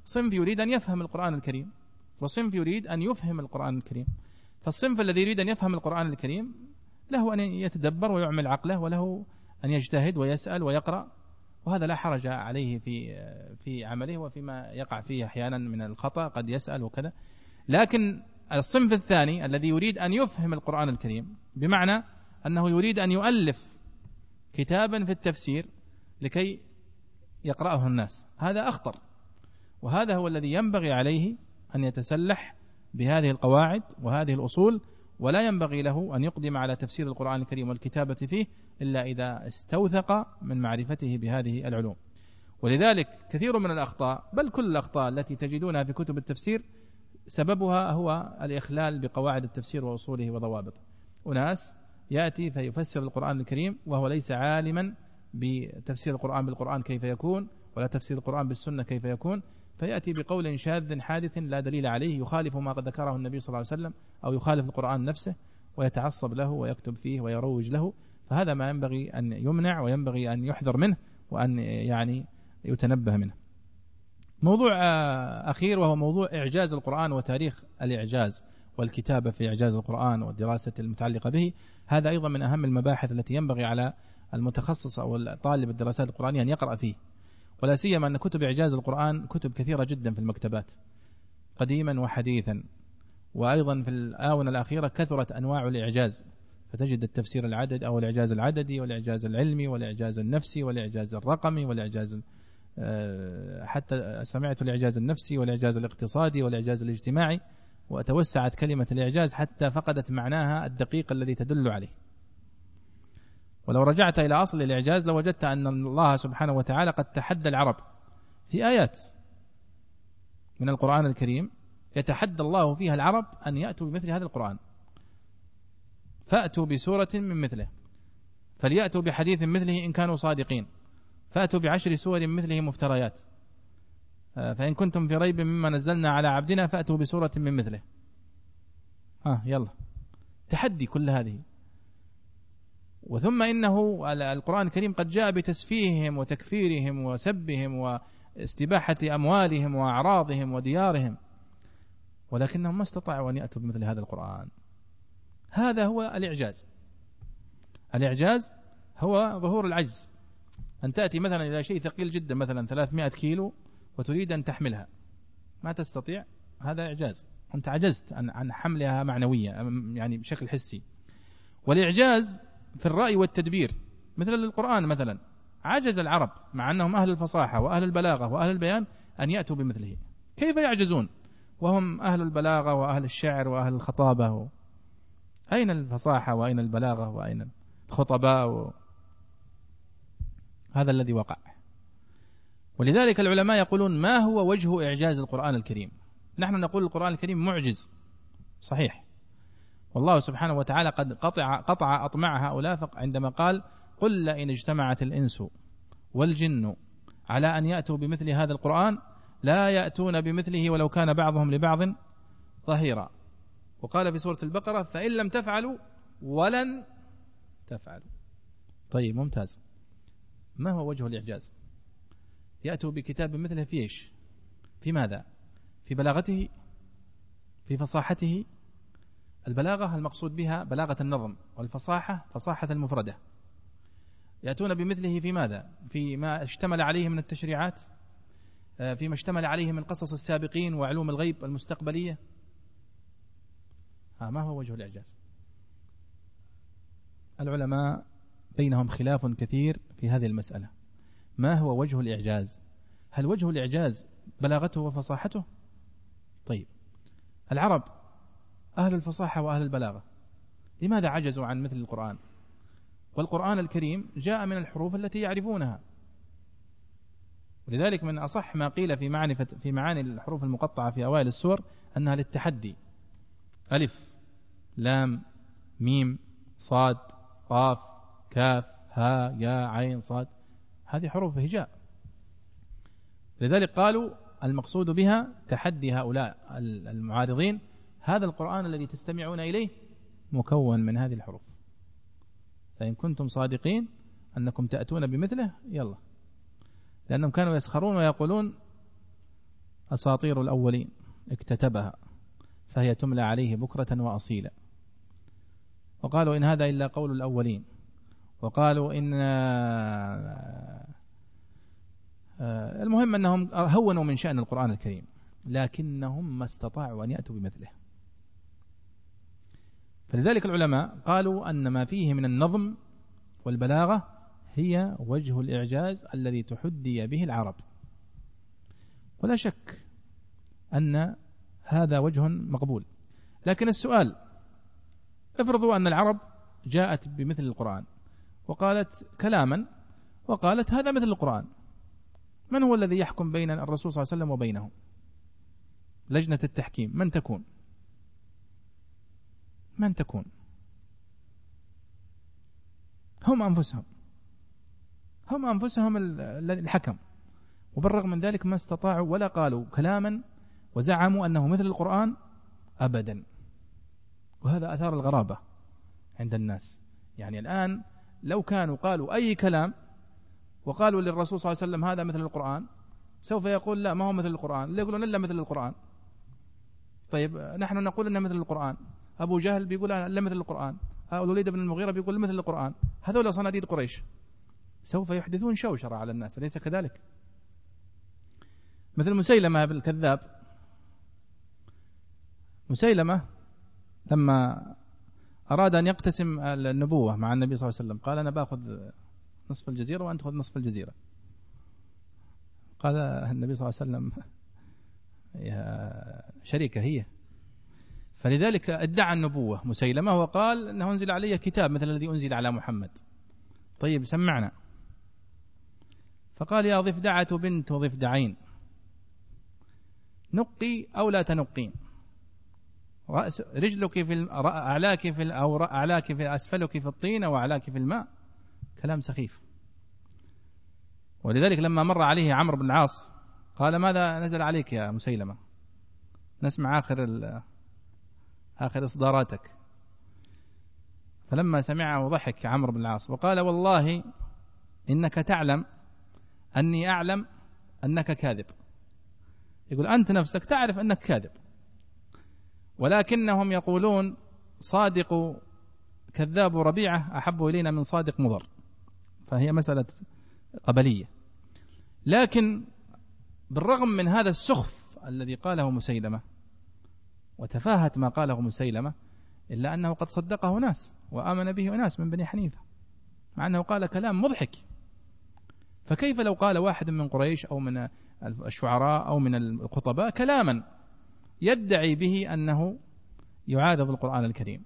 Speaker 1: صنف يريد أن يفهم القرآن الكريم، وصنف يريد أن يفهم القرآن الكريم. فالصنف الذي يريد أن يفهم القرآن الكريم له أن يتدبر ويعمل عقله، وله أن يجتهد ويسأل ويقرأ، وهذا لا حرج عليه في في عمله وفيما يقع فيه أحيانا من الخطأ، قد يسأل وكذا. لكن الصنف الثاني الذي يريد أن يفهم القرآن الكريم، بمعنى أنه يريد أن يؤلف كتابا في التفسير لكي يقرأه الناس، هذا أخطر، وهذا هو الذي ينبغي عليه أن يتسلح بهذه القواعد وهذه الأصول، ولا ينبغي له أن يقدم على تفسير القرآن الكريم والكتابة فيه إلا إذا استوثق من معرفته بهذه العلوم. ولذلك كثير من الأخطاء، بل كل الأخطاء التي تجدونها في كتب التفسير سببها هو الإخلال بقواعد التفسير وأصوله وضوابطه. أناس يأتي فيفسر القرآن الكريم وهو ليس عالما بتفسير القرآن بالقرآن كيف يكون، ولا تفسير القرآن بالسنة كيف يكون، فيأتي بقول شاذ حادث لا دليل عليه، يخالف ما قد ذكره النبي صلى الله عليه وسلم أو يخالف القرآن نفسه، ويتعصب له ويكتب فيه ويروج له. فهذا ما ينبغي أن يمنع، وينبغي أن يحذر منه، وأن يعني يتنبه منه. موضوع أخير وهو موضوع إعجاز القرآن وتاريخ الإعجاز والكتابة في إعجاز القرآن والدراسة المتعلقة به. هذا أيضا من أهم المباحث التي ينبغي على المتخصص أو الطالب الدراسات القرآنية أن يقرأ فيه، ولا سيما أن كتب إعجاز القرآن كتب كثيرة جدا في المكتبات قديما وحديثا، وأيضا في الآونة الأخيرة كثرت أنواع الإعجاز، فتجد التفسير العدد أو الإعجاز العددي والإعجاز العلمي والإعجاز النفسي والإعجاز الرقمي والإعجاز حتى سمعت الإعجاز النفسي والإعجاز الاقتصادي والإعجاز الاجتماعي، وتوسعت كلمة الإعجاز حتى فقدت معناها الدقيق الذي تدل عليه. ولو رجعت إلى أصل الإعجاز لوجدت أن الله سبحانه وتعالى قد تحدى العرب في آيات من القرآن الكريم، يتحدى الله فيها العرب أن يأتوا بمثل هذا القرآن، فأتوا بسورة من مثله، فليأتوا بحديث مثله إن كانوا صادقين، فأتوا بعشر سور مثله مفتريات، فإن كنتم في ريب مما نزلنا على عبدنا فأتوا بسورة من مثله. ها يلا تحدي كل هذه. وثم إنه القرآن الكريم قد جاء بتسفيههم وتكفيرهم وسبهم واستباحة أموالهم وأعراضهم وديارهم، ولكنهم ما استطاعوا أن يأتوا بمثل هذا القرآن. هذا هو الإعجاز. الإعجاز هو ظهور العجز، أن تأتي مثلا إلى شيء ثقيل جدا مثلا ثلاثمائة كيلو وتريد أن تحملها، ما تستطيع، هذا إعجاز، أنت عجزت عن حملها معنوية يعني بشكل حسي. والإعجاز في الرأي والتدبير مثل القرآن مثلا، عجز العرب مع أنهم أهل الفصاحة وأهل البلاغة وأهل البيان أن يأتوا بمثله. كيف يعجزون وهم أهل البلاغة وأهل الشعر وأهل الخطابة؟ أين الفصاحة وأين البلاغة وأين الخطباء و... هذا الذي وقع. ولذلك العلماء يقولون ما هو وجه إعجاز القرآن الكريم؟ نحن نقول القرآن الكريم معجز صحيح، والله سبحانه وتعالى قد قطع, قطع أطمع هؤلاء عندما قال قل لئن اجتمعت الإنس والجن على أن يأتوا بمثل هذا القرآن لا يأتون بمثله ولو كان بعضهم لبعض ظهيرا. وقال في سورة البقرة فإن لم تفعلوا ولن تفعلوا. طيب ممتاز، ما هو وجه الإعجاز؟ يأتوا بكتاب مثله في إيش؟ في ماذا؟ في بلاغته؟ في فصاحته؟ البلاغة المقصود بها بلاغة النظم، والفصاحة فصاحة المفردة. يأتون بمثله في ماذا؟ فيما اشتمل عليه من التشريعات، فيما اشتمل عليه من قصص السابقين وعلوم الغيب المستقبلية. ها ما هو وجه الإعجاز؟ العلماء بينهم خلاف كثير في هذه المسألة. ما هو وجه الإعجاز؟ هل وجه الإعجاز بلاغته وفصاحته؟ طيب العرب أهل الفصاحة وأهل البلاغة، لماذا عجزوا عن مثل القرآن؟ والقرآن الكريم جاء من الحروف التي يعرفونها، ولذلك من أصح ما قيل في معاني في معاني الحروف المقطعة في أوائل السور أنها للتحدي: ألف لام ميم صاد قاف كاف ها يا عين صاد، هذه حروف هجاء. لذلك قالوا المقصود بها تحدي هؤلاء المعارضين، هذا القرآن الذي تستمعون إليه مكون من هذه الحروف، فإن كنتم صادقين أنكم تأتون بمثله يلا. لأنهم كانوا يسخرون ويقولون أساطير الأولين اكتتبها فهي تملى عليه بكرة وأصيلا. وقالوا إن هذا إلا قول الأولين. وقالوا إن المهم أنهم هونوا من شأن القرآن الكريم، لكنهم ما استطاعوا أن يأتوا بمثله. فلذلك العلماء قالوا أن ما فيه من النظم والبلاغة هي وجه الإعجاز الذي تحدي به العرب، ولا شك أن هذا وجه مقبول. لكن السؤال، افرضوا أن العرب جاءت بمثل القرآن وقالت كلاما وقالت هذا مثل القرآن، من هو الذي يحكم بين الرسول صلى الله عليه وسلم وبينهم؟ لجنة التحكيم من تكون؟ من تكون؟ هم أنفسهم هم أنفسهم الحكم. وبالرغم من ذلك ما استطاعوا ولا قالوا كلاما وزعموا أنه مثل القرآن أبدا. وهذا أثار الغرابة عند الناس. يعني الآن لو كانوا قالوا أي كلام وقالوا للرسول صلى الله عليه وسلم هذا مثل القرآن، سوف يقول لا ما هو مثل القرآن، لا يقولون إلا مثل القرآن. طيب نحن نقول إنه مثل القرآن، أبو جهل بيقول لا مثل القرآن، الوليد بن المغيرة بيقول مثل القرآن، هذول صناديد قريش سوف يحدثون شوشرة على الناس، أليس كذلك؟ مثل مسيلمة الكذاب. مسيلمة لما أراد أن يقتسم النبوة مع النبي صلى الله عليه وسلم قال أنا بأخذ نصف الجزيرة وأنت خذ نصف الجزيرة. قال النبي صلى الله عليه وسلم يا شريكة هي. فلذلك ادعى النبوة مسيلمة وقال أنه أنزل علي كتاب مثل الذي أنزل على محمد. طيب سمعنا. فقال يا ضفدعة بنت ضفدعين نقي أو لا تنقين، رأس رجلك في أعلاك في أو أعلاك في أسفلك في الطين وأعلاك في الماء. كلام سخيف. ولذلك لما مر عليه عمرو بن العاص قال ماذا نزل عليك يا مسيلمة؟ نسمع آخر آخر إصداراتك. فلما سمعه ضحك عمرو بن العاص وقال والله إنك تعلم أني أعلم أنك كاذب. يقول أنت نفسك تعرف أنك كاذب، ولكنهم يقولون صادق كذاب ربيعة أحب إلينا من صادق مضر، فهي مسألة قبلية. لكن بالرغم من هذا السخف الذي قاله مسيلمة وتفاهة ما قاله مسيلمة، إلا أنه قد صدقه ناس وآمن به ناس من بني حنيفة، مع أنه قال كلام مضحك. فكيف لو قال واحد من قريش أو من الشعراء أو من الخطباء كلاما يدعي به أنه يعارض القرآن الكريم؟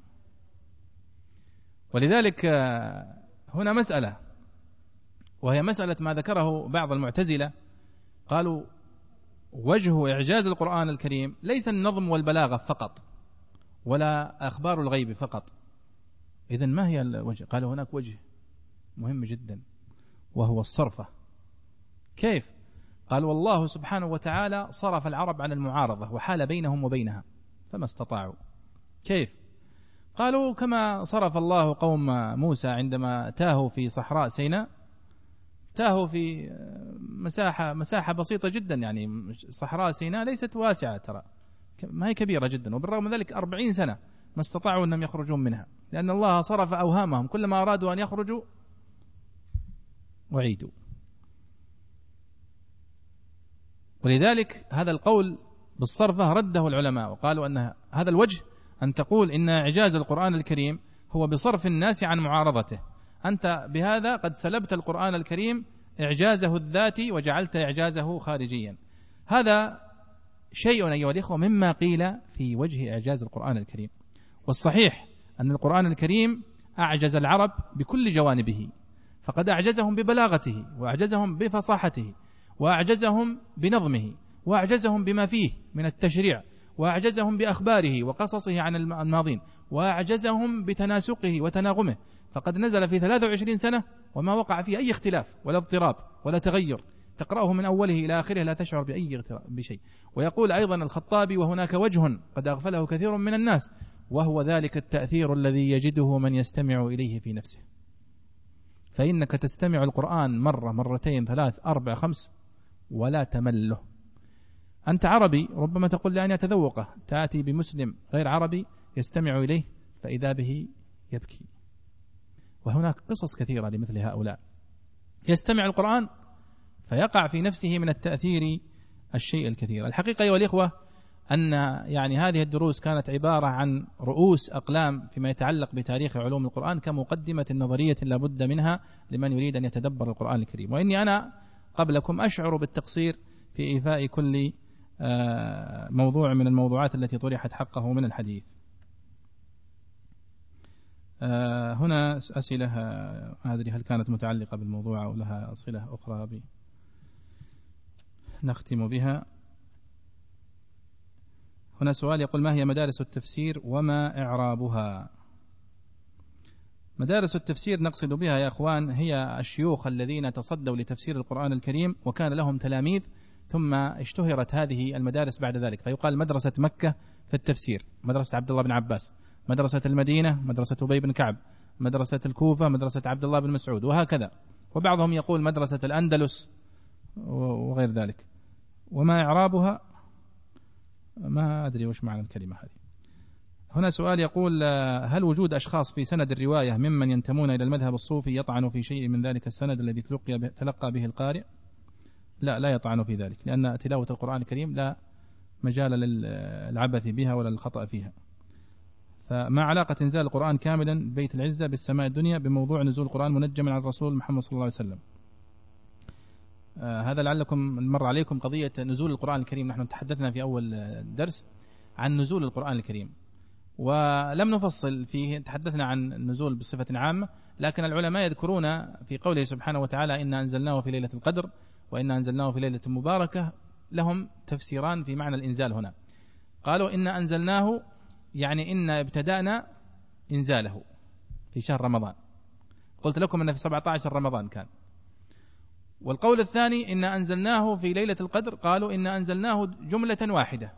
Speaker 1: ولذلك هنا مسألة، وهي مسألة ما ذكره بعض المعتزلة، قالوا وجه إعجاز القرآن الكريم ليس النظم والبلاغة فقط ولا أخبار الغيب فقط. إذن ما هي الوجه؟ قالوا هناك وجه مهم جدا وهو الصرفة. كيف؟ قال والله سبحانه وتعالى صرف العرب عن المعارضة وحال بينهم وبينها فما استطاعوا. كيف؟ قالوا كما صرف الله قوم موسى عندما تاهوا في صحراء سيناء، تاهوا في مساحة مساحة بسيطة جدا، يعني صحراء سيناء ليست واسعة ترى، ما هي كبيرة جدا، وبالرغم من ذلك أربعين سنة ما استطاعوا أنهم يخرجون منها، لأن الله صرف أوهامهم، كلما أرادوا أن يخرجوا وعيدوا. ولذلك هذا القول بالصرفة رده العلماء وقالوا أن هذا الوجه أن تقول إن إعجاز القرآن الكريم هو بصرف الناس عن معارضته، أنت بهذا قد سلبت القرآن الكريم إعجازه الذاتي وجعلت إعجازه خارجيا. هذا شيء أيها الإخوة مما قيل في وجه إعجاز القرآن الكريم. والصحيح أن القرآن الكريم أعجز العرب بكل جوانبه، فقد أعجزهم ببلاغته وأعجزهم بفصاحته وأعجزهم بنظمه وأعجزهم بما فيه من التشريع وأعجزهم بأخباره وقصصه عن الماضين وأعجزهم بتناسقه وتناغمه، فقد نزل في ثلاث وعشرين سنة وما وقع فيه أي اختلاف ولا اضطراب ولا تغير، تقرأه من أوله إلى آخره لا تشعر بأي بشيء. ويقول أيضا الخطابي وهناك وجه قد أغفله كثير من الناس، وهو ذلك التأثير الذي يجده من يستمع إليه في نفسه. فإنك تستمع القرآن مرة مرتين ثلاث أربع خمس ولا تمله. أنت عربي ربما تقول لأن يتذوقه، تأتي بمسلم غير عربي يستمع إليه فإذا به يبكي. وهناك قصص كثيرة لمثل هؤلاء، يستمع القرآن فيقع في نفسه من التأثير الشيء الكثير. الحقيقة أيها الإخوة أن يعني هذه الدروس كانت عبارة عن رؤوس أقلام فيما يتعلق بتاريخ علوم القرآن كمقدمة نظرية لا بد منها لمن يريد أن يتدبر القرآن الكريم. وإني أنا قبلكم أشعر بالتقصير في إيفاء كل موضوع من الموضوعات التي طرحت حقه من الحديث. هنا أسئلة ما أدري هل كانت متعلقة بالموضوع أو لها صلة أخرى بي نختم بها. هنا سؤال يقول: ما هي مدارس التفسير وما إعرابها؟ مدارس التفسير نقصد بها يا أخوان هي الشيوخ الذين تصدوا لتفسير القرآن الكريم وكان لهم تلاميذ، ثم اشتهرت هذه المدارس بعد ذلك، فيقال مدرسة مكة في التفسير، مدرسة عبد الله بن عباس، مدرسة المدينة مدرسة أبي بن كعب، مدرسة الكوفة مدرسة عبد الله بن مسعود، وهكذا. وبعضهم يقول مدرسة الأندلس وغير ذلك. وما إعرابها ما أدري وش معنى الكلمة هذه. هنا سؤال يقول: هل وجود أشخاص في سند الرواية ممن ينتمون إلى المذهب الصوفي يطعن في شيء من ذلك السند الذي تلقى, تلقى به القارئ؟ لا لا يطعن في ذلك، لأن تلاوة القرآن الكريم لا مجال للعبث بها ولا للخطأ فيها. فما علاقة إنزال القرآن كاملا بيت العزة بالسماء الدنيا بموضوع نزول القرآن منجما على الرسول محمد صلى الله عليه وسلم؟ آه هذا لعلكم مر عليكم قضية نزول القرآن الكريم. نحن تحدثنا في أول درس عن نزول القرآن الكريم ولم نفصل فيه، تحدثنا عن النزول بصفة عامة، لكن العلماء يذكرون في قوله سبحانه وتعالى: إنا أنزلناه في ليلة القدر وإنا أنزلناه في ليلة مباركة، لهم تفسيران في معنى الإنزال هنا. قالوا إنا أنزلناه يعني إنا ابتدأنا إنزاله في شهر رمضان، قلت لكم أن في سبعة عشر رمضان كان. والقول الثاني إنا أنزلناه في ليلة القدر، قالوا إنا أنزلناه جملة واحدة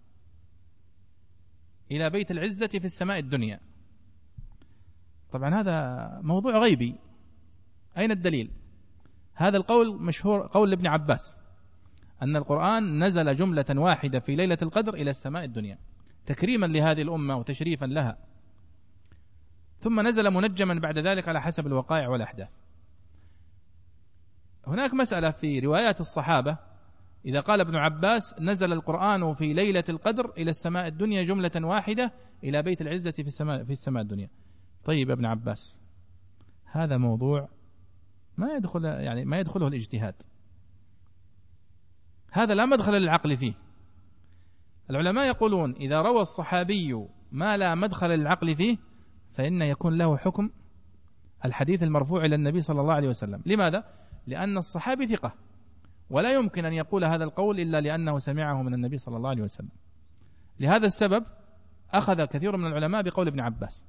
Speaker 1: إلى بيت العزة في السماء الدنيا. طبعا هذا موضوع غيبي، أين الدليل؟ هذا القول مشهور قول ابن عباس أن القرآن نزل جملة واحدة في ليلة القدر إلى السماء الدنيا تكريما لهذه الأمة وتشريفا لها، ثم نزل منجما بعد ذلك على حسب الوقائع والأحداث. هناك مسألة في روايات الصحابة، إذا قال ابن عباس نزل القرآن في ليلة القدر إلى السماء الدنيا جملة واحدة إلى بيت العزة في السماء في السماء الدنيا. طيب ابن عباس، هذا موضوع ما يدخل يعني ما يدخله الاجتهاد، هذا لا مدخل للعقل فيه. العلماء يقولون إذا روى الصحابي ما لا مدخل للعقل فيه فإن يكون له حكم الحديث المرفوع إلى النبي صلى الله عليه وسلم. لماذا؟ لأن الصحابي ثقة ولا يمكن أن يقول هذا القول إلا لأنه سمعه من النبي صلى الله عليه وسلم. لهذا السبب أخذ كثير من العلماء بقول ابن عباس،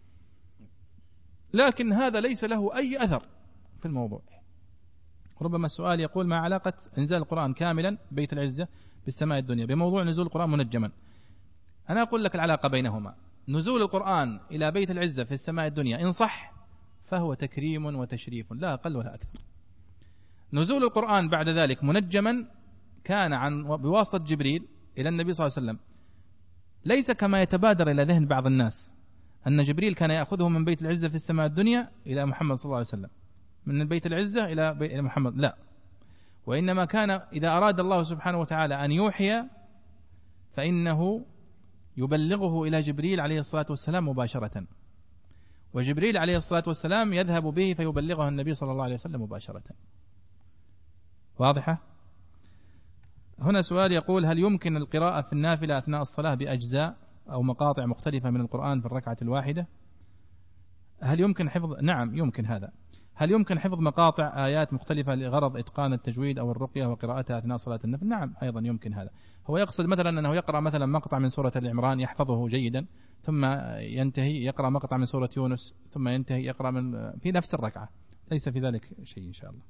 Speaker 1: لكن هذا ليس له أي أثر في الموضوع. ربما السؤال يقول: ما علاقة إنزال القرآن كاملا بيت العزة بالسماء الدنيا بموضوع نزول القرآن منجما؟ أنا أقول لك العلاقة بينهما. نزول القرآن إلى بيت العزة في السماء الدنيا إن صح فهو تكريم وتشريف لا أقل ولا أكثر. نزول القرآن بعد ذلك منجما كان عن بواسطة جبريل إلى النبي صلى الله عليه وسلم، ليس كما يتبادر إلى ذهن بعض الناس أن جبريل كان يأخذه من بيت العزة في السماء الدنيا إلى محمد صلى الله عليه وسلم، من بيت العزة إلى محمد، لا، وإنما كان إذا أراد الله سبحانه وتعالى أن يوحي فإنه يبلغه إلى جبريل عليه الصلاة والسلام مباشرة، وجبريل عليه الصلاة والسلام يذهب به فيبلغه النبي صلى الله عليه وسلم مباشرة. واضحة؟ هنا سؤال يقول: هل يمكن القراءة في النافلة أثناء الصلاة بأجزاء أو مقاطع مختلفة من القرآن في الركعة الواحدة؟ هل يمكن حفظ؟ نعم يمكن هذا. هل يمكن حفظ مقاطع آيات مختلفة لغرض إتقان التجويد أو الرقية وقراءتها أثناء صلاة النفل؟ نعم أيضا يمكن هذا. هو يقصد مثلا أنه يقرأ مثلا مقطع من سورة العمران يحفظه جيدا، ثم ينتهي يقرأ مقطع من سورة يونس، ثم ينتهي يقرأ من في نفس الركعة، ليس في ذلك شيء إن شاء الله.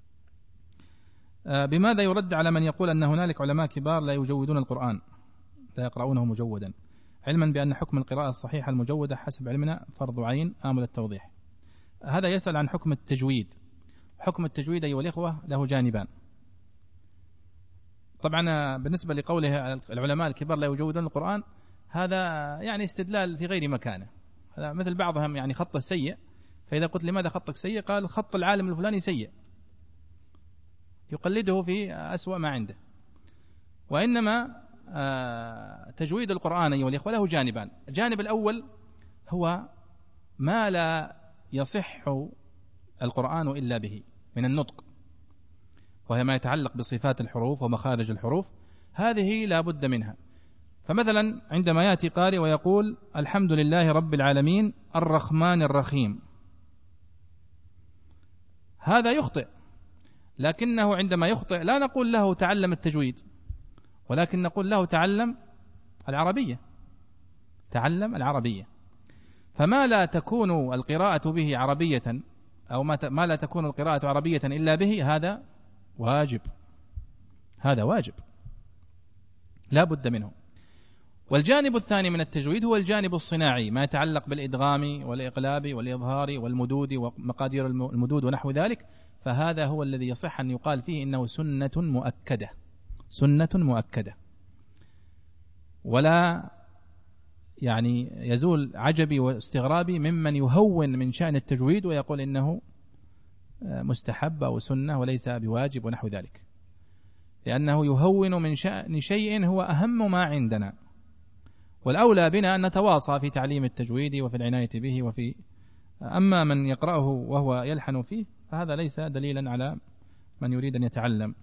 Speaker 1: بماذا يرد على من يقول أن هنالك علماء كبار لا يجودون القرآن، لا يقرؤونه مجودا، علما بأن حكم القراءة الصحيحة المجودة حسب علمنا فرض عين آمل التوضيح؟ هذا يسأل عن حكم التجويد. حكم التجويد أيها الإخوة له جانبان. طبعا بالنسبة لقوله العلماء الكبار لا يجودون القرآن، هذا يعني استدلال في غير مكانه. هذا مثل بعضهم يعني خط السيء، فإذا قلت لماذا خطك سيء قال خط العالم الفلاني سيء، يقلده في أسوأ ما عنده. وإنما تجويد القرآن أيها الإخوة له جانبان. الجانب الأول هو ما لا يصح القرآن إلا به من النطق، وهي ما يتعلق بصفات الحروف ومخارج الحروف، هذه لا بد منها. فمثلا عندما يأتي قارئ ويقول الحمد لله رب العالمين الرحمن الرحيم، هذا يخطئ، لكنه عندما يخطئ لا نقول له تعلم التجويد، ولكن نقول له تعلم العربية، تعلم العربية. فما لا تكون القراءة به عربية، أو ما لا تكون القراءة عربية إلا به، هذا واجب، هذا واجب لا بد منه. والجانب الثاني من التجويد هو الجانب الصناعي، ما يتعلق بالإدغام والإقلاب والإظهار والمدود ومقادير المدود ونحو ذلك، فهذا هو الذي يصح أن يقال فيه إنه سنة مؤكدة، سنة مؤكدة. ولا يعني يزول عجبي واستغرابي ممن يهون من شأن التجويد ويقول إنه مستحب أو سنة وليس بواجب ونحو ذلك، لأنه يهون من شأن شيء هو أهم ما عندنا. والأولى بنا أن نتواصى في تعليم التجويد وفي العناية به. وفي أما من يقرأه وهو يلحن فيه فهذا ليس دليلا على من يريد أن يتعلم.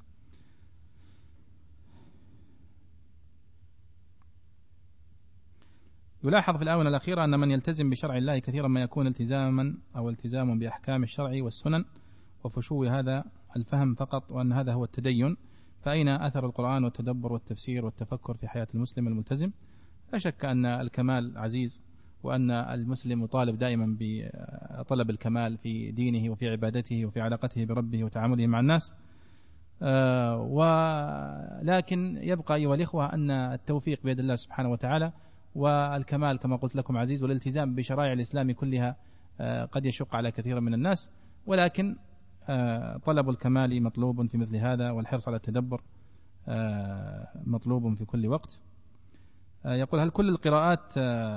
Speaker 1: يلاحظ في الآونة الأخيرة أن من يلتزم بشرع الله كثيرا ما يكون التزاما أو التزام بأحكام الشرع والسنن وفشو هذا الفهم فقط، وأن هذا هو التدين. فأين أثر القرآن والتدبر والتفسير والتفكر في حياة المسلم الملتزم؟ لا شك أن الكمال عزيز، وأن المسلم يطالب دائما بطلب الكمال في دينه وفي عبادته وفي علاقته بربه وتعامله مع الناس. آه ولكن يبقى أيها الإخوة أن التوفيق بيد الله سبحانه وتعالى، والكمال كما قلت لكم عزيز، والالتزام بشرائع الإسلام كلها آه قد يشق على كثير من الناس، ولكن آه طلب الكمال مطلوب في مثل هذا، والحرص على التدبر آه مطلوب في كل وقت. يقول هل كل القراءات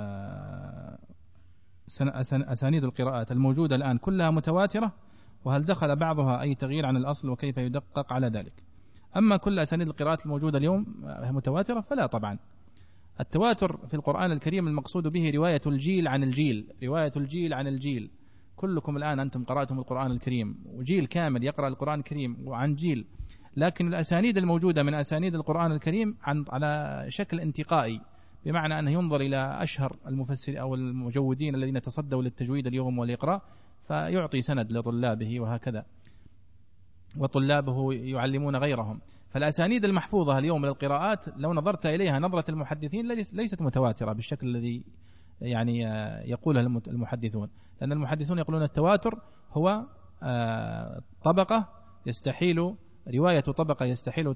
Speaker 1: أسانيد القراءات الموجودة الآن كلها متواترة، وهل دخل بعضها أي تغيير عن الأصل وكيف يدقق على ذلك؟ أما كل أسانيد القراءات الموجودة اليوم متواترة فلا طبعا. التواتر في القرآن الكريم المقصود به رواية الجيل عن الجيل، رواية الجيل عن الجيل. كلكم الآن أنتم قرأتم القرآن الكريم، وجيل كامل يقرأ القرآن الكريم وعن جيل، لكن الأسانيد الموجودة من أسانيد القرآن الكريم عن على شكل انتقائي، بمعنى أنه ينظر إلى أشهر المفسر أو المجودين الذين تصدوا للتجويد اليوم والإقراء فيعطي سند لطلابه وهكذا، وطلابه يعلمون غيرهم. فالأسانيد المحفوظة اليوم للقراءات لو نظرت إليها نظرة المحدثين ليست متواترة بالشكل الذي يعني يقوله المحدثون، لأن المحدثون يقولون التواتر هو طبقة يستحيل رواية طبقة يستحيل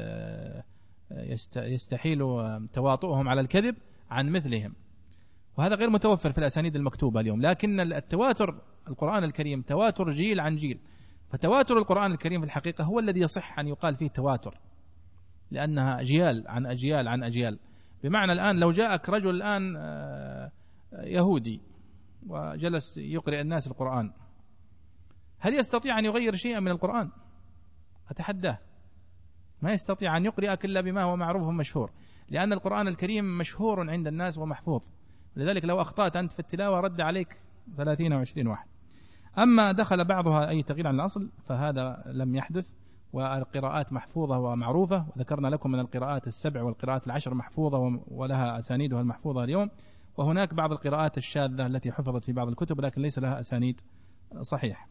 Speaker 1: يستحيل تواطؤهم على الكذب عن مثلهم، وهذا غير متوفر في الأسانيد المكتوبة اليوم. لكن التواتر القرآن الكريم تواتر جيل عن جيل، فتواتر القرآن الكريم في الحقيقة هو الذي يصح أن يقال فيه تواتر، لأنها أجيال عن أجيال عن أجيال. بمعنى الآن لو جاءك رجل الآن يهودي وجلس يقرأ الناس القرآن، هل يستطيع أن يغير شيئا من القرآن؟ أتحداه، ما يستطيع أن يقرأك إلا بما هو معروف مشهور، لأن القرآن الكريم مشهور عند الناس ومحفوظ، لذلك لو أخطأت أنت في التلاوة رد عليك ثلاثين أو عشرين واحد. أما دخل بعضها أي تغيير عن الأصل فهذا لم يحدث، والقراءات محفوظة ومعروفة، وذكرنا لكم من القراءات السبع والقراءات العشر محفوظة ولها أسانيدها المحفوظة اليوم، وهناك بعض القراءات الشاذة التي حفظت في بعض الكتب لكن ليس لها أسانيد صحيح.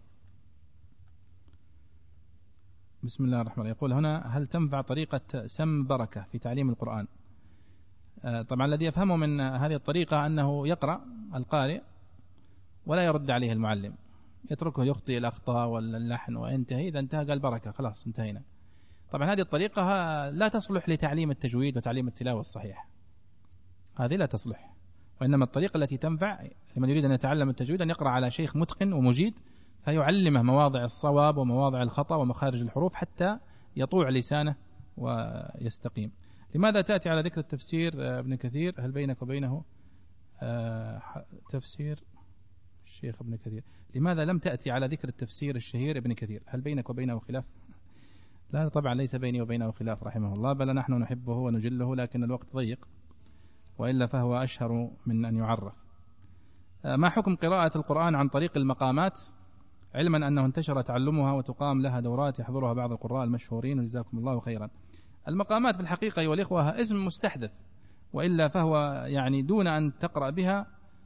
Speaker 1: بسم الله الرحمن الرحيم. يقول هنا هل تنفع طريقة سم بركة في تعليم القرآن؟ طبعا الذي يفهمه من هذه الطريقة أنه يقرأ القارئ ولا يرد عليه المعلم، يتركه يخطئ الأخطاء واللحن وينتهي، إذا انتهى قال بركة خلاص انتهينا. طبعا هذه الطريقة لا تصلح لتعليم التجويد وتعليم التلاوة الصحيح، هذه لا تصلح. وإنما الطريقة التي تنفع لمن يريد أن يتعلم التجويد أن يقرأ على شيخ متقن ومجيد فيعلمه مواضع الصواب ومواضع الخطأ ومخارج الحروف حتى يطوع لسانه ويستقيم. لماذا تأتي على ذكر التفسير ابن كثير؟ هل بينك وبينه تفسير الشيخ ابن كثير؟ لماذا لم تأتي على ذكر التفسير الشهير ابن كثير؟ هل بينك وبينه خلاف؟ لا طبعا ليس بيني وبينه خلاف رحمه الله، بل نحن نحبه ونجله، لكن الوقت ضيق، وإلا فهو أشهر من أن يعرف. ما حكم قراءة القرآن عن طريق المقامات، علما أنه انتشر تعلمها وتقام لها دورات يحضرها بعض القراء المشهورين، وجزاكم الله خيرا. المقامات في الحقيقة أيها الإخوة اسم مستحدث، وإلا فهو يعني دون أن تقرأ بها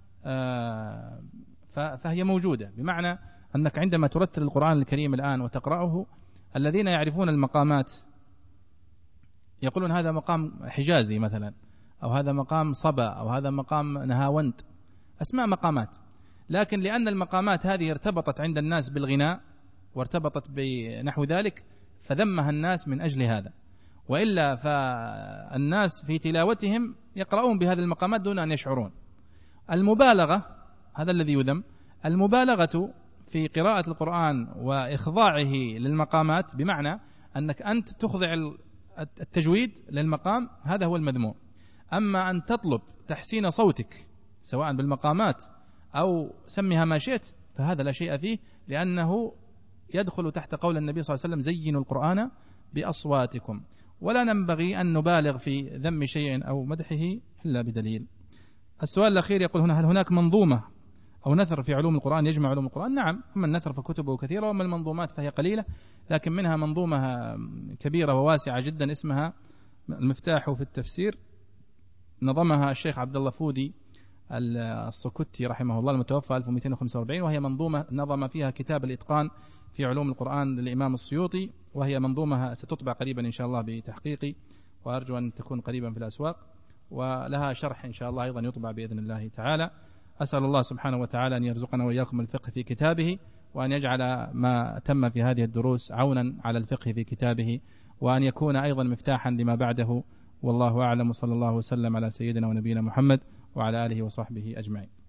Speaker 1: فهي موجودة، بمعنى أنك عندما ترتل القرآن الكريم الآن وتقرأه، الذين يعرفون المقامات يقولون هذا مقام حجازي مثلا، أو هذا مقام صبا، أو هذا مقام نهاوند، أسماء مقامات. لكن لأن المقامات هذه ارتبطت عند الناس بالغناء وارتبطت بنحو ذلك فذمها الناس من أجل هذا، وإلا فالناس في تلاوتهم يقرؤون بهذه المقامات دون أن يشعرون. المبالغة هذا الذي يذم، المبالغة في قراءة القرآن وإخضاعه للمقامات، بمعنى أنك أنت تخضع التجويد للمقام، هذا هو المذموم. أما أن تطلب تحسين صوتك سواء بالمقامات أو سميها ما شئت فهذا لا شيء فيه، لأنه يدخل تحت قول النبي صلى الله عليه وسلم زينوا القرآن بأصواتكم، ولا ننبغي أن نبالغ في ذم شيء أو مدحه إلا بدليل. السؤال الأخير يقول هنا: هل هناك منظومة أو نثر في علوم القرآن يجمع علوم القرآن؟ نعم، أما النثر فكتبه كثيرة، وأما المنظومات فهي قليلة، لكن منها منظومة كبيرة وواسعة جدا اسمها المفتاح في التفسير، نظمها الشيخ عبد الله فودي الصكوتي رحمه الله المتوفى ألف ومئتين وخمسة وأربعين، وهي منظومة نظم فيها كتاب الإتقان في علوم القرآن للإمام السيوطي، وهي منظومة ستطبع قريبا إن شاء الله بتحقيقي، وأرجو أن تكون قريبا في الأسواق، ولها شرح إن شاء الله أيضا يطبع بإذن الله تعالى. أسأل الله سبحانه وتعالى أن يرزقنا وإياكم الفقه في كتابه، وأن يجعل ما تم في هذه الدروس عونا على الفقه في كتابه، وأن يكون أيضا مفتاحا لما بعده. والله أعلم، وصلى الله وسلم على سيدنا ونبينا محمد وعلى آله وصحبه أجمعين.